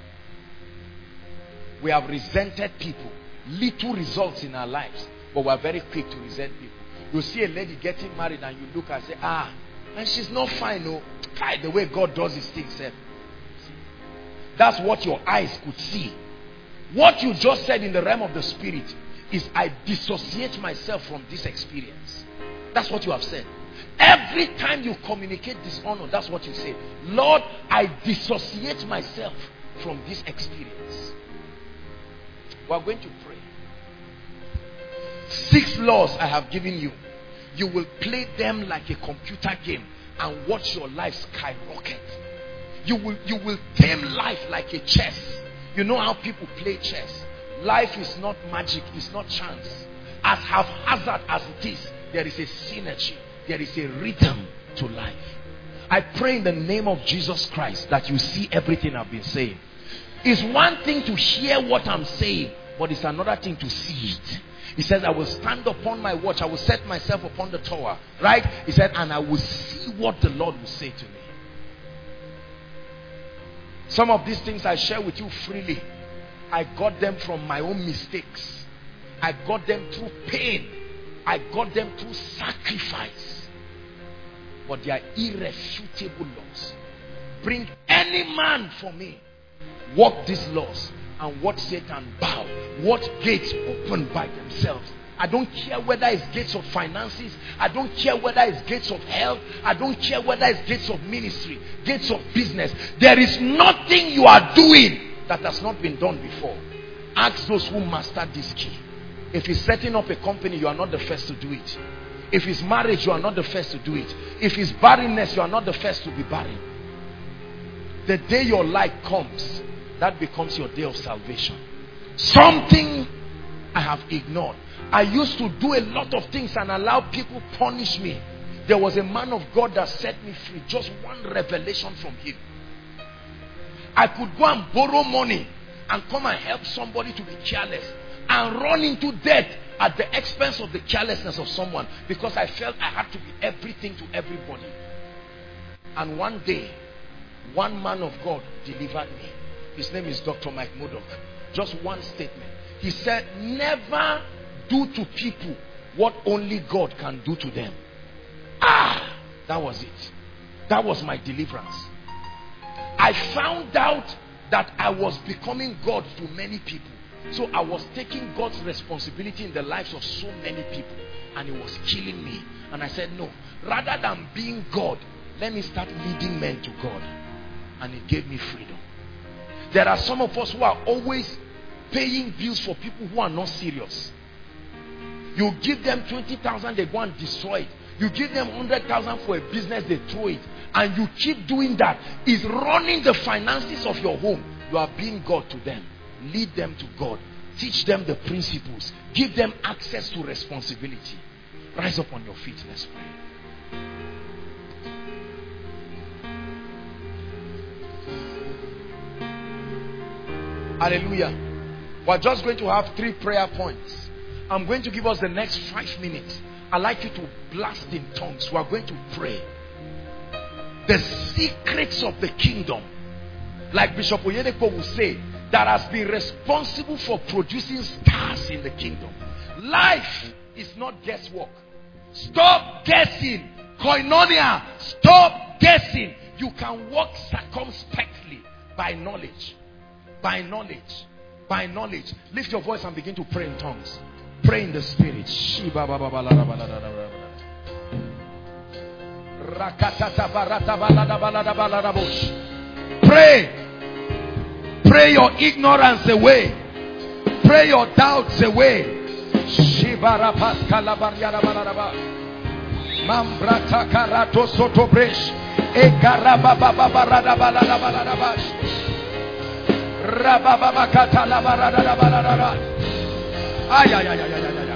We have resented people. Little results in our lives, but we are very quick to resent people. You see a lady getting married and you look and say, and she's not fine, no. The way God does his things. That's what your eyes could see. What you just said in the realm of the spirit is, I dissociate myself from this experience. That's what you have said. Every time you communicate dishonor, that's what you say. Lord, I dissociate myself from this experience. We are going to pray. 6 laws I have given you. You will play them like a computer game and watch your life skyrocket. You will tame life like a chess. You know how people play chess. Life is not magic, it's not chance. As haphazard as it is, there is a synergy, there is a rhythm to life. I pray in the name of Jesus Christ that you see everything I've been saying. It's one thing to hear what I'm saying, but it's another thing to see it. He says, I will stand upon my watch, I will set myself upon the tower. Right? He said, and I will see what the Lord will say to me. Some of these things I share with you freely. I got them from my own mistakes. I got them through pain. I got them through sacrifice. But they are irrefutable laws. Bring any man for me. Walk these laws and watch Satan bow. Watch gates open by themselves. I don't care whether it's gates of finances. I don't care whether it's gates of health. I don't care whether it's gates of ministry, gates of business. There is nothing you are doing that has not been done before. Ask those who mastered this key. If he's setting up a company, you are not the first to do it. If it's marriage, you are not the first to do it. If it's barrenness, you are not the first to be barren. The day your light comes, that becomes your day of salvation. Something I have ignored. I used to do a lot of things and allow people punish me. There was a man of God that set me free. Just one revelation from him. I could go and borrow money and come and help somebody to be careless and run into debt at the expense of the carelessness of someone, because I felt I had to be everything to everybody. And one day, one man of God delivered me. His name is Dr. Mike Murdoch. Just one statement. He said, never do to people what only God can do to them. That was it. That was my deliverance. I found out that I was becoming God to many people. So I was taking God's responsibility in the lives of so many people, and it was killing me. And I said, no, rather than being God, let me start leading men to God. And it gave me freedom. There are some of us who are always paying bills for people who are not serious. You give them 20,000, they go and destroy it. You give them 100,000 for a business, they throw it. And you keep doing that. It's running the finances of your home. You are being God to them. Lead them to God. Teach them the principles. Give them access to responsibility. Rise up on your feet. Let's pray. Hallelujah. We're just going to have 3 prayer points. I'm going to give us the next 5 minutes. I'd like you to blast in tongues. We're going to pray. The secrets of the kingdom, like Bishop Oyedepo will say, that has been responsible for producing stars in the kingdom. Life is not guesswork. Stop guessing. Koinonia, stop guessing. You can walk circumspectly by knowledge. By knowledge. By knowledge. Lift your voice and begin to pray in tongues. Pray in the spirit. Pray. Pray your ignorance away. Pray your doubts away. Mambrata karato soto bresh. Ekaraba baba barada balada balada bash. Rababa kata la barada balada. Ay ay ay ay ay ay.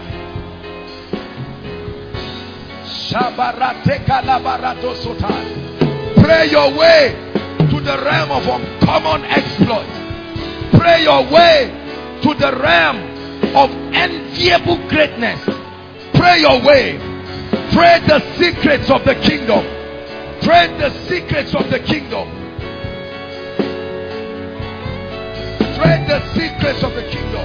Shabarate kalabarato sotan. Pray your way to the realm of uncommon exploit. Pray your way to the realm of enviable greatness. Pray your way. Pray the secrets of the kingdom. Pray the secrets of the kingdom. Pray the secrets of the kingdom.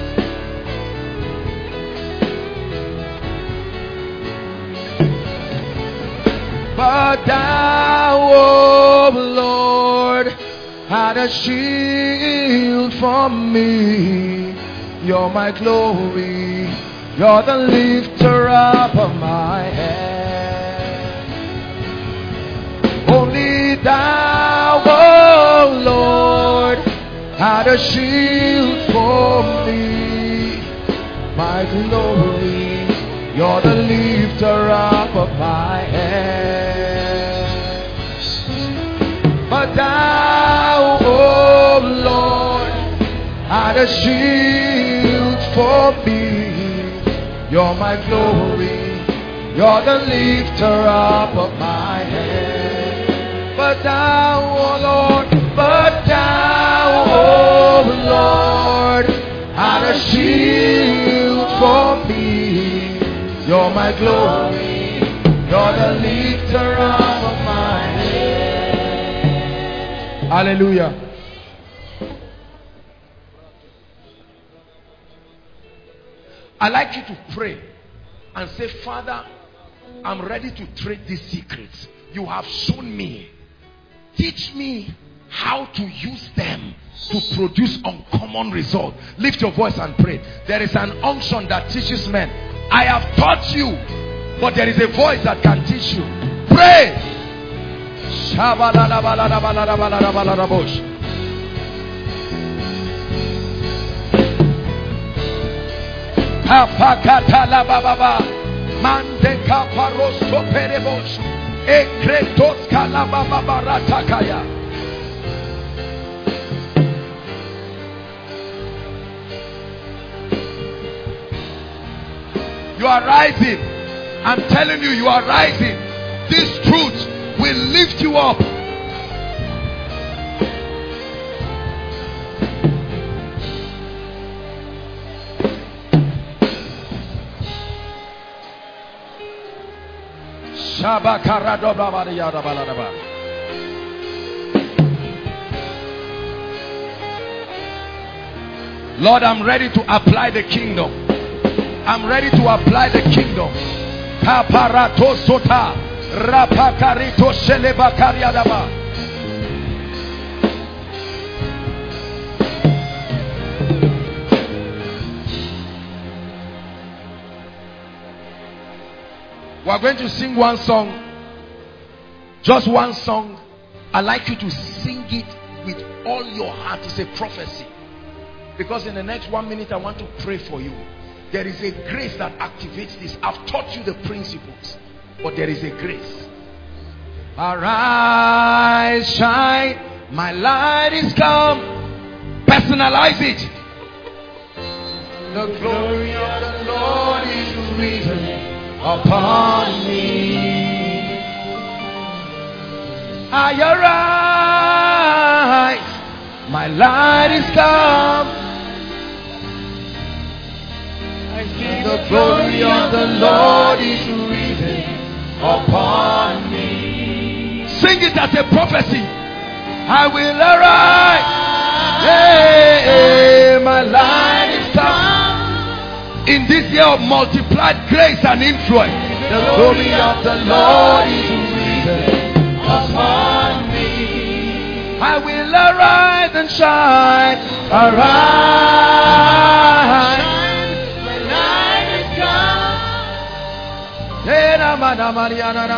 But thou, O Lord, had a shield from me. You're my glory. You're the lifter up of my head. Only thou, O Lord, had a shield for me. My glory. You're the lifter up of my head. But thou, O Lord, had a shield for me. You're my glory. You're the lifter up of my head. But thou, O Lord, but thou, O Lord, had a shield for me. You're my glory. You're the lifter up of my head. Hallelujah. I like you to pray and say, Father, I'm ready to trade these secrets. You have shown me. Teach me how to use them to produce uncommon results. Lift your voice and pray. There is an unction that teaches men. I have taught you, but there is a voice that can teach you. Pray. You are rising. I'm telling you, you are rising. This truth will lift you up. Lord, I'm ready to apply the kingdom. I'm ready to apply the kingdom. Kaparato sota, rapakarito shelebakariadaba. We are going to sing one song. Just one song. I'd like you to sing it with all your heart. It's a prophecy. Because in the next 1 minute, I want to pray for you. There is a grace that activates this. I've taught you the principles, but there is a grace. Arise, shine, my light is come. Personalize it. The glory of the Lord is risen upon me. I arise, my light is come. The glory of the Lord is risen upon me. Sing it as a prophecy. I will arise. Hey, my light is come. In this year of multiplied grace and influence, the glory of the Lord is risen upon me. I will arise and shine. Arise. The glory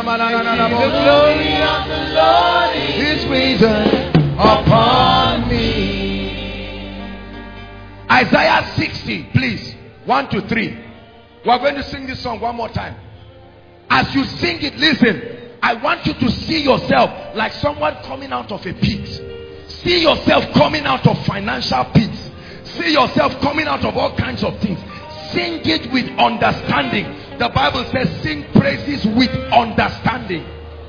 of the Lord is risen upon me. Isaiah 60, please. 1 to 3. We are going to sing this song one more time. As you sing it, listen. I want you to see yourself like someone coming out of a pit. See yourself coming out of financial pits. See yourself coming out of all kinds of things. Sing it with understanding. The Bible says sing praises with understanding.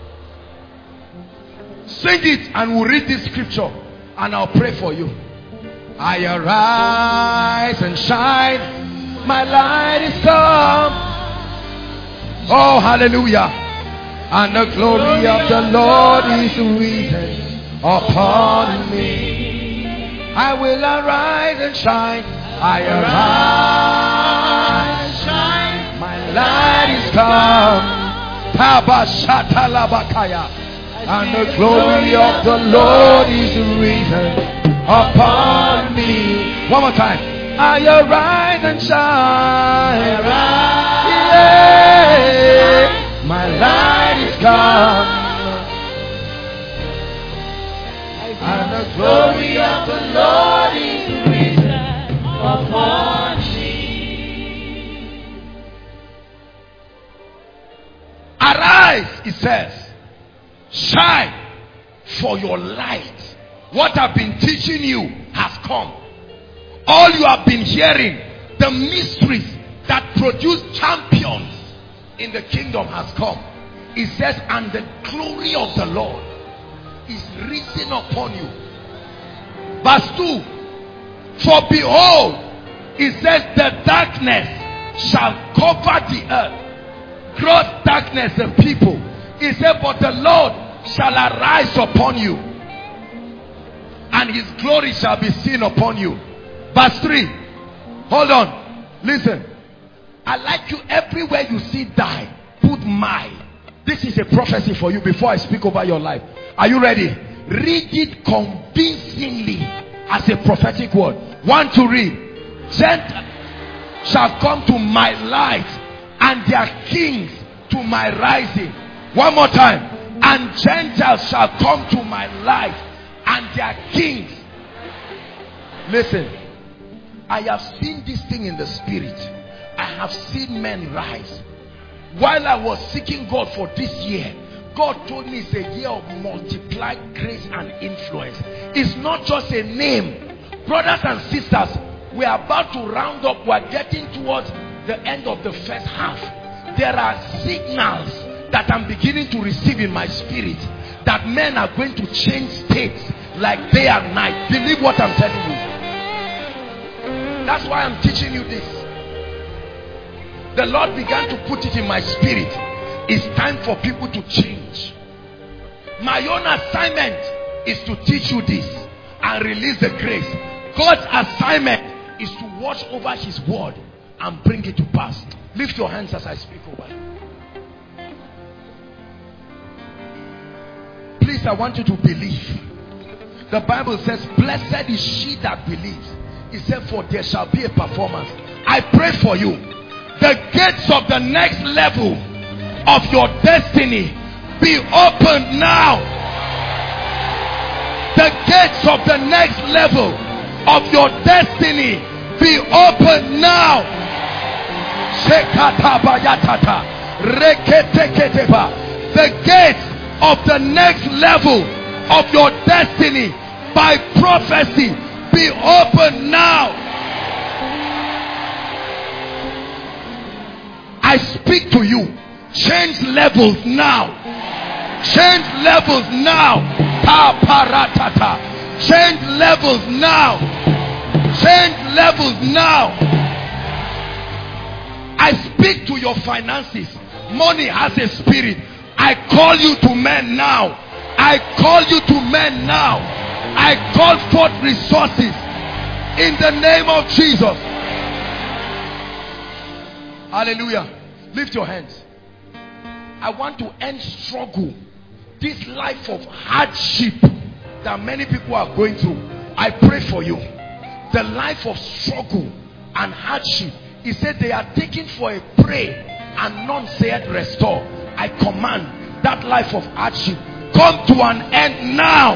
Sing it and we'll read this scripture and I'll pray for you. I arise and shine, my light is come. Oh, hallelujah. And the glory of the Lord is risen upon me. I will arise and shine. I arise and shine, my light is come. And the glory of the Lord is risen upon me. One more time. I arise and shine. Yeah. My light is come. And the glory of the Lord is risen upon me. Arise, it says. Shine, for your light. What I've been teaching you has come. All you have been hearing, the mysteries that produce champions in the kingdom has come. It says, and the glory of the Lord is risen upon you. Verse 2. For behold, it says, the darkness shall cover the earth. Gross darkness the people. He said, but the Lord shall arise upon you, and his glory shall be seen upon you. Verse 3. Hold on. Listen. I like you, everywhere you see die, put my. This is a prophecy for you before I speak over your life. Are you ready? Read it convincingly as a prophetic word. 1 to read. Gentiles shall come to my light, and their kings to my rising. One more time. And Gentiles shall come to my light, and their kings. Listen, I have seen this thing in the spirit. I have seen men rise. While I was seeking God for this year, God told me it's a year of multiplied grace and influence. It's not just a name. Brothers and sisters, we are about to round up. We are getting towards the end of the first half. There are signals that I'm beginning to receive in my spirit that men are going to change states like day and night. Believe what I'm telling you. That's why I'm teaching you this. The Lord began to put it in my spirit. It's time for people to change. My own assignment is to teach you this and release the grace. God's assignment is to watch over his word and bring it to pass. Lift your hands as I speak over you. Please, I want you to believe. The Bible says, blessed is she that believes. It said, for there shall be a performance. I pray for you. The gates of the next level of your destiny be opened now. The gates of the next level of your destiny be opened now. The gates of the next level of your destiny by prophecy be open now. I speak to you. Change levels now. Change levels now. Change levels now. Change levels now. I speak to your finances. Money has a spirit. I call you to men now. I call you to men now. I call forth resources in the name of Jesus. Hallelujah. Lift your hands. I want to end struggle. This life of hardship that many people are going through. I pray for you. The life of struggle and hardship. He said they are taken for a prey and none said restore. I command that life of hardship come to an end now.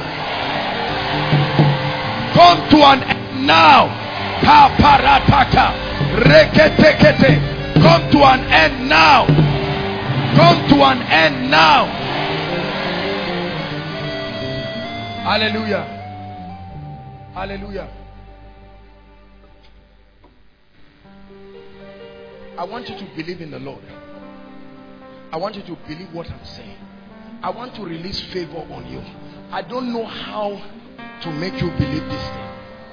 Come to an end now. Come to an end now. Come to an end now. Hallelujah. Hallelujah. I want you to believe in the Lord. I want you to believe what I'm saying. I want to release favor on you. I don't know how to make you believe this thing.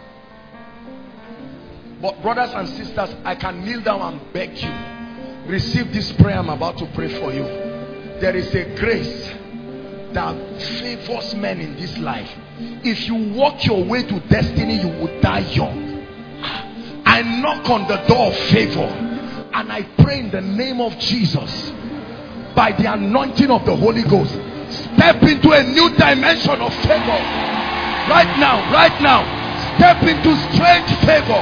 But brothers and sisters, I can kneel down and beg you. Receive this prayer I'm about to pray for you. There is a grace that favors men in this life. If you walk your way to destiny, you will die young. I knock on the door of favor and I pray in the name of Jesus, by the anointing of the Holy Ghost, step into a new dimension of favor. Right now, right now, step into strange favor.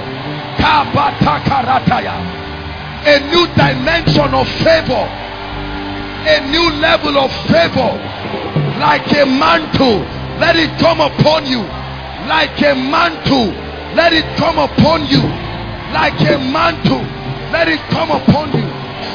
A new dimension of favor, a new level of favor. Like a mantle, let it come upon you. Like a mantle, let it come upon you. Like a mantle, let it come upon you.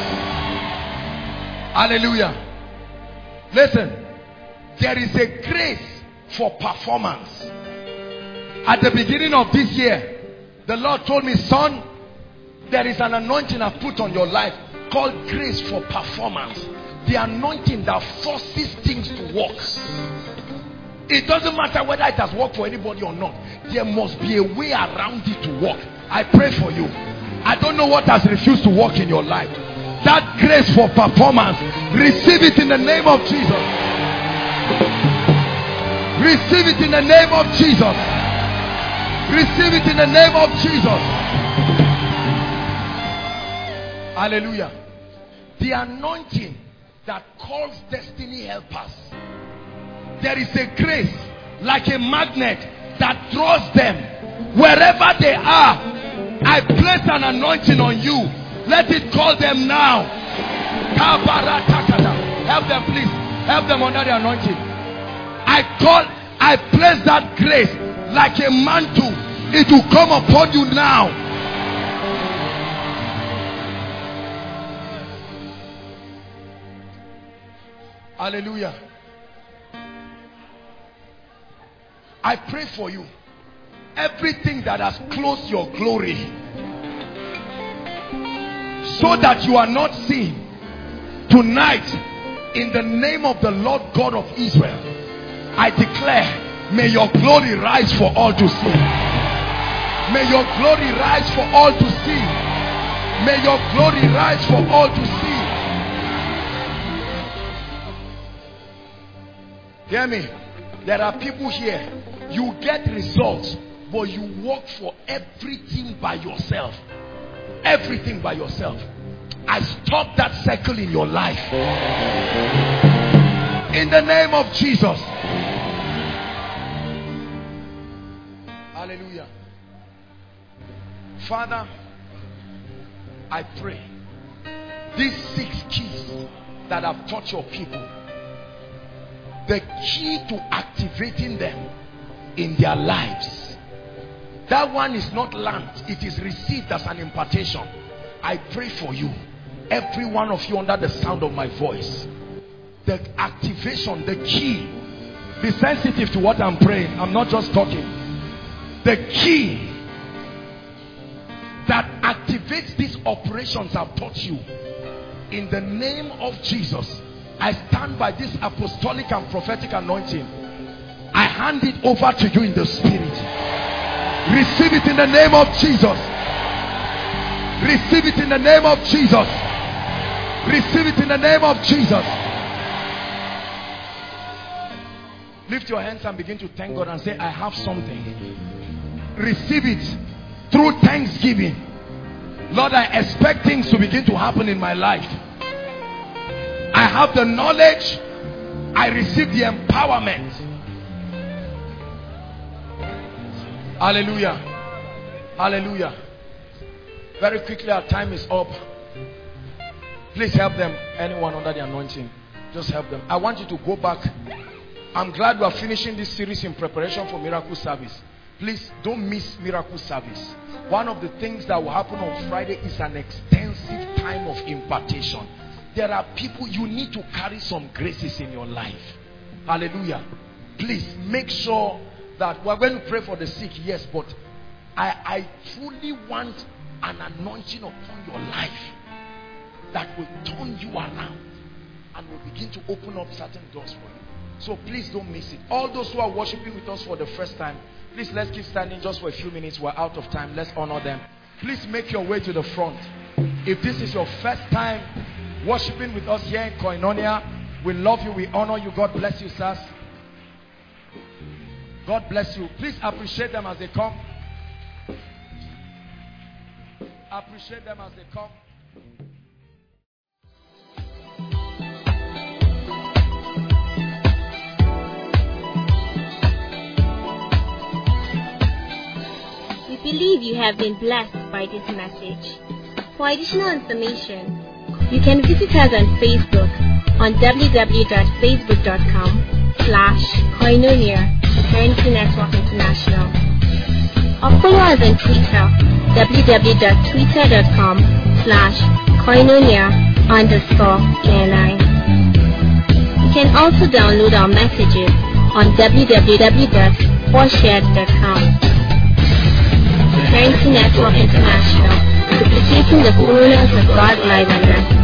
Hallelujah. Listen, there is a grace for performance. At the beginning of this year, the Lord told me, son, there is an anointing I've put on your life called grace for performance. The anointing that forces things to work. It doesn't matter whether it has worked for anybody or not. There must be a way around it to work. I pray for you. I don't know what has refused to work in your life. That grace for performance, receive it in the name of Jesus. Receive it in the name of Jesus. Receive it in the name of Jesus. Hallelujah. The anointing that calls destiny helpers. There is a grace like a magnet that draws them wherever they are. I place an anointing on you. Let it call them now. Help them, please. Help them under the anointing. I place that grace like a mantle. It will come upon you now. Hallelujah. I pray for you. Everything that has closed your glory so that you are not seen, tonight, in the name of the Lord God of Israel, I declare, may your glory rise for all to see. May your glory rise for all to see. May your glory rise for all to see. Hear me. There are people here, you get results, but you work for everything by yourself. Everything by yourself. I stop that circle in your life. In the name of Jesus. Hallelujah. Father, I pray these 6 keys that I've taught your people, the key to activating them in their lives, that one is not learned, it is received as an impartation. I pray for you, every one of you under the sound of my voice, the activation, the key. Be sensitive to what I'm praying. I'm not just talking. The key that activates these operations I've taught you, in the name of Jesus, I stand by this apostolic and prophetic anointing. I hand it over to you in the spirit. Receive it in the name of Jesus. Receive it in the name of Jesus. Receive it in the name of Jesus. Lift your hands and begin to thank God and say, I have something. Receive it through thanksgiving. Lord, I expect things to begin to happen in my life. I have the knowledge. I receive the empowerment. Hallelujah. Hallelujah. Very quickly, our time is up. Please help them. Anyone under the anointing, just help them. I want you to go back. I'm glad we are finishing this series in preparation for miracle service. Please don't miss miracle service. One of the things that will happen on Friday is an extensive time of impartation. There are people, you need to carry some graces in your life. Hallelujah. Please make sure that we're going to pray for the sick, yes, but I truly want an anointing upon your life that will turn you around and will begin to open up certain doors for you. So please don't miss it. All those who are worshiping with us for the first time, please let's keep standing just for a few minutes. We're out of time. Let's honor them. Please make your way to the front. If this is your first time worshiping with us here in Koinonia, we love you. We honor you. God bless you, sirs. God bless you. Please appreciate them as they come. Appreciate them as they come. We believe you have been blessed by this message. For additional information, you can visit us on Facebook on www.facebook.com/Koinonia Eternity Network International, or follow us on Twitter www.twitter.com/Koinonia_KNI. You can also download our messages on www.forshared.com. Eternity Network International, duplicating the fullness of God's life on earth.